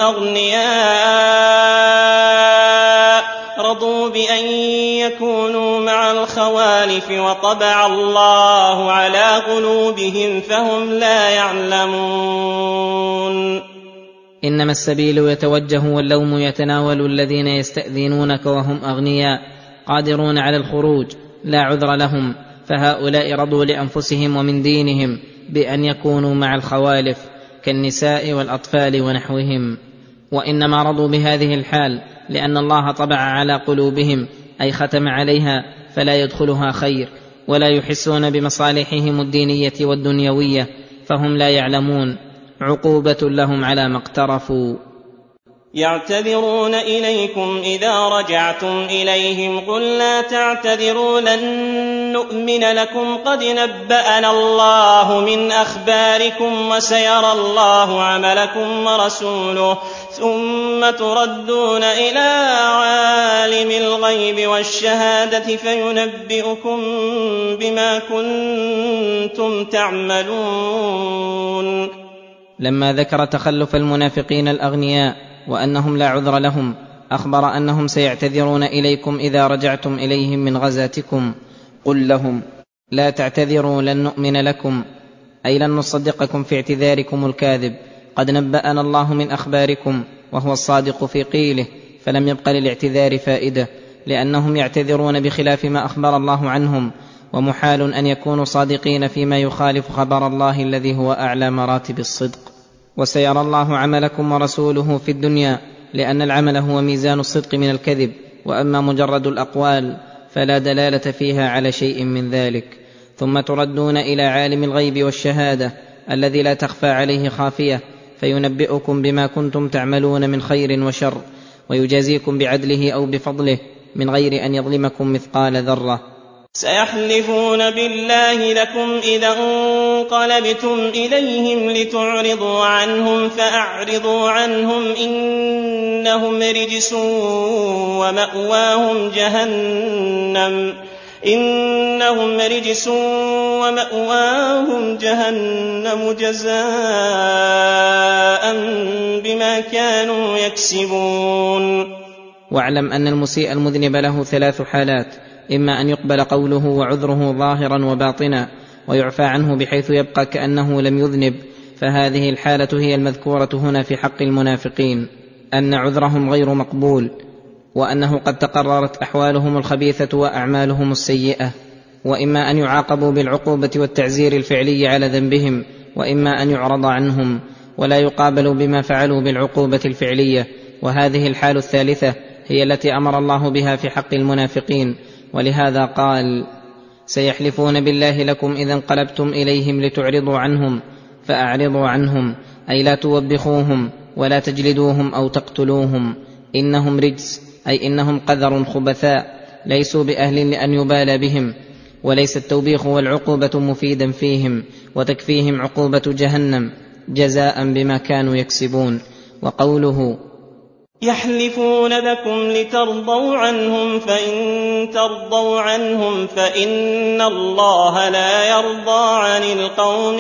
أغنياء رضوا بأن يكونوا مع الخوالف وطبع الله على قلوبهم فهم لا يعلمون. إنما السبيل يتوجه واللوم يتناول الذين يستأذنونك وهم أغنياء، قادرون على الخروج لا عذر لهم، فهؤلاء رضوا لأنفسهم ومن دينهم بأن يكونوا مع الخوالف كالنساء والأطفال ونحوهم، وإنما رضوا بهذه الحال لأن الله طبع على قلوبهم أي ختم عليها فلا يدخلها خير، ولا يحسون بمصالحهم الدينية والدنيوية، فهم لا يعلمون، عقوبة لهم على ما اقترفوا. يعتذرون إليكم إذا رجعتم إليهم قل لا تعتذروا لن نؤمن لكم قد نبأنا الله من أخباركم وسيرى الله عملكم ورسوله ثم تردون إلى عالم الغيب والشهادة فينبئكم بما كنتم تعملون. لما ذكر تخلف المنافقين الأغنياء وأنهم لا عذر لهم، أخبر أنهم سيعتذرون إليكم إذا رجعتم إليهم من غزاتكم. قل لهم لا تعتذروا لن نؤمن لكم، أي لن نصدقكم في اعتذاركم الكاذب، قد نبأنا الله من أخباركم وهو الصادق في قيله، فلم يبق للاعتذار فائدة، لأنهم يعتذرون بخلاف ما أخبر الله عنهم، ومحال أن يكونوا صادقين فيما يخالف خبر الله الذي هو أعلى مراتب الصدق. وسيرى الله عملكم ورسوله في الدنيا، لأن العمل هو ميزان الصدق من الكذب، وأما مجرد الأقوال فلا دلالة فيها على شيء من ذلك. ثم تردون إلى عالم الغيب والشهادة الذي لا تخفى عليه خافية، فينبئكم بما كنتم تعملون من خير وشر، ويجازيكم بعدله أو بفضله من غير أن يظلمكم مثقال ذرة. سيحلفون بالله لكم إذا انقلبتم إليهم لتعرضوا عنهم فأعرضوا عنهم إنهم رجس ومأواهم جهنم جزاء بما كانوا يكسبون. واعلم أن المسيء المذنب له 3 حالات: إما أن يقبل قوله وعذره ظاهرا وباطنا ويعفى عنه بحيث يبقى كأنه لم يذنب، فهذه الحالة هي المذكورة هنا في حق المنافقين، أن عذرهم غير مقبول، وأنه قد تقررت أحوالهم الخبيثة وأعمالهم السيئة. وإما أن يعاقبوا بالعقوبة والتعزير الفعلي على ذنبهم، وإما أن يعرض عنهم ولا يقابلوا بما فعلوا بالعقوبة الفعلية، وهذه الحال الثالثة هي التي أمر الله بها في حق المنافقين، ولهذا قال: سيحلفون بالله لكم إذا انقلبتم إليهم لتعرضوا عنهم فأعرضوا عنهم، أي لا توبخوهم ولا تجلدوهم أو تقتلوهم، إنهم رجس، أي إنهم قذر خبثاء ليسوا بأهل لأن يبالى بهم، وليس التوبيخ والعقوبة مفيدا فيهم، وتكفيهم عقوبة جهنم جزاء بما كانوا يكسبون. وقوله يحلفون لكم لترضوا عنهم فإن ترضوا عنهم فإن الله لا يرضى عن القوم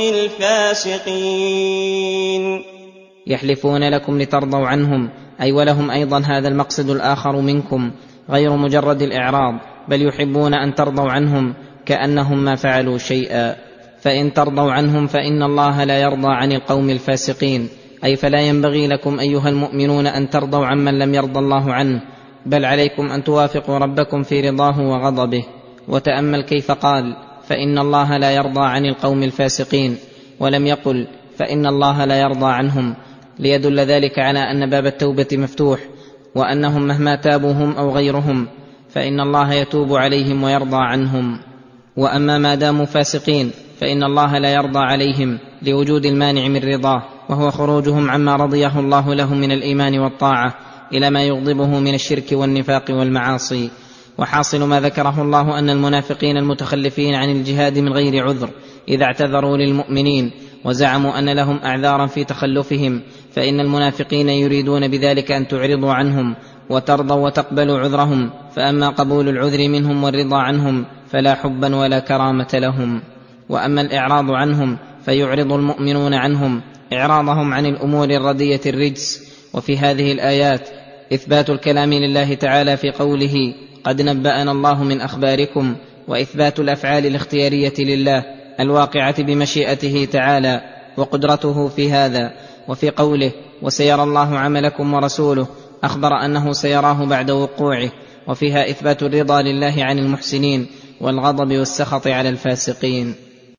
الفاسقين. يحلفون لكم لترضوا عنهم، أي ولهم أيضا هذا المقصد الآخر منكم غير مجرد الإعراض، بل يحبون أن ترضوا عنهم كأنهم ما فعلوا شيئا. فإن ترضوا عنهم فإن الله لا يرضى عن القوم الفاسقين، أي فلا ينبغي لكم أيها المؤمنون أن ترضوا عمن لم يرضى الله عنه، بل عليكم أن توافقوا ربكم في رضاه وغضبه. وتأمل كيف قال: فإن الله لا يرضى عن القوم الفاسقين، ولم يقل فإن الله لا يرضى عنهم، ليدل ذلك على أن باب التوبة مفتوح، وأنهم مهما تابوا هم أو غيرهم فإن الله يتوب عليهم ويرضى عنهم. وأما ما داموا فاسقين فإن الله لا يرضى عليهم لوجود المانع من رضاه، وهو خروجهم عما رضيه الله لهم من الإيمان والطاعة إلى ما يغضبه من الشرك والنفاق والمعاصي. وحاصل ما ذكره الله أن المنافقين المتخلفين عن الجهاد من غير عذر إذا اعتذروا للمؤمنين وزعموا أن لهم أعذارا في تخلفهم، فإن المنافقين يريدون بذلك أن تعرضوا عنهم وترضوا وتقبلوا عذرهم، فأما قبول العذر منهم والرضا عنهم فلا حبا ولا كرامة لهم. وأما الإعراض عنهم فيعرض المؤمنون عنهم إعراضهم عن الأمور الردية الرجس. وفي هذه الآيات إثبات الكلام لله تعالى في قوله قد نبأنا الله من أخباركم، وإثبات الأفعال الاختيارية لله الواقعة بمشيئته تعالى وقدرته في هذا. وفي قوله وسيرى الله عملكم ورسوله أخبر أنه سيراه بعد وقوعه، وفيها إثبات الرضا لله عن المحسنين والغضب والسخط على الفاسقين.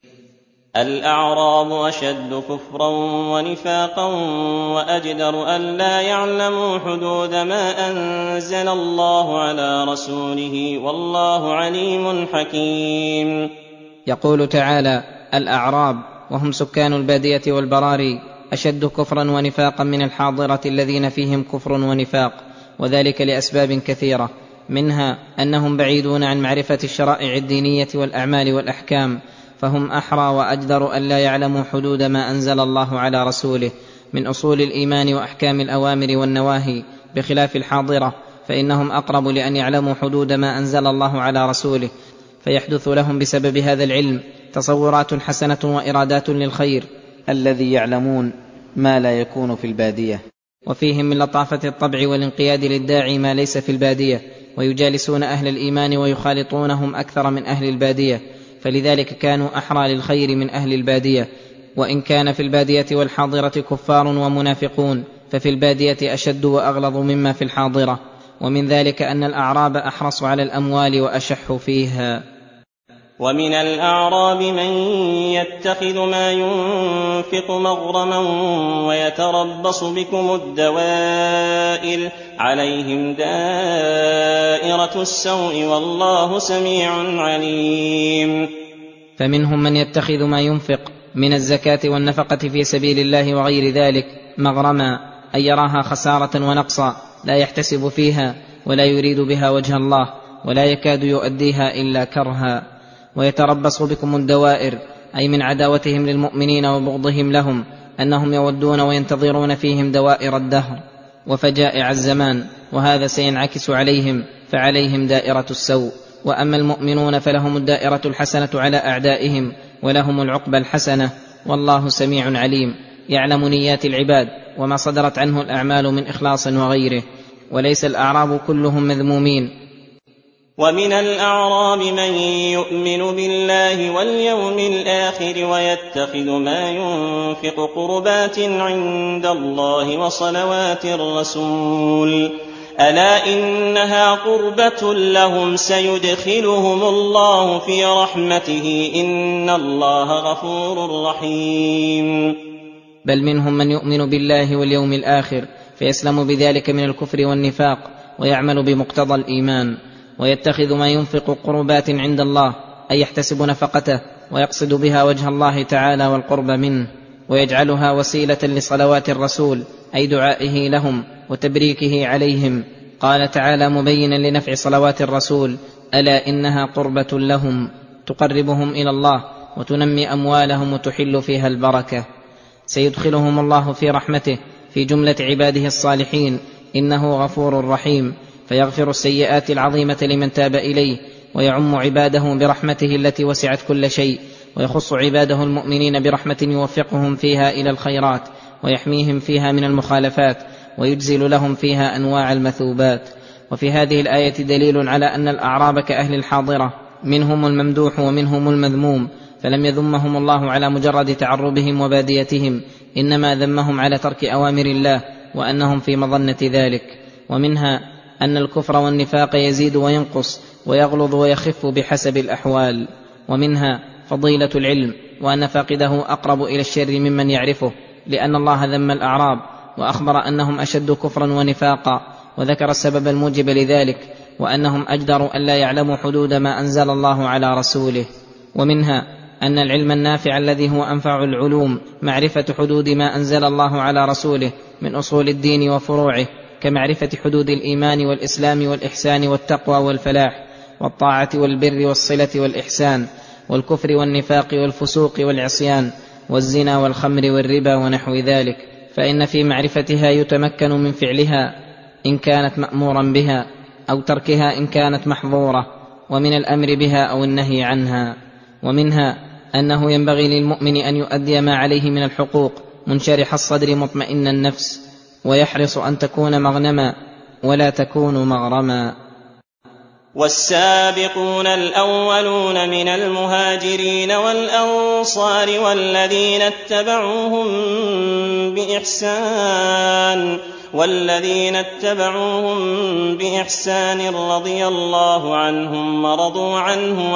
الأعراب أشد كفرا ونفاقا وأجدر ألا يعلموا حدود ما أنزل الله على رسوله والله عليم حكيم. يقول تعالى: الأعراب وهم سكان البادية والبراري أشد كفرا ونفاقا من الحاضرة الذين فيهم كفر ونفاق، وذلك لأسباب كثيرة، منها أنهم بعيدون عن معرفة الشرائع الدينية والأعمال والأحكام، فهم أحرى وأجدر ألا يعلموا حدود ما أنزل الله على رسوله من أصول الإيمان وأحكام الأوامر والنواهي، بخلاف الحاضرة فإنهم أقرب لأن يعلموا حدود ما أنزل الله على رسوله، فيحدث لهم بسبب هذا العلم تصورات حسنة وإرادات للخير الذي يعلمون ما لا يكون في البادية. وفيهم من لطافة الطبع والانقياد للداعي ما ليس في البادية، ويجالسون أهل الإيمان ويخالطونهم أكثر من أهل البادية، فلذلك كانوا أحرى للخير من أهل البادية. وإن كان في البادية والحاضرة كفار ومنافقون، ففي البادية أشد وأغلظ مما في الحاضرة. ومن ذلك أن الأعراب أحرص على الأموال وأشح فيها. ومن الأعراب من يتخذ ما ينفق مغرما ويتربص بكم الدوائر عليهم دائرة السوء والله سميع عليم. فمنهم من يتخذ ما ينفق من الزكاة والنفقة في سبيل الله وغير ذلك مغرما، أن يراها خسارة ونقصا لا يحتسب فيها ولا يريد بها وجه الله ولا يكاد يؤديها إلا كرها. ويتربص بكم الدوائر أي من عداوتهم للمؤمنين وبغضهم لهم أنهم يودون وينتظرون فيهم دوائر الدهر وفجائع الزمان، وهذا سينعكس عليهم، فعليهم دائرة السوء. وأما المؤمنون فلهم الدائرة الحسنة على أعدائهم ولهم العقبى الحسنة، والله سميع عليم، يعلم نيات العباد وما صدرت عنه الأعمال من إخلاص وغيره. وليس الأعراب كلهم مذمومين. ومن الأعراب من يؤمن بالله واليوم الآخر ويتخذ ما ينفق قربات عند الله وصلوات الرسول ألا إنها قربة لهم سيدخلهم الله في رحمته إن الله غفور رحيم. بل منهم من يؤمن بالله واليوم الآخر فيسلم بذلك من الكفر والنفاق ويعمل بمقتضى الإيمان، ويتخذ ما ينفق قربات عند الله أي يحتسب نفقته ويقصد بها وجه الله تعالى والقرب منه، ويجعلها وسيلة لصلوات الرسول أي دعائه لهم وتبريكه عليهم. قال تعالى مبينا لنفع صلوات الرسول: ألا إنها قربة لهم تقربهم إلى الله وتنمي أموالهم وتحل فيها البركة. سيدخلهم الله في رحمته في جملة عباده الصالحين، إنه غفور رحيم، فيغفر السيئات العظيمة لمن تاب إليه، ويعم عباده برحمته التي وسعت كل شيء، ويخص عباده المؤمنين برحمة يوفقهم فيها إلى الخيرات ويحميهم فيها من المخالفات ويجزل لهم فيها أنواع المثوبات. وفي هذه الآية دليل على أن الأعراب كأهل الحاضرة منهم الممدوح ومنهم المذموم، فلم يذمهم الله على مجرد تعربهم وباديتهم، إنما ذمهم على ترك أوامر الله وأنهم في مظنة ذلك. ومنها أن الكفر والنفاق يزيد وينقص ويغلظ ويخف بحسب الأحوال. ومنها فضيلة العلم وأن فاقده أقرب إلى الشر ممن يعرفه، لأن الله ذم الأعراب وأخبر أنهم أشد كفرا ونفاقا، وذكر السبب الموجب لذلك وأنهم أجدروا ألا يعلموا حدود ما أنزل الله على رسوله. ومنها أن العلم النافع الذي هو أنفع العلوم معرفة حدود ما أنزل الله على رسوله من أصول الدين وفروعه، كمعرفة حدود الإيمان والإسلام والإحسان والتقوى والفلاح والطاعة والبر والصلة والإحسان، والكفر والنفاق والفسوق والعصيان والزنا والخمر والربا ونحو ذلك، فإن في معرفتها يتمكن من فعلها إن كانت مأمورا بها أو تركها إن كانت محظورة، ومن الأمر بها أو النهي عنها. ومنها أنه ينبغي للمؤمن أن يؤدي ما عليه من الحقوق منشرح الصدر مطمئن النفس، ويحرص أن تكون مغنما ولا تكون مغرما. والسابقون الأولون من المهاجرين والأنصار والذين اتبعوهم بإحسان رضي الله عنهم ورضوا عنه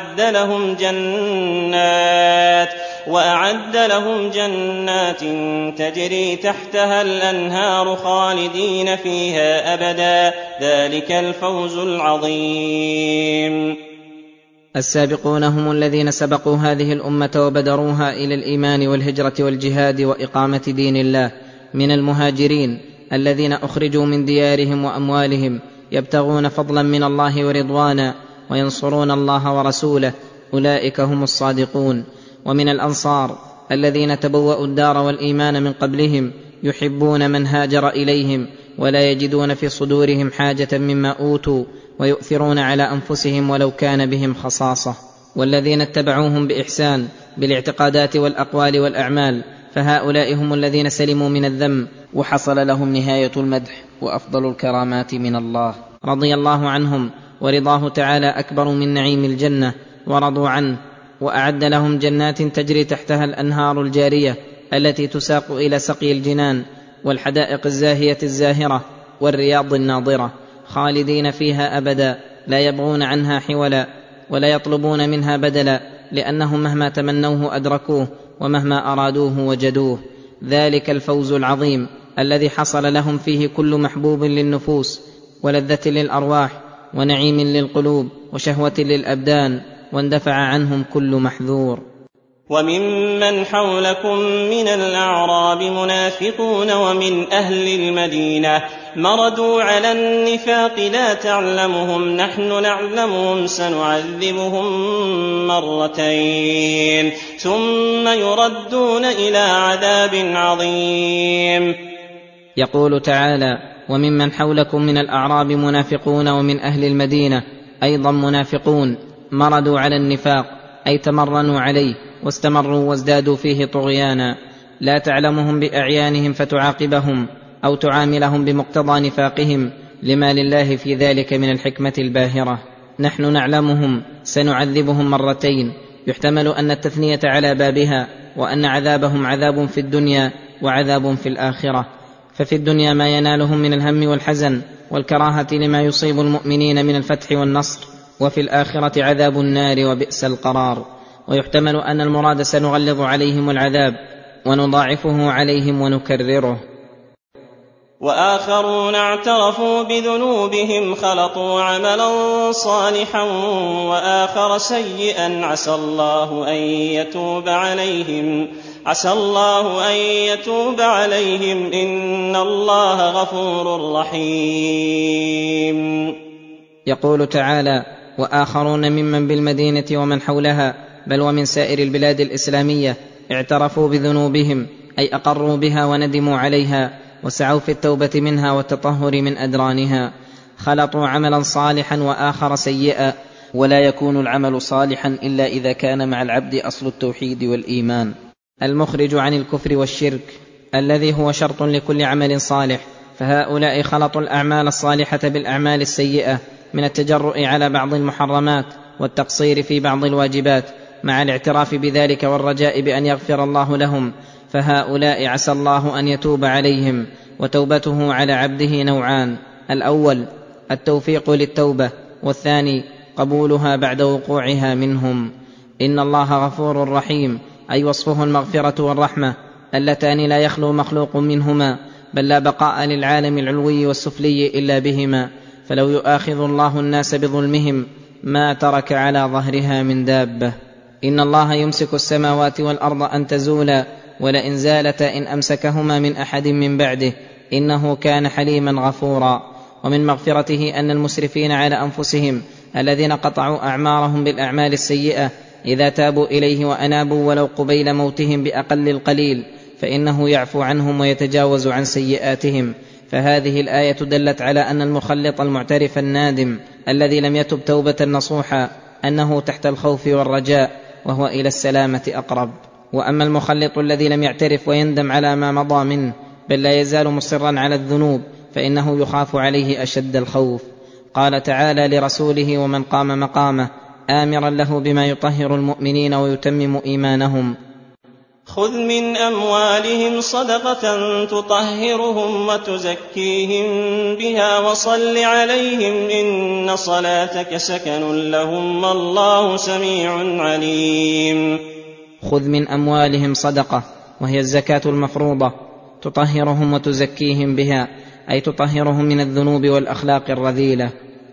وأعد لهم جنات تجري تحتها الأنهار خالدين فيها أبدا ذلك الفوز العظيم. السابقون هم الذين سبقوا هذه الأمة وبدروها إلى الإيمان والهجرة والجهاد وإقامة دين الله، من المهاجرين الذين أخرجوا من ديارهم وأموالهم يبتغون فضلا من الله ورضوانا وينصرون الله ورسوله، أولئك هم الصادقون. ومن الأنصار الذين تبوأوا الدار والإيمان من قبلهم يحبون من هاجر إليهم ولا يجدون في صدورهم حاجة مما أوتوا ويؤثرون على أنفسهم ولو كان بهم خصاصة. والذين اتبعوهم بإحسان بالاعتقادات والأقوال والأعمال، فهؤلاء هم الذين سلموا من الذم وحصل لهم نهاية المدح وأفضل الكرامات من الله، رضي الله عنهم ورضاه تعالى أكبر من نعيم الجنة، ورضوا عنه وأعد لهم جنات تجري تحتها الأنهار الجارية التي تساق إلى سقي الجنان، والحدائق الزاهية الزاهرة والرياض الناضرة، خالدين فيها أبدا لا يبغون عنها حولا ولا يطلبون منها بدلا، لأنهم مهما تمنوه أدركوه ومهما أرادوه وجدوه. ذلك الفوز العظيم الذي حصل لهم فيه كل محبوب للنفوس ولذة للأرواح ونعيم للقلوب وشهوة للأبدان، واندفع عنهم كل محذور. وممن حولكم من الأعراب منافقون ومن أهل المدينة مردوا على النفاق لا تعلمهم نحن نعلمهم سنعذبهم مرتين ثم يردون إلى عذاب عظيم. يقول تعالى: وممن حولكم من الأعراب منافقون ومن أهل المدينة أيضا منافقون مردوا على النفاق، أي تمرنوا عليه واستمروا وازدادوا فيه طغيانا، لا تعلمهم بأعيانهم فتعاقبهم أو تعاملهم بمقتضى نفاقهم، لما لله في ذلك من الحكمة الباهرة. نحن نعلمهم سنعذبهم مرتين، يحتمل أن التثنية على بابها، وأن عذابهم عذاب في الدنيا وعذاب في الآخرة. ففي الدنيا ما ينالهم من الهم والحزن والكراهة لما يصيب المؤمنين من الفتح والنصر، وفي الآخرة عذاب النار وبئس القرار. ويحتمل أن المراد سنغلظ عليهم العذاب ونضاعفه عليهم ونكرره. وآخرون اعترفوا بذنوبهم خلطوا عملا صالحا وآخر سيئا عسى الله أن يتوب عليهم إن الله غفور رحيم. يقول تعالى: وآخرون ممن بالمدينة ومن حولها، بل ومن سائر البلاد الإسلامية، اعترفوا بذنوبهم، أي أقروا بها وندموا عليها وسعوا في التوبة منها والتطهر من أدرانها، خلطوا عملا صالحا وآخر سيئا. ولا يكون العمل صالحا إلا إذا كان مع العبد أصل التوحيد والإيمان المخرج عن الكفر والشرك، الذي هو شرط لكل عمل صالح. فهؤلاء خلطوا الأعمال الصالحة بالأعمال السيئة من التجرؤ على بعض المحرمات والتقصير في بعض الواجبات، مع الاعتراف بذلك والرجاء بأن يغفر الله لهم. فهؤلاء عسى الله أن يتوب عليهم، وتوبته على عبده نوعان: الأول التوفيق للتوبة، والثاني قبولها بعد وقوعها منهم. إن الله غفور رحيم، أي وصفه المغفرة والرحمة، اللتان لا يخلو مخلوق منهما، بل لا بقاء للعالم العلوي والسفلي إلا بهما. فلو يؤاخذ الله الناس بظلمهم ما ترك على ظهرها من دابة. إن الله يمسك السماوات والأرض أن تزولا، ولئن زالتا إن أمسكهما من أحد من بعده، إنه كان حليما غفورا. ومن مغفرته أن المسرفين على أنفسهم الذين قطعوا أعمارهم بالأعمال السيئة إذا تابوا إليه وأنابوا ولو قبيل موتهم بأقل القليل، فإنه يعفو عنهم ويتجاوز عن سيئاتهم. فهذه الآية دلت على أن المخلط المعترف النادم الذي لم يتب توبة نصوحا أنه تحت الخوف والرجاء، وهو إلى السلامة أقرب. وأما المخلط الذي لم يعترف ويندم على ما مضى منه، بل لا يزال مصرا على الذنوب، فإنه يخاف عليه أشد الخوف. قال تعالى لرسوله ومن قام مقامه آمرا له بما يطهر المؤمنين ويتمم إيمانهم: خذ من أموالهم صدقة تطهرهم وتزكيهم بها وصل عليهم إن صلاتك سكن لهم والله سميع عليم. خذ من أموالهم صدقة، وهي الزكاة المفروضة، تطهرهم وتزكيهم بها، أي تطهرهم من الذنوب والأخلاق الرذيلة،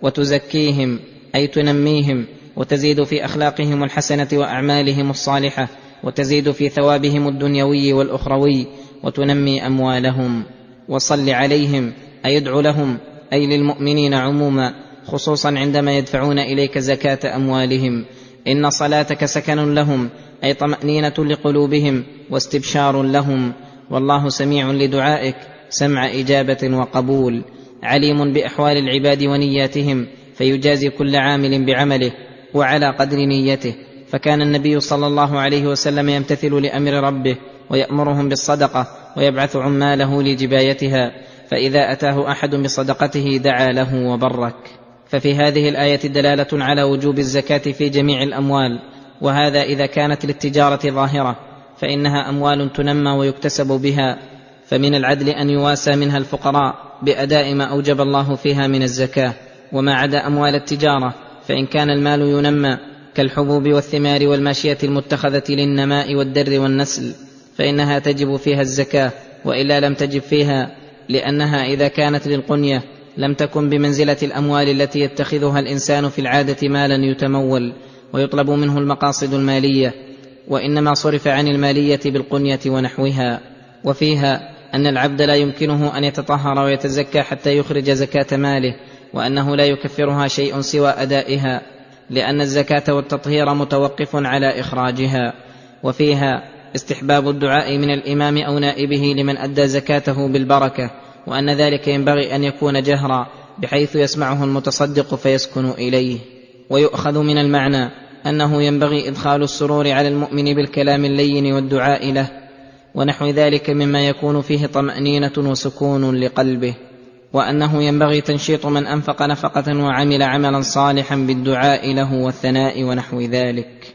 وتزكيهم أي تنميهم وتزيد في أخلاقهم الحسنة وأعمالهم الصالحة، وتزيد في ثوابهم الدنيوي والأخروي، وتنمي أموالهم. وصل عليهم أي ادع لهم، أي للمؤمنين عموما، خصوصا عندما يدفعون إليك زكاة أموالهم. إن صلاتك سكن لهم، أي طمأنينة لقلوبهم واستبشار لهم. والله سميع لدعائك، سمع إجابة وقبول، عليم بأحوال العباد ونياتهم، فيجازي كل عامل بعمله وعلى قدر نيته. فكان النبي صلى الله عليه وسلم يمتثل لأمر ربه ويأمرهم بالصدقة، ويبعث عماله لجبايتها، فإذا أتاه أحد بصدقته دعا له وبرك. ففي هذه الآية دلالة على وجوب الزكاة في جميع الأموال، وهذا إذا كانت للتجارة ظاهرة، فإنها أموال تنمى ويكتسب بها، فمن العدل أن يواسى منها الفقراء بأداء ما أوجب الله فيها من الزكاة. وما عدا أموال التجارة، فإن كان المال ينمى كالحبوب والثمار والماشية المتخذة للنماء والدر والنسل، فإنها تجب فيها الزكاة، وإلا لم تجب فيها، لأنها إذا كانت للقنية لم تكن بمنزلة الأموال التي يتخذها الإنسان في العادة مالا يتمول ويطلب منه المقاصد المالية، وإنما صرف عن المالية بالقنية ونحوها. وفيها أن العبد لا يمكنه أن يتطهر ويتزكى حتى يخرج زكاة ماله، وأنه لا يكفرها شيء سوى أدائها، لأن الزكاة والتطهير متوقف على إخراجها. وفيها استحباب الدعاء من الإمام أو نائبه لمن أدى زكاته بالبركة، وأن ذلك ينبغي أن يكون جهرا بحيث يسمعه المتصدق فيسكن إليه. ويؤخذ من المعنى أنه ينبغي إدخال السرور على المؤمن بالكلام اللين والدعاء له، ونحو ذلك مما يكون فيه طمأنينة وسكون لقلبه، وأنه ينبغي تنشيط من أنفق نفقة وعمل عملا صالحا بالدعاء له والثناء ونحو ذلك.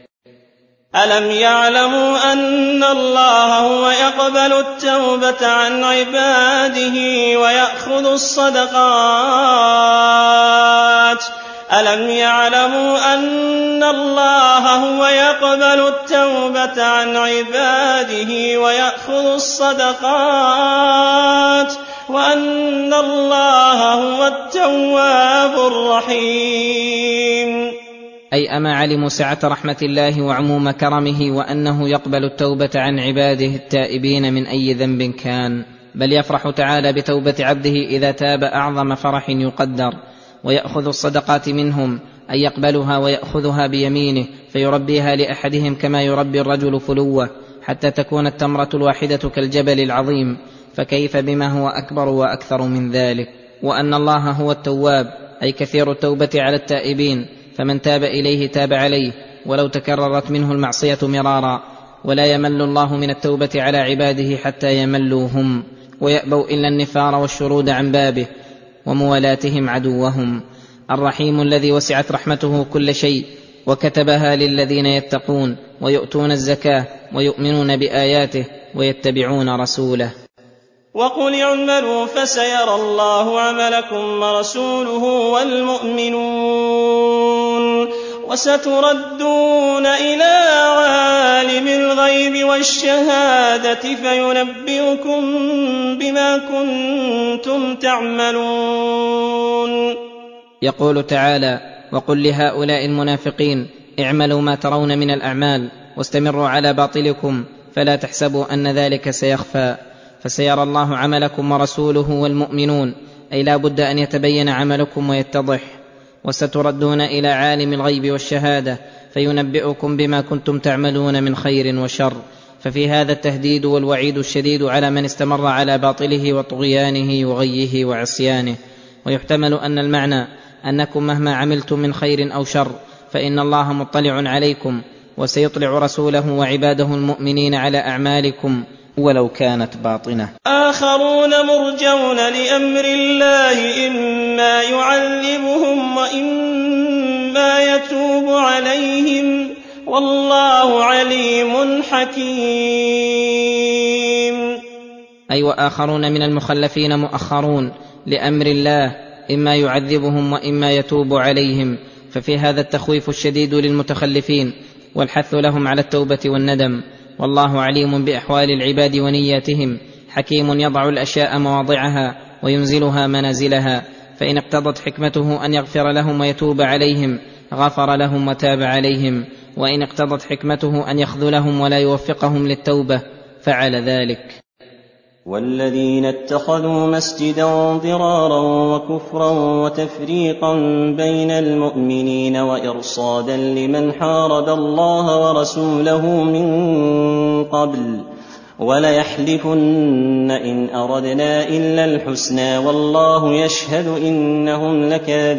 ألم يعلموا أن الله هو يقبل التوبة عن عباده ويأخذ الصدقات؟ ألم يعلموا أن الله هو يقبل التوبة عن عباده ويأخذ الصدقات وأن الله هو التواب الرحيم؟ أي أما علموا سعة رحمة الله وعموم كرمه، وأنه يقبل التوبة عن عباده التائبين من أي ذنب كان، بل يفرح تعالى بتوبة عبده إذا تاب أعظم فرح يقدر، ويأخذ الصدقات منهم، أي يقبلها ويأخذها بيمينه فيربيها لأحدهم كما يربي الرجل فلوه، حتى تكون التمرة الواحدة كالجبل العظيم، فكيف بما هو أكبر وأكثر من ذلك. وأن الله هو التواب، أي كثير التوبة على التائبين، فمن تاب إليه تاب عليه ولو تكررت منه المعصية مرارا، ولا يمل الله من التوبة على عباده حتى يملوا هم، ويأبوا إلا النفار والشرود عن بابه وموالاتهم عدوهم. الرحيم الذي وسعت رحمته كل شيء، وكتبها للذين يتقون ويؤتون الزكاة ويؤمنون بآياته ويتبعون رسوله. وقل اعملوا فسيرى الله عملكم ورسوله والمؤمنون وستردون إلى عالم الغيب والشهادة فينبئكم بما كنتم تعملون. يقول تعالى: وقل لهؤلاء المنافقين اعملوا ما ترون من الأعمال واستمروا على باطلكم فلا تحسبوا أن ذلك سيخفى، فسيرى الله عملكم ورسوله والمؤمنون، أي لا بد أن يتبين عملكم ويتضح. وستردون إلى عالم الغيب والشهادة فينبئكم بما كنتم تعملون من خير وشر. ففي هذا التهديد والوعيد الشديد على من استمر على باطله وطغيانه وغيه وعصيانه. ويحتمل أن المعنى أنكم مهما عملتم من خير أو شر فإن الله مطلع عليكم، وسيطلع رسوله وعباده المؤمنين على أعمالكم ولو كانت باطنة. آخرون مرجون لأمر الله إما يعذبهم وإما يتوب عليهم والله عليم حكيم. أي وآخرون من المخلفين مؤخرون لأمر الله إما يعذبهم وإما يتوب عليهم، ففي هذا التخويف الشديد للمتخلفين والحث لهم على التوبة والندم. والله عليم بأحوال العباد ونياتهم، حكيم يضع الأشياء مواضعها وينزلها منازلها، فإن اقتضت حكمته أن يغفر لهم ويتوب عليهم غفر لهم وتاب عليهم، وإن اقتضت حكمته أن يخذلهم ولا يوفقهم للتوبة فعل ذلك. والذين اتخذوا مسجدا ضرارا وكفرا وتفريقا بين المؤمنين وإرصادا لمن حارب الله ورسوله من قبل وليحلفن إن أردنا إلا الحسنى والله يشهد إنهم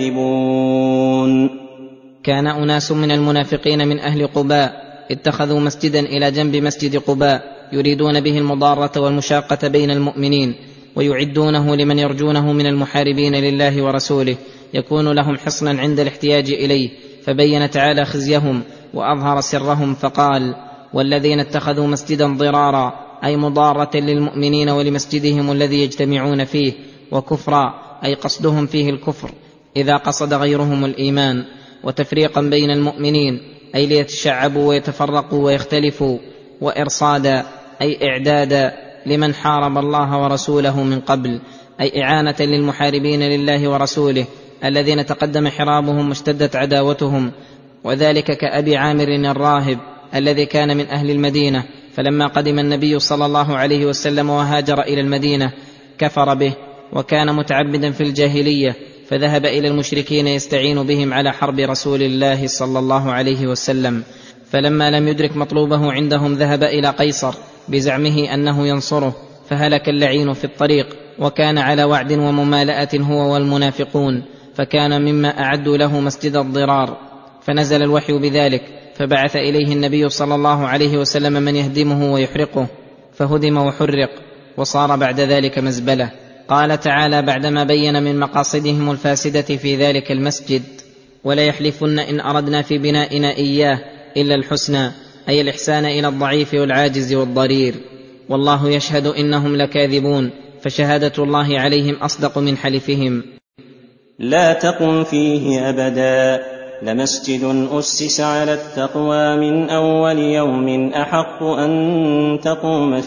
لكاذبون. كان أناس من المنافقين من أهل قباء اتخذوا مسجدا إلى جنب مسجد قباء يريدون به المضارة والمشاقة بين المؤمنين، ويعدونه لمن يرجونه من المحاربين لله ورسوله يكون لهم حصنا عند الاحتياج إليه، فبين تعالى خزيهم وأظهر سرهم فقال: والذين اتخذوا مسجدا ضرارا أي مضارة للمؤمنين ولمسجدهم الذي يجتمعون فيه، وكفرا أي قصدهم فيه الكفر إذا قصد غيرهم الإيمان، وتفريقا بين المؤمنين أي ليتشعبوا ويتفرقوا ويختلفوا، وإرصادا أي إعدادا لمن حارب الله ورسوله من قبل، أي إعانة للمحاربين لله ورسوله الذين تقدم حرابهم واشتدت عداوتهم، وذلك كأبي عامر الراهب الذي كان من أهل المدينة، فلما قدم النبي صلى الله عليه وسلم وهاجر إلى المدينة كفر به، وكان متعبدا في الجاهلية، فذهب إلى المشركين يستعين بهم على حرب رسول الله صلى الله عليه وسلم، فلما لم يدرك مطلوبه عندهم ذهب إلى قيصر بزعمه أنه ينصره، فهلك اللعين في الطريق، وكان على وعد وممالأة هو والمنافقون، فكان مما أعدوا له مسجد الضرار، فنزل الوحي بذلك، فبعث إليه النبي صلى الله عليه وسلم من يهدمه ويحرقه، فهدم وحرق وصار بعد ذلك مزبلة. قال تعالى بعدما بين من مقاصدهم الفاسدة في ذلك المسجد: وليحلفن إن أردنا في بنائنا إياه إلا الحسنى، أي الإحسان إلى الضعيف والعاجز والضرير، والله يشهد إنهم لكاذبون، فشهادة الله عليهم أصدق من حلفهم. لا تقم فيه أبدا، لمسجد أسس على التقوى من أول يوم أحق أن تقوم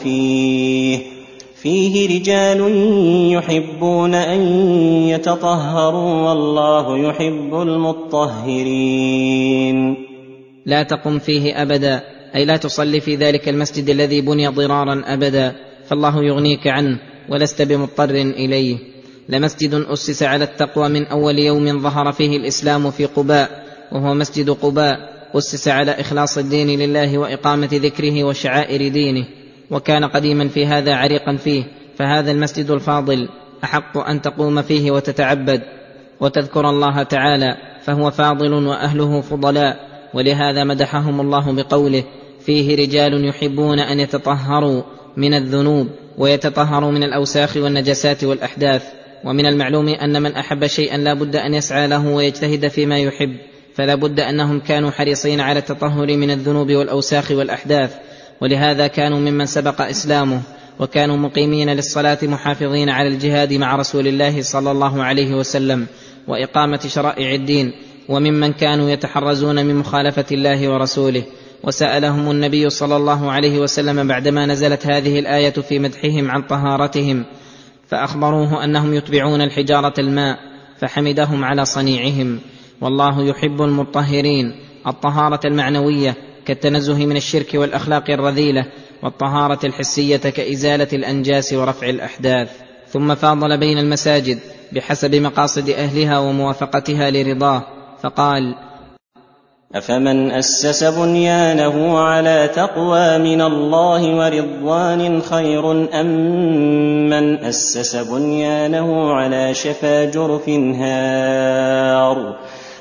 فيه رجال يحبون أن يتطهروا والله يحب المطهرين. لا تقم فيه أبدا أي لا تصلي في ذلك المسجد الذي بني ضرارا أبدا، فالله يغنيك عنه ولست بمضطر إليه. لمسجد أسس على التقوى من أول يوم ظهر فيه الإسلام في قباء، وهو مسجد قباء، أسس على إخلاص الدين لله وإقامة ذكره وشعائر دينه، وكان قديما في هذا عريقا فيه، فهذا المسجد الفاضل أحق أن تقوم فيه وتتعبد وتذكر الله تعالى، فهو فاضل وأهله فضلاء، ولهذا مدحهم الله بقوله: فيه رجال يحبون أن يتطهروا من الذنوب ويتطهروا من الأوساخ والنجسات والأحداث. ومن المعلوم أن من أحب شيئا لا بد أن يسعى له ويجتهد فيما يحب، فلا بد أنهم كانوا حريصين على التطهر من الذنوب والأوساخ والأحداث، ولهذا كانوا ممن سبق إسلامه، وكانوا مقيمين للصلاة محافظين على الجهاد مع رسول الله صلى الله عليه وسلم وإقامة شرائع الدين، وممن كانوا يتحرزون من مخالفة الله ورسوله. وسألهم النبي صلى الله عليه وسلم بعدما نزلت هذه الآية في مدحهم عن طهارتهم، فأخبروه أنهم يتبعون الحجارة الماء، فحمدهم على صنيعهم. والله يحب المطهرين، الطهارة المعنوية كالتنزه من الشرك والأخلاق الرذيلة، والطهارة الحسية كإزالة الأنجاس ورفع الأحداث. ثم فاضل بين المساجد بحسب مقاصد أهلها وموافقتها لرضاه، فقال: أفمن أسس بنيانه على تقوى من الله ورضوان خير أم من أسس بنيانه على شفا جرف هار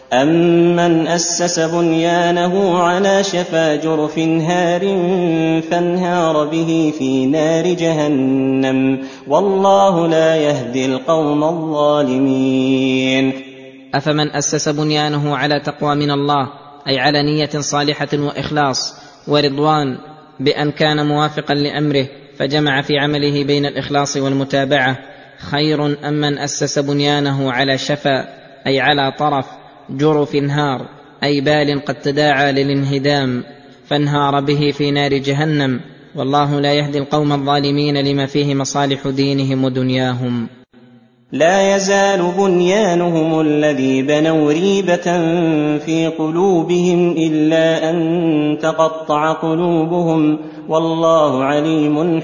أَمَّنْ أَسَّسَ بُنْيَانَهُ عَلَى شَفَا جُرُفٍ هَارٍ فَانْهَارَ بِهِ فِي نَارِ جَهَنَّمَ وَاللَّهُ لَا يَهْدِي الْقَوْمَ الظَّالِمِينَ. أفمن أسس بنيانه على تقوى من الله، أي على نية صالحة وإخلاص ورضوان بأن كان موافقا لأمره فجمع في عمله بين الإخلاص والمتابعة، خير أم من أسس بنيانه على شفا، أي على طرف جرف هار، أي بال قد تداعى للانهدام فانهار به في نار جهنم والله لا يهدي القوم الظالمين لما فيه مصالح دينهم ودنياهم. لا يزال بنيانهم الذي بنوا ريبة في قلوبهم إلا أن تقطع قلوبهم والله عليم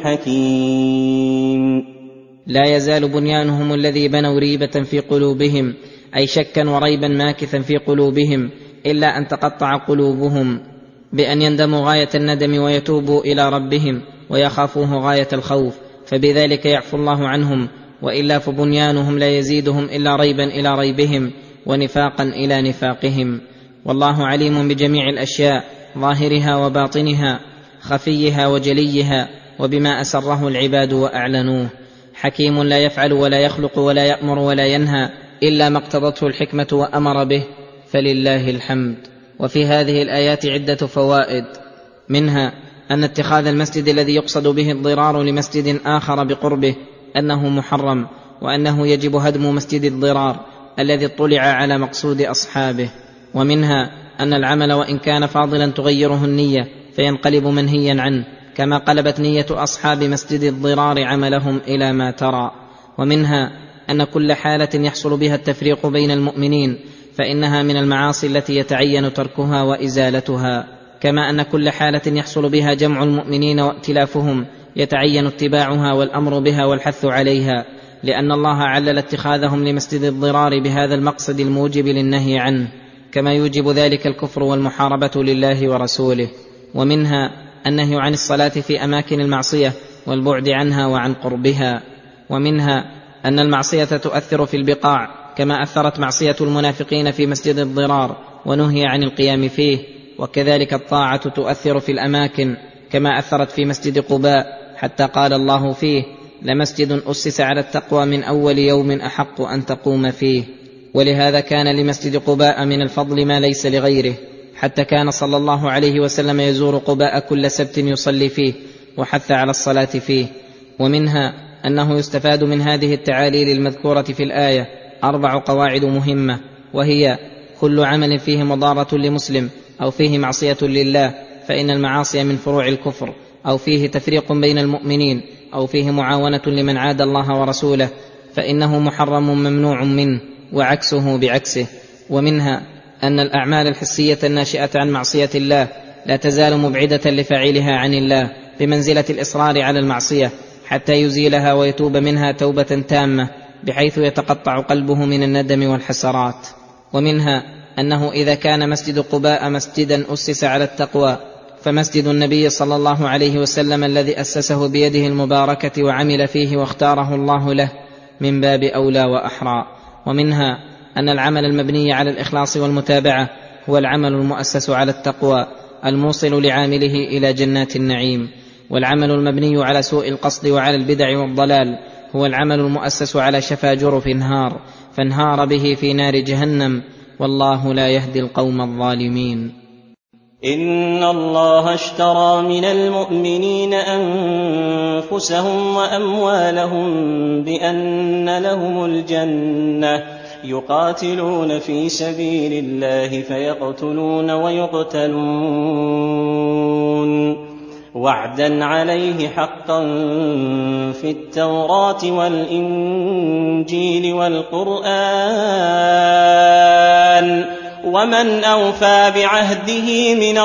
حكيم. لا يزال بنيانهم الذي بنوا ريبة في قلوبهم، أي شكا وريبا ماكثا في قلوبهم، إلا أن تقطع قلوبهم بأن يندموا غاية الندم ويتوبوا إلى ربهم ويخافوه غاية الخوف، فبذلك يعفو الله عنهم، وإلا فبنيانهم لا يزيدهم إلا ريبا إلى ريبهم ونفاقا إلى نفاقهم. والله عليم بجميع الأشياء، ظاهرها وباطنها، خفيها وجليها، وبما أسره العباد وأعلنوه، حكيم لا يفعل ولا يخلق ولا يأمر ولا ينهى إلا ما اقتضته الحكمة وأمر به، فلله الحمد. وفي هذه الآيات عدة فوائد، منها أن اتخاذ المسجد الذي يقصد به الضرار لمسجد آخر بقربه أنه محرم، وأنه يجب هدم مسجد الضرار الذي اطلع على مقصود أصحابه. ومنها أن العمل وإن كان فاضلا تغيره النية فينقلب منهيا عنه، كما قلبت نية أصحاب مسجد الضرار عملهم إلى ما ترى. ومنها أن كل حالة يحصل بها التفريق بين المؤمنين فإنها من المعاصي التي يتعين تركها وإزالتها، كما أن كل حالة يحصل بها جمع المؤمنين وائتلافهم يتعين اتباعها والأمر بها والحث عليها، لأن الله علل اتخاذهم لمسجد الضرار بهذا المقصد الموجب للنهي عنه، كما يوجب ذلك الكفر والمحاربة لله ورسوله. ومنها النهي عن الصلاة في أماكن المعصية والبعد عنها وعن قربها. ومنها أن المعصية تؤثر في البقاع، كما أثرت معصية المنافقين في مسجد الضرار ونهي عن القيام فيه، وكذلك الطاعة تؤثر في الأماكن كما أثرت في مسجد قباء، حتى قال الله فيه: لمسجد أسس على التقوى من أول يوم أحق أن تقوم فيه. ولهذا كان لمسجد قباء من الفضل ما ليس لغيره، حتى كان صلى الله عليه وسلم يزور قباء كل سبت يصلي فيه وحث على الصلاة فيه. ومنها أنه يستفاد من هذه التعاليل المذكورة في الآية 4 قواعد مهمة، وهي: كل عمل فيه مضارة لمسلم أو فيه معصية لله فإن المعاصي من فروع الكفر، أو فيه تفريق بين المؤمنين، أو فيه معاونة لمن عاد الله ورسوله فإنه محرم ممنوع منه، وعكسه بعكسه. ومنها أن الأعمال الحسية الناشئة عن معصية الله لا تزال مبعدة لفاعلها عن الله بمنزلة الإصرار على المعصية حتى يزيلها ويتوب منها توبة تامة، بحيث يتقطع قلبه من الندم والحسرات. ومنها أنه إذا كان مسجد قباء مسجدا أسس على التقوى، فمسجد النبي صلى الله عليه وسلم الذي أسسه بيده المباركة وعمل فيه واختاره الله له من باب أولى وأحرى. ومنها أن العمل المبني على الإخلاص والمتابعة هو العمل المؤسس على التقوى الموصل لعامله إلى جنات النعيم، والعمل المبني على سوء القصد وعلى البدع والضلال هو العمل المؤسس على شفا جرف هار فانهار به في نار جهنم، والله لا يهدي القوم الظالمين. إن الله اشترى من المؤمنين أنفسهم وأموالهم بأن لهم الجنة يقاتلون في سبيل الله فيقتلون ويقتلون، وعدا عليه حقا في التوراة والإنجيل والقرآن، ومن أوفى بعهده من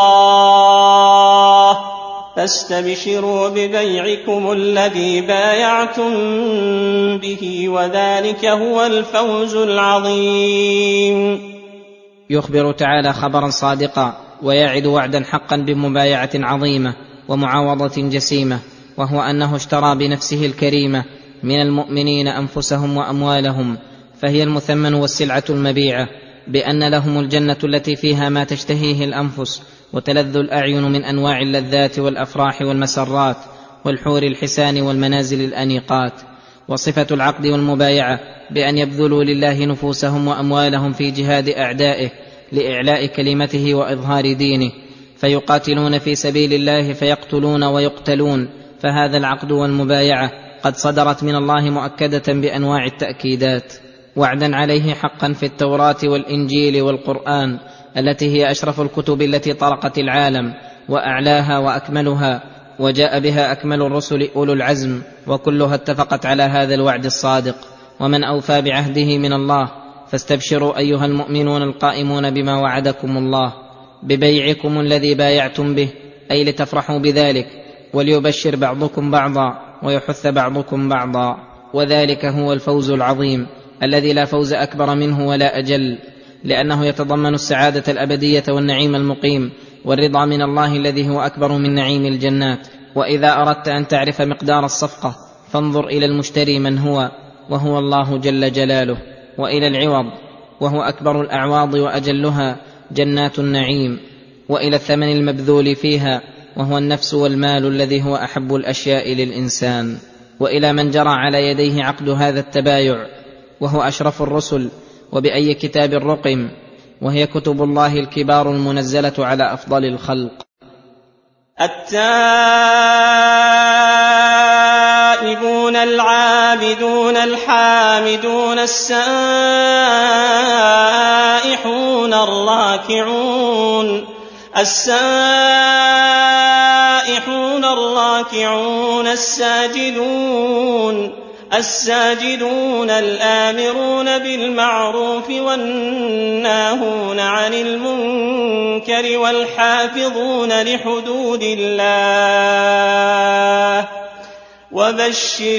الله فاستبشروا ببيعكم الذي بايعتم به، وذلك هو الفوز العظيم. يخبر تعالى خبرا صادقا ويعد وعدا حقا بمبايعة عظيمة ومعاوضة جسيمة، وهو أنه اشترى بنفسه الكريمة من المؤمنين أنفسهم وأموالهم، فهي المثمن والسلعة المبيعة، بأن لهم الجنة التي فيها ما تشتهيه الأنفس وتلذ الأعين من أنواع اللذات والأفراح والمسرات والحور الحسان والمنازل الأنيقات. وصفة العقد والمبايعة بأن يبذلوا لله نفوسهم وأموالهم في جهاد أعدائه لإعلاء كلمته وإظهار دينه، فيقاتلون في سبيل الله فيقتلون ويقتلون. فهذا العقد والمبايعة قد صدرت من الله مؤكدة بأنواع التأكيدات، وعدا عليه حقا في التوراة والإنجيل والقرآن التي هي أشرف الكتب التي طرقت العالم وأعلاها وأكملها، وجاء بها أكمل الرسل أولو العزم، وكلها اتفقت على هذا الوعد الصادق. ومن أوفى بعهده من الله؟ فاستبشروا أيها المؤمنون القائمون بما وعدكم الله ببيعكم الذي بايعتم به، أي لتفرحوا بذلك، وليبشر بعضكم بعضا ويحث بعضكم بعضا، وذلك هو الفوز العظيم الذي لا فوز أكبر منه ولا أجل، لأنه يتضمن السعادة الأبدية والنعيم المقيم والرضا من الله الذي هو أكبر من نعيم الجنات. وإذا أردت أن تعرف مقدار الصفقة فانظر إلى المشتري من هو، وهو الله جل جلاله، وإلى العوض، وهو أكبر الأعواض وأجلها جنات النعيم، وإلى الثمن المبذول فيها، وهو النفس والمال الذي هو أحب الأشياء للإنسان، وإلى من جرى على يديه عقد هذا التبايع، وهو أشرف الرسل، وبأي كتاب رقم، وهي كتب الله الكبار المنزلة على أفضل الخلق. التائبون العابدون الحامدون السائحون الراكعون الساجدون الآمرون بالمعروف والناهون عن المنكر والحافظون لحدود الله وبشر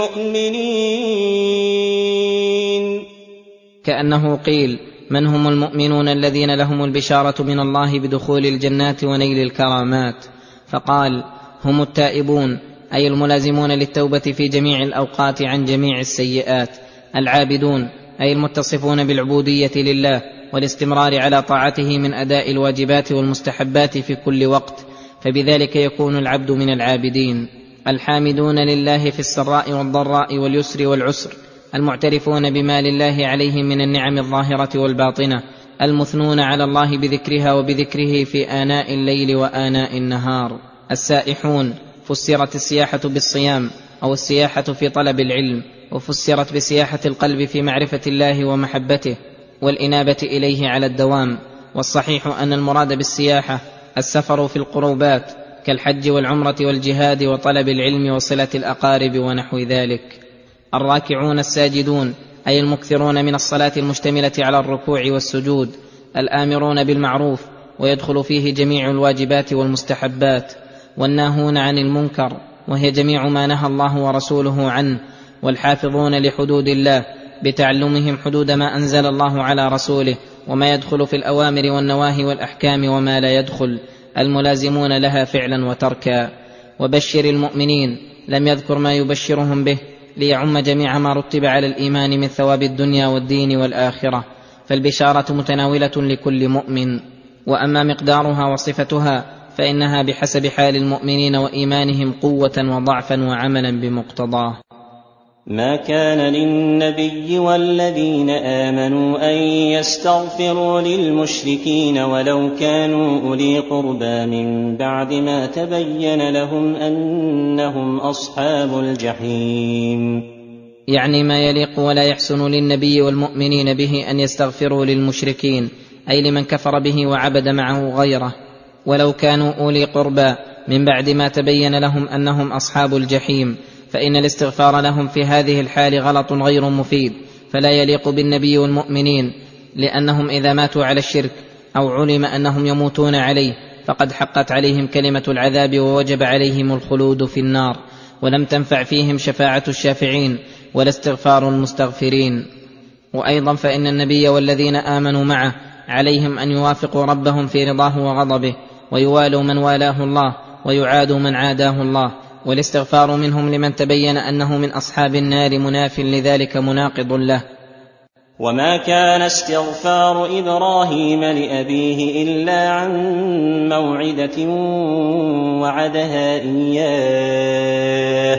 المؤمنين. كأنه قيل: من هم المؤمنون الذين لهم البشارة من الله بدخول الجنات ونيل الكرامات؟ فقال: هم التائبون، أي الملازمون للتوبة في جميع الأوقات عن جميع السيئات، العابدون، أي المتصفون بالعبودية لله والاستمرار على طاعته من أداء الواجبات والمستحبات في كل وقت، فبذلك يكون العبد من العابدين، الحامدون لله في السراء والضراء واليسر والعسر، المعترفون بما لله عليهم من النعم الظاهرة والباطنة، المثنون على الله بذكرها وبذكره في آناء الليل وآناء النهار، السائحون، فسرت السياحة بالصيام أو السياحة في طلب العلم، وفسرت بسياحة القلب في معرفة الله ومحبته والإنابة إليه على الدوام. والصحيح أن المراد بالسياحة السفر في القربات كالحج والعمرة والجهاد وطلب العلم وصلة الأقارب ونحو ذلك. الراكعون الساجدون، أي المكثرون من الصلاة المشتملة على الركوع والسجود، الآمرون بالمعروف ويدخل فيه جميع الواجبات والمستحبات، والناهون عن المنكر وهي جميع ما نهى الله ورسوله عنه، والحافظون لحدود الله بتعلمهم حدود ما أنزل الله على رسوله وما يدخل في الأوامر والنواهي والأحكام وما لا يدخل، الملازمون لها فعلا وتركا. وبشر المؤمنين، لم يذكر ما يبشرهم به ليعم جميع ما رتب على الإيمان من ثواب الدنيا والدين والآخرة، فالبشارة متناولة لكل مؤمن. وأما مقدارها وصفتها فإنها بحسب حال المؤمنين وإيمانهم قوة وضعفا وعملا بمقتضاه. ما كان للنبي والذين آمنوا أن يستغفروا للمشركين ولو كانوا أولي قربى من بعد ما تبين لهم أنهم أصحاب الجحيم، يعني ما يليق ولا يحسن للنبي والمؤمنين به أن يستغفروا للمشركين، أي لمن كفر به وعبد معه غيره، ولو كانوا أولي قربى من بعد ما تبين لهم أنهم أصحاب الجحيم، فإن الاستغفار لهم في هذه الحال غلط غير مفيد، فلا يليق بالنبي والمؤمنين، لأنهم إذا ماتوا على الشرك أو علم أنهم يموتون عليه فقد حقت عليهم كلمة العذاب ووجب عليهم الخلود في النار، ولم تنفع فيهم شفاعة الشافعين ولا استغفار المستغفرين. وأيضا فإن النبي والذين آمنوا معه عليهم أن يوافقوا ربهم في رضاه وغضبه، ويوالوا من والاه الله ويعادوا من عاداه الله، والاستغفار منهم لمن تبين أنه من أصحاب النار مناف لذلك مناقض له. وما كان استغفار إبراهيم لأبيه إلا عن موعدة وعدها إياه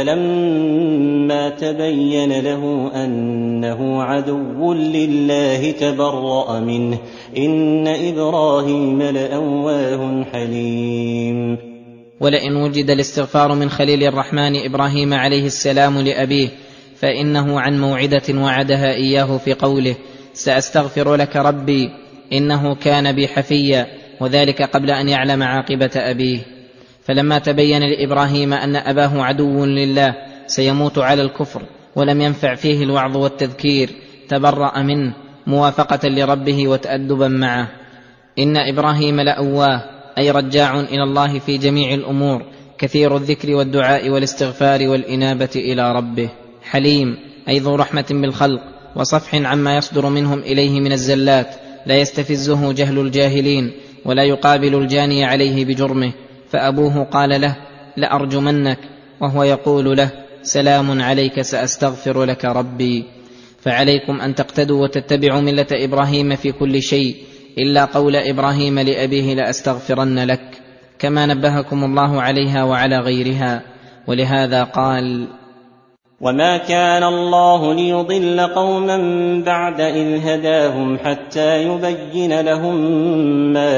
فلما تبين له أنه عدو لله تبرأ منه إن إبراهيم لأواه حليم. ولئن وجد الاستغفار من خليل الرحمن إبراهيم عليه السلام لأبيه فإنه عن موعدة وعدها إياه في قوله سأستغفر لك ربي إنه كان بي حفيا، وذلك قبل أن يعلم عاقبة أبيه. فلما تبين لإبراهيم أن أباه عدو لله سيموت على الكفر ولم ينفع فيه الوعظ والتذكير تبرأ منه موافقة لربه وتأدبا معه. إن إبراهيم لأواه أي رجاع إلى الله في جميع الأمور، كثير الذكر والدعاء والاستغفار والإنابة إلى ربه. حليم أي ذو رحمة بالخلق وصفح عما يصدر منهم إليه من الزلات، لا يستفزه جهل الجاهلين ولا يقابل الجاني عليه بجرمه. فأبوه قال له لأرجمنك وهو يقول له سلام عليك سأستغفر لك ربي. فعليكم أن تقتدوا وتتبعوا ملة إبراهيم في كل شيء إلا قول إبراهيم لأبيه لأستغفرن لك، كما نبهكم الله عليها وعلى غيرها. ولهذا قال وما كان الله ليضل قوما بعد إذ هداهم حتى يبين لهم ما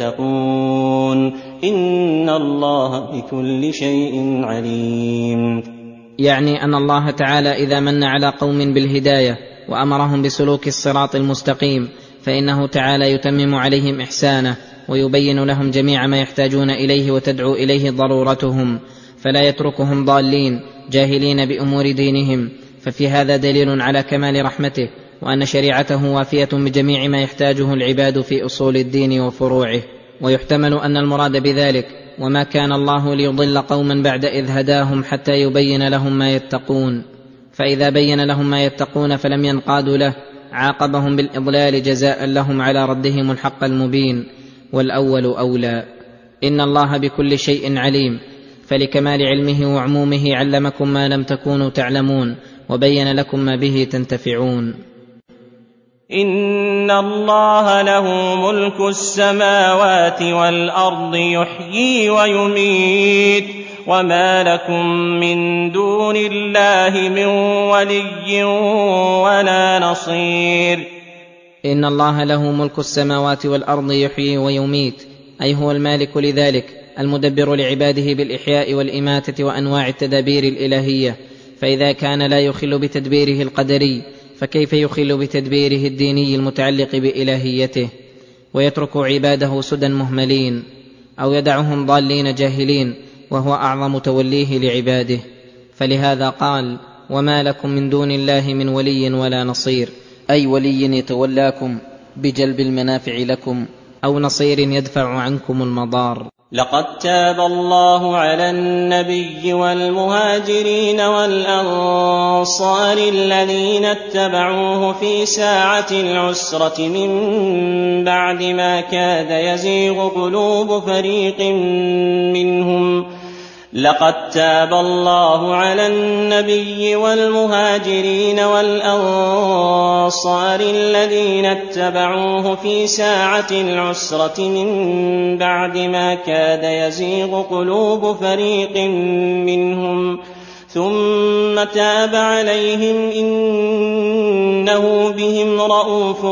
يتقون إن الله بكل شيء عليم. يعني أن الله تعالى إذا من على قوم بالهداية وأمرهم بسلوك الصراط المستقيم فإنه تعالى يتمم عليهم إحسانه ويبين لهم جميع ما يحتاجون إليه وتدعو إليه ضرورتهم، فلا يتركهم ضالين جاهلين بأمور دينهم. ففي هذا دليل على كمال رحمته وأن شريعته وافية بجميع ما يحتاجه العباد في أصول الدين وفروعه. ويحتمل أن المراد بذلك وما كان الله ليضل قوما بعد إذ هداهم حتى يبين لهم ما يتقون، فإذا بين لهم ما يتقون فلم ينقادوا له عاقبهم بالإضلال جزاء لهم على ردهم الحق المبين، والأول أولى. إن الله بكل شيء عليم، فلكمال علمه وعمومه علمكم ما لم تكونوا تعلمون وبين لكم ما به تنتفعون. إن الله له ملك السماوات والأرض يحيي ويميت وما لكم من دون الله من ولي ولا نصير. إن الله له ملك السماوات والأرض يحيي ويميت، أي هو المالك لذلك المدبر لعباده بالإحياء والإماتة وأنواع التدابير الإلهية. فإذا كان لا يخل بتدبيره القدري فكيف يخل بتدبيره الديني المتعلق بإلهيته؟ ويترك عباده سدى مهملين أو يدعهم ضالين جاهلين وهو أعظم توليه لعباده. فلهذا قال وما لكم من دون الله من ولي ولا نصير، أي ولي يتولاكم بجلب المنافع لكم أو نصير يدفع عنكم المضار. لقد تاب الله على النبي والمهاجرين والأنصار الذين اتبعوه في ساعة العسرة من بعد ما كاد يزيغ قلوب فريق منهم. لقد تاب الله على النبي والمهاجرين والأنصار الذين اتبعوه في ساعة العسرة من بعد ما كاد يزيغ قلوب فريق منهم ثم تاب عليهم إنه بهم رءوف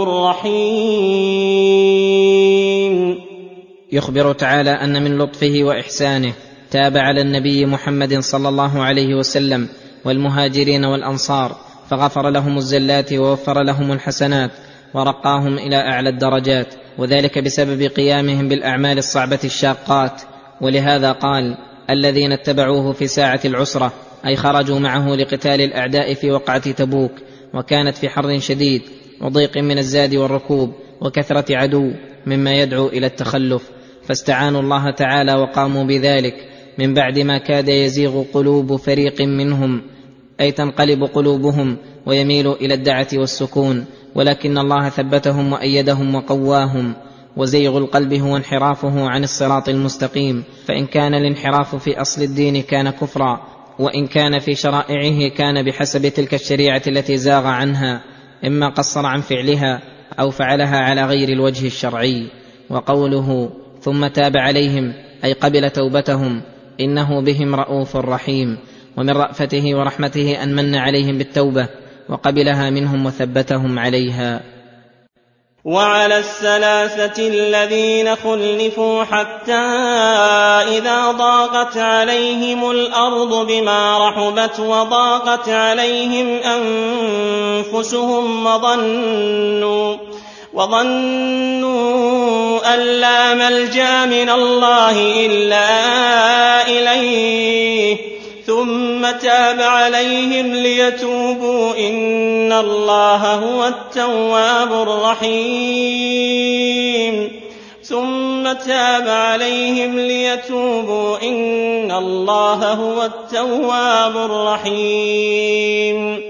رحيم. يخبر تعالى أن من لطفه وإحسانه تاب على النبي محمد صلى الله عليه وسلم والمهاجرين والأنصار فغفر لهم الزلات ووفر لهم الحسنات ورقاهم إلى أعلى الدرجات، وذلك بسبب قيامهم بالأعمال الصعبة الشاقات. ولهذا قال الذين اتبعوه في ساعة العسرة، أي خرجوا معه لقتال الأعداء في وقعة تبوك، وكانت في حر شديد وضيق من الزاد والركوب وكثرة عدو مما يدعو إلى التخلف، فاستعانوا الله تعالى وقاموا بذلك من بعد ما كاد يزيغ قلوب فريق منهم، أي تنقلب قلوبهم ويميل إلى الدعة والسكون، ولكن الله ثبتهم وأيدهم وقواهم. وزيغ القلب هو انحرافه عن الصراط المستقيم، فإن كان الانحراف في أصل الدين كان كفرا، وإن كان في شرائعه كان بحسب تلك الشريعة التي زاغ عنها. إما قصر عن فعلها أو فعلها على غير الوجه الشرعي. وقوله ثم تاب عليهم أي قبل توبتهم، إنه بهم رءوف رحيم، ومن رأفته ورحمته أن من عليهم بالتوبة وقبلها منهم وثبتهم عليها. وعلى الثلاثة الذين خلفوا حتى إذا ضاقت عليهم الأرض بما رحبت وضاقت عليهم أنفسهم وظنوا أن لا ملجأ من الله إلا إليه ثم تاب عليهم ليتوبوا إن الله هو التواب الرحيم.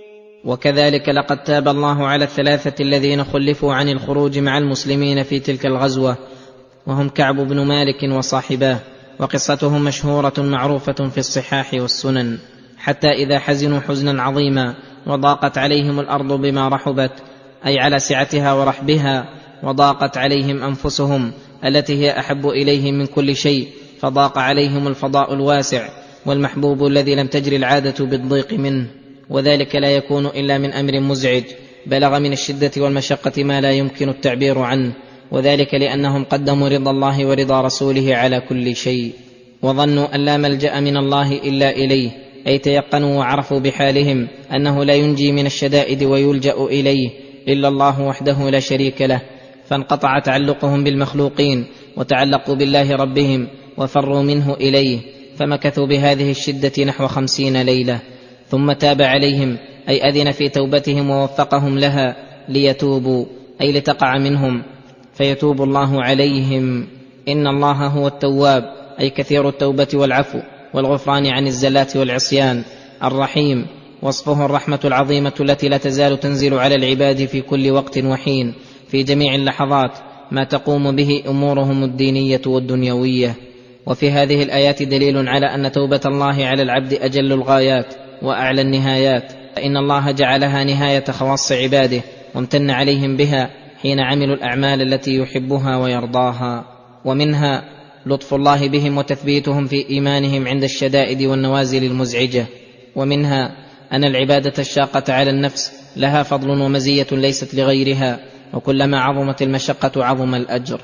وكذلك لقد تاب الله على الثلاثة الذين خلفوا عن الخروج مع المسلمين في تلك الغزوة، وهم كعب بن مالك وصاحباه، وقصتهم مشهورة معروفة في الصحاح والسنن. حتى إذا حزنوا حزنا عظيما وضاقت عليهم الأرض بما رحبت، أي على سعتها ورحبها، وضاقت عليهم أنفسهم التي هي أحب إليهم من كل شيء، فضاق عليهم الفضاء الواسع والمحبوب الذي لم تجري العادة بالضيق منه، وذلك لا يكون إلا من أمر مزعج بلغ من الشدة والمشقة ما لا يمكن التعبير عنه، وذلك لأنهم قدموا رضا الله ورضا رسوله على كل شيء. وظنوا أن لا ملجأ من الله إلا إليه، أي تيقنوا وعرفوا بحالهم أنه لا ينجي من الشدائد ويلجأ إليه إلا الله وحده لا شريك له، فانقطع تعلقهم بالمخلوقين وتعلقوا بالله ربهم وفروا منه إليه، فمكثوا بهذه الشدة نحو 50 ليلة. ثم تاب عليهم أي أذن في توبتهم ووفقهم لها ليتوبوا، أي لتقع منهم فيتوب الله عليهم. إن الله هو التواب، أي كثير التوبة والعفو والغفران عن الزلات والعصيان. الرحيم وصفه الرحمة العظيمة التي لا تزال تنزل على العباد في كل وقت وحين في جميع اللحظات ما تقوم به أمورهم الدينية والدنيوية. وفي هذه الآيات دليل على أن توبة الله على العبد أجل الغايات وأعلى النهايات، فإن الله جعلها نهاية خواص عباده وامتن عليهم بها حين عملوا الأعمال التي يحبها ويرضاها. ومنها لطف الله بهم وتثبيتهم في إيمانهم عند الشدائد والنوازل المزعجة. ومنها أن العبادة الشاقة على النفس لها فضل ومزية ليست لغيرها، وكلما عظمت المشقة عظم الأجر.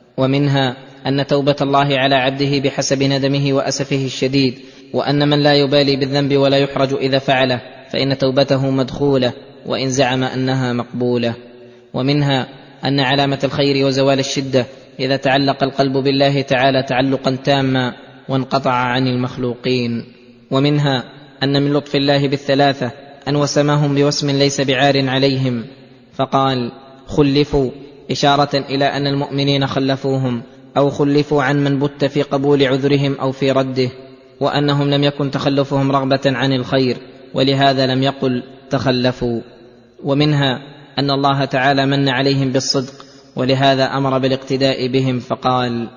ومنها أن توبة الله على عبده بحسب ندمه وأسفه الشديد، وأن من لا يبالي بالذنب ولا يحرج إذا فعله فإن توبته مدخولة وإن زعم أنها مقبولة. ومنها أن علامة الخير وزوال الشدة إذا تعلق القلب بالله تعالى تعلقا تاما وانقطع عن المخلوقين. ومنها أن من لطف الله بالثلاثة أن وسمهم بوسم ليس بعار عليهم، فقال خلفوا، إشارة إلى أن المؤمنين خلفوهم أو خلفوا عن من بت في قبول عذرهم أو في رده، وأنهم لم يكن تخلفهم رغبة عن الخير، ولهذا لم يقل تخلفوا. ومنها أن الله تعالى من عليهم بالصدق، ولهذا أمر بالاقتداء بهم فقال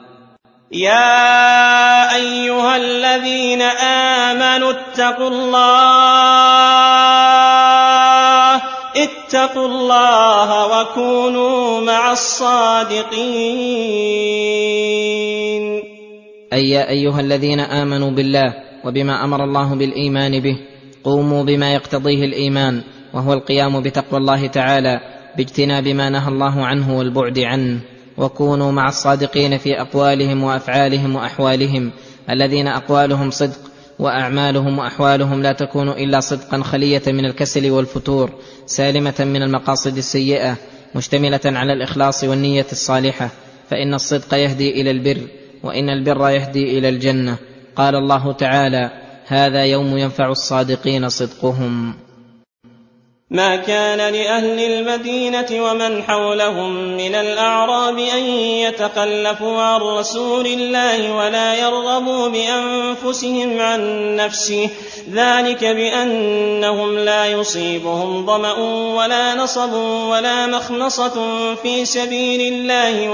يا أيها الذين آمنوا اتقوا الله وكونوا مع الصادقين. أي يا أيها الذين آمنوا بالله وبما أمر الله بالإيمان به، قوموا بما يقتضيه الإيمان، وهو القيام بتقوى الله تعالى باجتناب ما نهى الله عنه والبعد عنه. وكونوا مع الصادقين في أقوالهم وأفعالهم وأحوالهم، الذين أقوالهم صدق وأعمالهم وأحوالهم لا تكون إلا صدقا خلية من الكسل والفتور، سالمة من المقاصد السيئة، مشتملة على الإخلاص والنية الصالحة، فإن الصدق يهدي إلى البر، وإن البر يهدي إلى الجنة. قال الله تعالى هذا يوم ينفع الصادقين صدقهم. ما كان لأهل المدينة ومن حولهم من الأعراب أن يتخلفوا عن رسول الله ولا يرغبوا بأنفسهم عن نفسه، ذلك بأنهم لا يصيبهم ظمأ ولا نصب ولا مخمصة في سبيل الله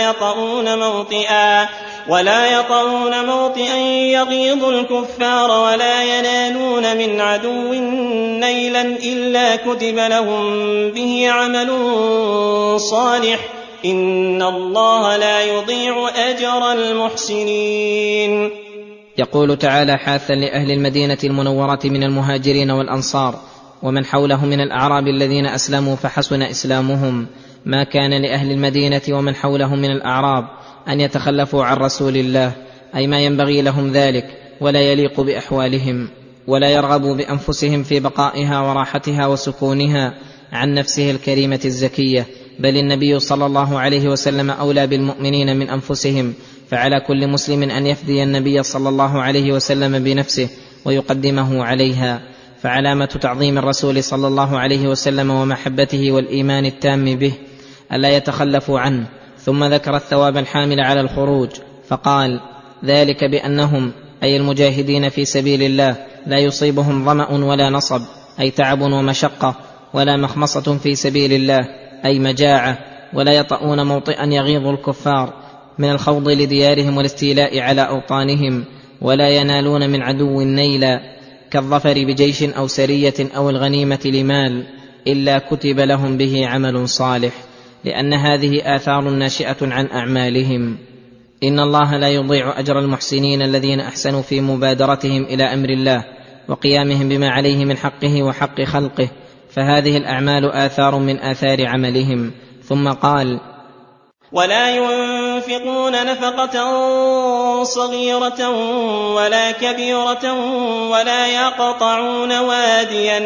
ولا يطؤون موطئا يغيظ الكفار ولا ينالون من عدو ليلا إلا كتب لهم به عمل صالح إن الله لا يضيع أجر المحسنين. يقول تعالى حاثا لأهل المدينة المنورة من المهاجرين والأنصار ومن حوله من الأعراب الذين أسلموا فحسن إسلامهم: ما كان لأهل المدينة ومن حولهم من الأعراب أن يتخلفوا عن رسول الله، أي ما ينبغي لهم ذلك ولا يليق بأحوالهم، ولا يرغبوا بأنفسهم في بقائها وراحتها وسكونها عن نفسه الكريمة الزكية، بل النبي صلى الله عليه وسلم أولى بالمؤمنين من أنفسهم، فعلى كل مسلم أن يفدي النبي صلى الله عليه وسلم بنفسه ويقدمه عليها. فعلامة تعظيم الرسول صلى الله عليه وسلم ومحبته والإيمان التام به ألا يتخلفوا عنه. ثم ذكر الثواب الحامل على الخروج فقال: ذلك بأنهم أي المجاهدين في سبيل الله لا يصيبهم ظمأ ولا نصب أي تعب ومشقة، ولا مخمصة في سبيل الله أي مجاعة، ولا يطؤون موطئا يغيظ الكفار من الخوض لديارهم والاستيلاء على أوطانهم، ولا ينالون من عدو نيلا كالظفر بجيش أو سرية أو الغنيمة لمال إلا كتب لهم به عمل صالح، لأن هذه آثار ناشئة عن أعمالهم. إن الله لا يضيع أجر المحسنين الذين أحسنوا في مبادرتهم إلى أمر الله وقيامهم بما عليه من حقه وحق خلقه، فهذه الأعمال آثار من آثار عملهم. ثم قال: ولا ينفقون نفقة صغيرة ولا كبيرة ولا يقطعون واديا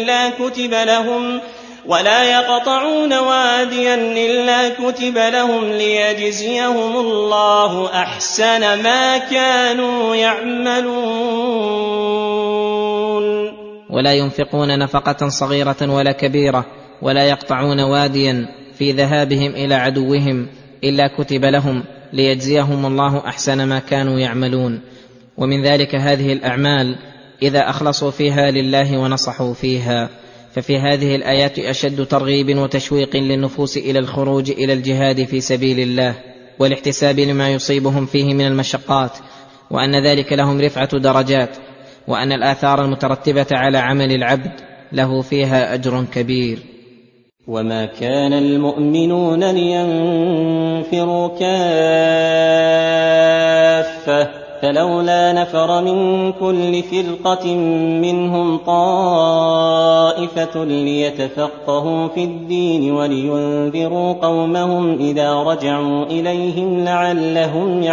إلا كتب لهم ليجزيهم الله أحسن ما كانوا يعملون. ولا ينفقون نفقة صغيرة ولا كبيرة ولا يقطعون واديا في ذهابهم إلى عدوهم إلا كتب لهم ليجزيهم الله أحسن ما كانوا يعملون. ومن ذلك هذه الأعمال إذا أخلصوا فيها لله ونصحوا فيها. ففي هذه الآيات أشد ترغيب وتشويق للنفوس إلى الخروج إلى الجهاد في سبيل الله والاحتساب لما يصيبهم فيه من المشقات، وأن ذلك لهم رفعة درجات، وأن الآثار المترتبة على عمل العبد له فيها أجر كبير. وما كان المؤمنون لينفروا كافة فلولا نفر من كل فرقة منهم طائفة ليتفقهوا في الدين ولينذروا قومهم إذا رجعوا إليهم لعلهم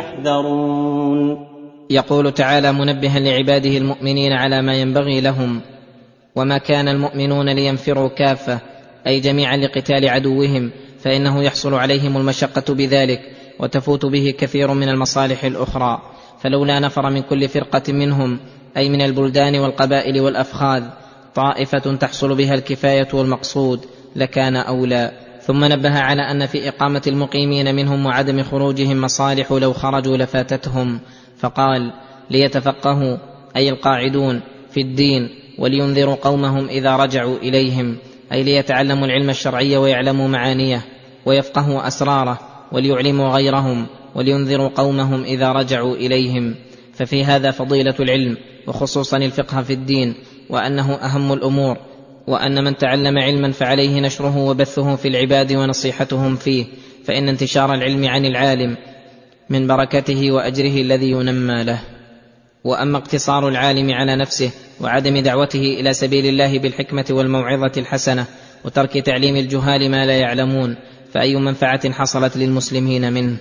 يحذرون. يقول تعالى منبها لعباده المؤمنين على ما ينبغي لهم: وما كان المؤمنون لينفروا كافة أي جميعا لقتال عدوهم، فإنه يحصل عليهم المشقة بذلك وتفوت به كثير من المصالح الأخرى. فلولا نفر من كل فرقة منهم أي من البلدان والقبائل والأفخاذ طائفة تحصل بها الكفاية والمقصود لكان أولى. ثم نبه على أن في إقامة المقيمين منهم وعدم خروجهم مصالح لو خرجوا لفاتتهم، فقال: ليتفقهوا أي القاعدون في الدين ولينذروا قومهم إذا رجعوا إليهم، أي ليتعلموا العلم الشرعي ويعلموا معانيه ويفقهوا أسراره، وليعلموا غيرهم ولينذروا قومهم إذا رجعوا إليهم. ففي هذا فضيلة العلم وخصوصا الفقه في الدين، وأنه أهم الأمور، وأن من تعلم علما فعليه نشره وبثه في العباد ونصيحتهم فيه، فإن انتشار العلم عن العالم من بركته وأجره الذي ينمى له. وأما اقتصار العالم على نفسه وعدم دعوته إلى سبيل الله بالحكمة والموعظة الحسنة وترك تعليم الجهال ما لا يعلمون، فأي منفعة حصلت للمسلمين منه،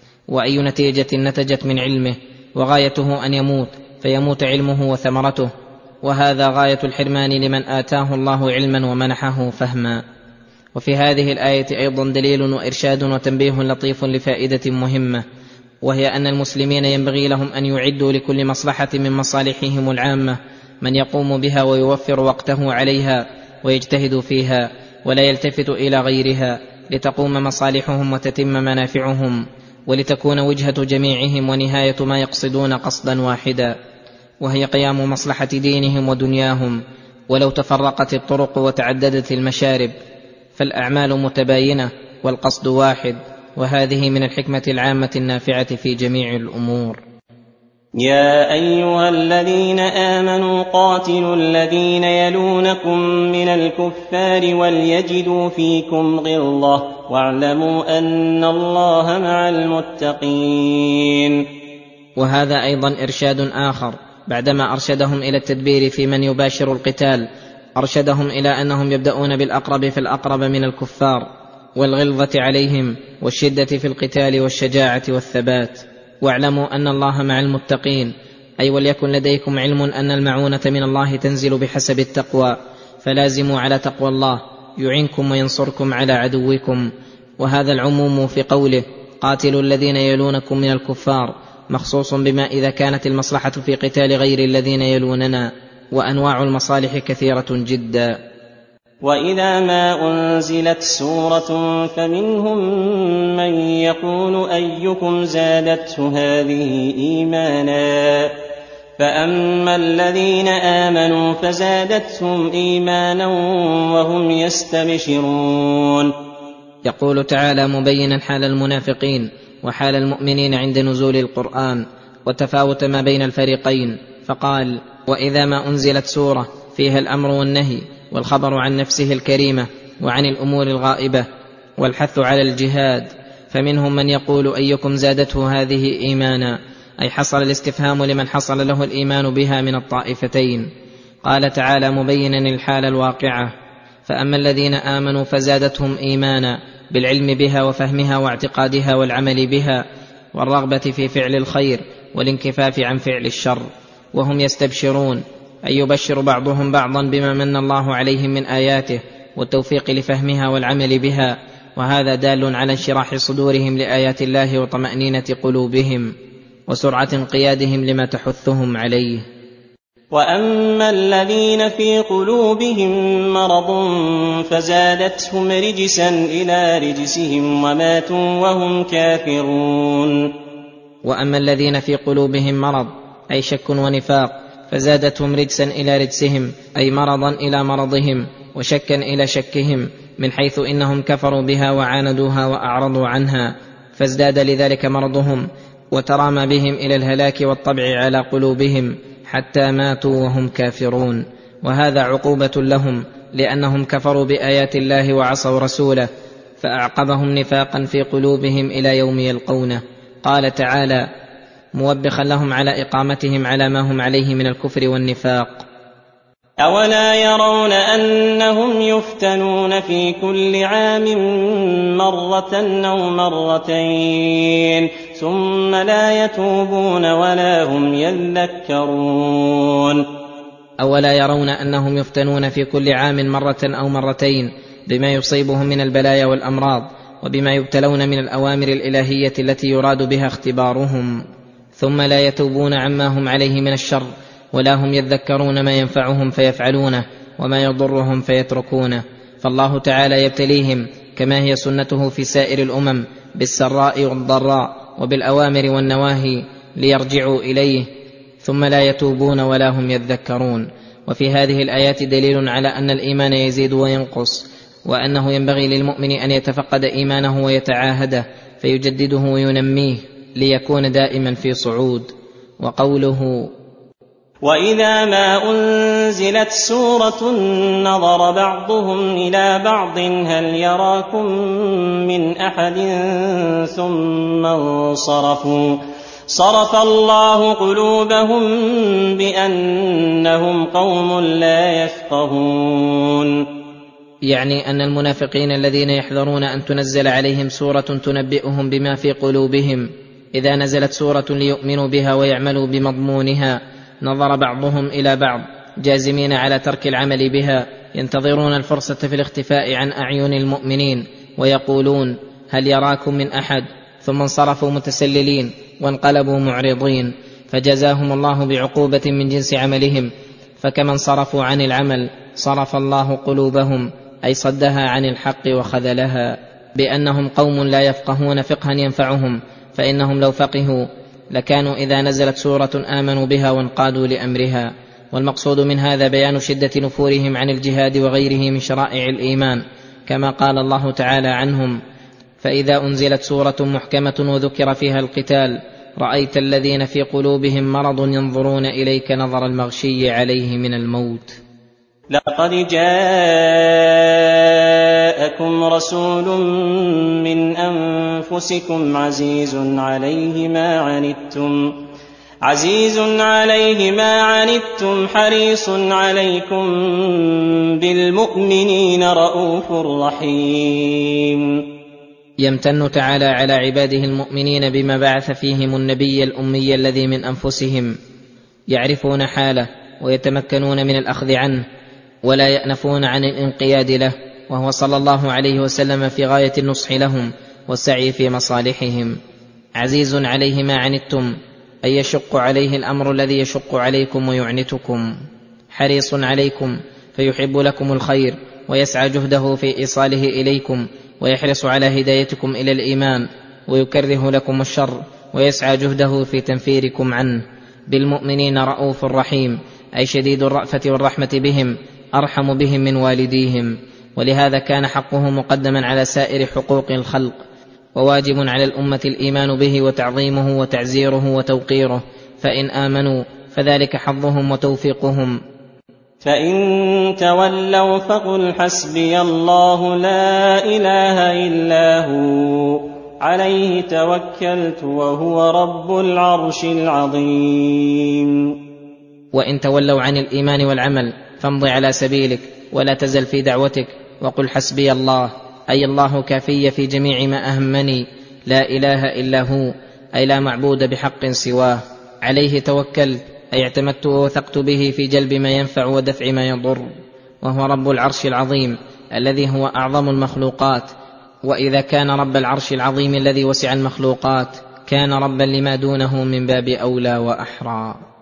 وأي نتيجة نتجت من علمه، وغايته أن يموت فيموت علمه وثمرته، وهذا غاية الحرمان لمن آتاه الله علما ومنحه فهما. وفي هذه الآية أيضا دليل وإرشاد وتنبيه لطيف لفائدة مهمة، وهي أن المسلمين ينبغي لهم أن يعدوا لكل مصلحة من مصالحهم العامة من يقوم بها ويوفر وقته عليها ويجتهد فيها، ولا يلتفت إلى غيرها، لتقوم مصالحهم وتتم منافعهم، ولتكون وجهة جميعهم ونهاية ما يقصدون قصدا واحدا، وهي قيام مصلحة دينهم ودنياهم. ولو تفرقت الطرق وتعددت المشارب فالأعمال متباينة والقصد واحد، وهذه من الحكمة العامة النافعة في جميع الأمور. يا أيها الذين آمنوا قاتلوا الذين يلونكم من الكفار وليجدوا فيكم غلظة واعلموا أن الله مع المتقين. وهذا أيضا إرشاد آخر، بعدما أرشدهم إلى التدبير في من يباشر القتال أرشدهم إلى أنهم يبدأون بالأقرب فالأقرب من الكفار، والغلظة عليهم، والشدة في القتال، والشجاعة والثبات. واعلموا أن الله مع المتقين، أي وليكن لديكم علم أن المعونة من الله تنزل بحسب التقوى، فلازموا على تقوى الله يعنكم وينصركم على عدوكم. وهذا العموم في قوله قاتلوا الذين يلونكم من الكفار مخصوص بما إذا كانت المصلحة في قتال غير الذين يلوننا، وأنواع المصالح كثيرة جدا. وإذا ما أنزلت سورة فمنهم من يقول أيكم زادته هذه إيمانا، فأما الذين آمنوا فزادتهم إيمانا وهم يستبشرون. يقول تعالى مبينا حال المنافقين وحال المؤمنين عند نزول القرآن وتفاوت ما بين الفريقين، فقال وإذا ما أنزلت سورة فيها الأمر والنهي والخبر عن نفسه الكريمة وعن الأمور الغائبة والحث على الجهاد، فمنهم من يقول أيكم زادته هذه إيمانا، أي حصل الاستفهام لمن حصل له الإيمان بها من الطائفتين. قال تعالى مبينا الحال الواقعة فأما الذين آمنوا فزادتهم إيمانا بالعلم بها وفهمها واعتقادها والعمل بها والرغبة في فعل الخير والانكفاف عن فعل الشر، وهم يستبشرون، أي يبشر بعضهم بعضا بما من الله عليهم من آياته والتوفيق لفهمها والعمل بها، وهذا دال على انشراح صدورهم لآيات الله وطمأنينة قلوبهم وسرعة انقيادهم لما تحثهم عليه. وأما الذين في قلوبهم مرض فزادتهم رجسا إلى رجسهم وماتوا وهم كافرون. وأما الذين في قلوبهم مرض أي شك ونفاق فزادتهم رجسا إلى رجسهم، أي مرضا إلى مرضهم وشكا إلى شكهم، من حيث إنهم كفروا بها وعاندوها وأعرضوا عنها، فازداد لذلك مرضهم وترامى بهم إلى الهلاك والطبع على قلوبهم حتى ماتوا وهم كافرون. وهذا عقوبة لهم لأنهم كفروا بآيات الله وعصوا رسوله، فأعقبهم نفاقا في قلوبهم إلى يوم يلقونه. قال تعالى موبخا لهم على إقامتهم على ما هم عليه من الكفر والنفاق: أولا يرون أنهم يفتنون في كل عام مرة أو مرتين ثم لا يتوبون ولا هم يذكرون. أولا يرون أنهم يفتنون في كل عام مرة أو مرتين بما يصيبهم من البلايا والأمراض وبما يبتلون من الأوامر الإلهية التي يراد بها اختبارهم، ثم لا يتوبون عما هم عليه من الشر ولا هم يذكرون ما ينفعهم فيفعلونه وما يضرهم فيتركونه. فالله تعالى يبتليهم كما هي سنته في سائر الأمم بالسراء والضراء وبالأوامر والنواهي ليرجعوا إليه، ثم لا يتوبون ولا هم يذكرون. وفي هذه الآيات دليل على أن الإيمان يزيد وينقص، وأنه ينبغي للمؤمن أن يتفقد إيمانه ويتعاهده فيجدده وينميه ليكون دائما في صعود. وقوله وإذا ما أنزلت سورة نظر بعضهم إلى بعض هل يراكم من أحد ثم انصرفوا صرف الله قلوبهم بأنهم قوم لا يفقهون. يعني أن المنافقين الذين يحذرون أن تنزل عليهم سورة تنبئهم بما في قلوبهم إذا نزلت سورة ليؤمنوا بها ويعملوا بمضمونها نظر بعضهم إلى بعض جازمين على ترك العمل بها، ينتظرون الفرصة في الاختفاء عن أعين المؤمنين ويقولون هل يراكم من أحد، ثم انصرفوا متسللين وانقلبوا معرضين، فجزاهم الله بعقوبة من جنس عملهم. فكما انصرفوا عن العمل صرف الله قلوبهم أي صدها عن الحق وخذلها، بأنهم قوم لا يفقهون فقها ينفعهم، فإنهم لو فقهوا لكانوا إذا نزلت سورة آمنوا بها وانقادوا لأمرها. والمقصود من هذا بيان شدة نفورهم عن الجهاد وغيره من شرائع الإيمان، كما قال الله تعالى عنهم: فإذا أنزلت سورة محكمة وذكر فيها القتال رأيت الذين في قلوبهم مرض ينظرون إليك نظر المغشي عليه من الموت. لقد جاءكم رسول من أنفسكم عزيز عليه ما عنتم حريص عليكم بالمؤمنين رءوف رحيم. يمتن تعالى على عباده المؤمنين بما بعث فيهم النبي الأمي الذي من أنفسهم يعرفون حاله ويتمكنون من الأخذ عنه ولا يأنفون عن الانقياد له، وهو صلى الله عليه وسلم في غاية النصح لهم والسعي في مصالحهم. عزيز عليه ما عنتم أي يشق عليه الأمر الذي يشق عليكم ويعنتكم، حريص عليكم فيحب لكم الخير ويسعى جهده في إيصاله إليكم، ويحرص على هدايتكم إلى الإيمان، ويكره لكم الشر ويسعى جهده في تنفيركم عنه. بالمؤمنين رءوف رحيم أي شديد الرأفة والرحمة بهم، أرحم بهم من والديهم، ولهذا كان حقه مقدما على سائر حقوق الخلق، وواجب على الأمة الإيمان به وتعظيمه وتعزيره وتوقيره، فإن آمنوا فذلك حظهم وتوفيقهم. فإن تولوا فقل حسبي الله لا إله إلا هو عليه توكلت وهو رب العرش العظيم. وإن تولوا عن الإيمان والعمل فامض على سبيلك ولا تزل في دعوتك، وقل حسبي الله أي الله كافي في جميع ما أهمني، لا إله إلا هو أي لا معبود بحق سواه، عليه توكلت أي اعتمدت ووثقت به في جلب ما ينفع ودفع ما يضر، وهو رب العرش العظيم الذي هو أعظم المخلوقات، وإذا كان رب العرش العظيم الذي وسع المخلوقات كان ربا لما دونه من باب أولى وأحرى.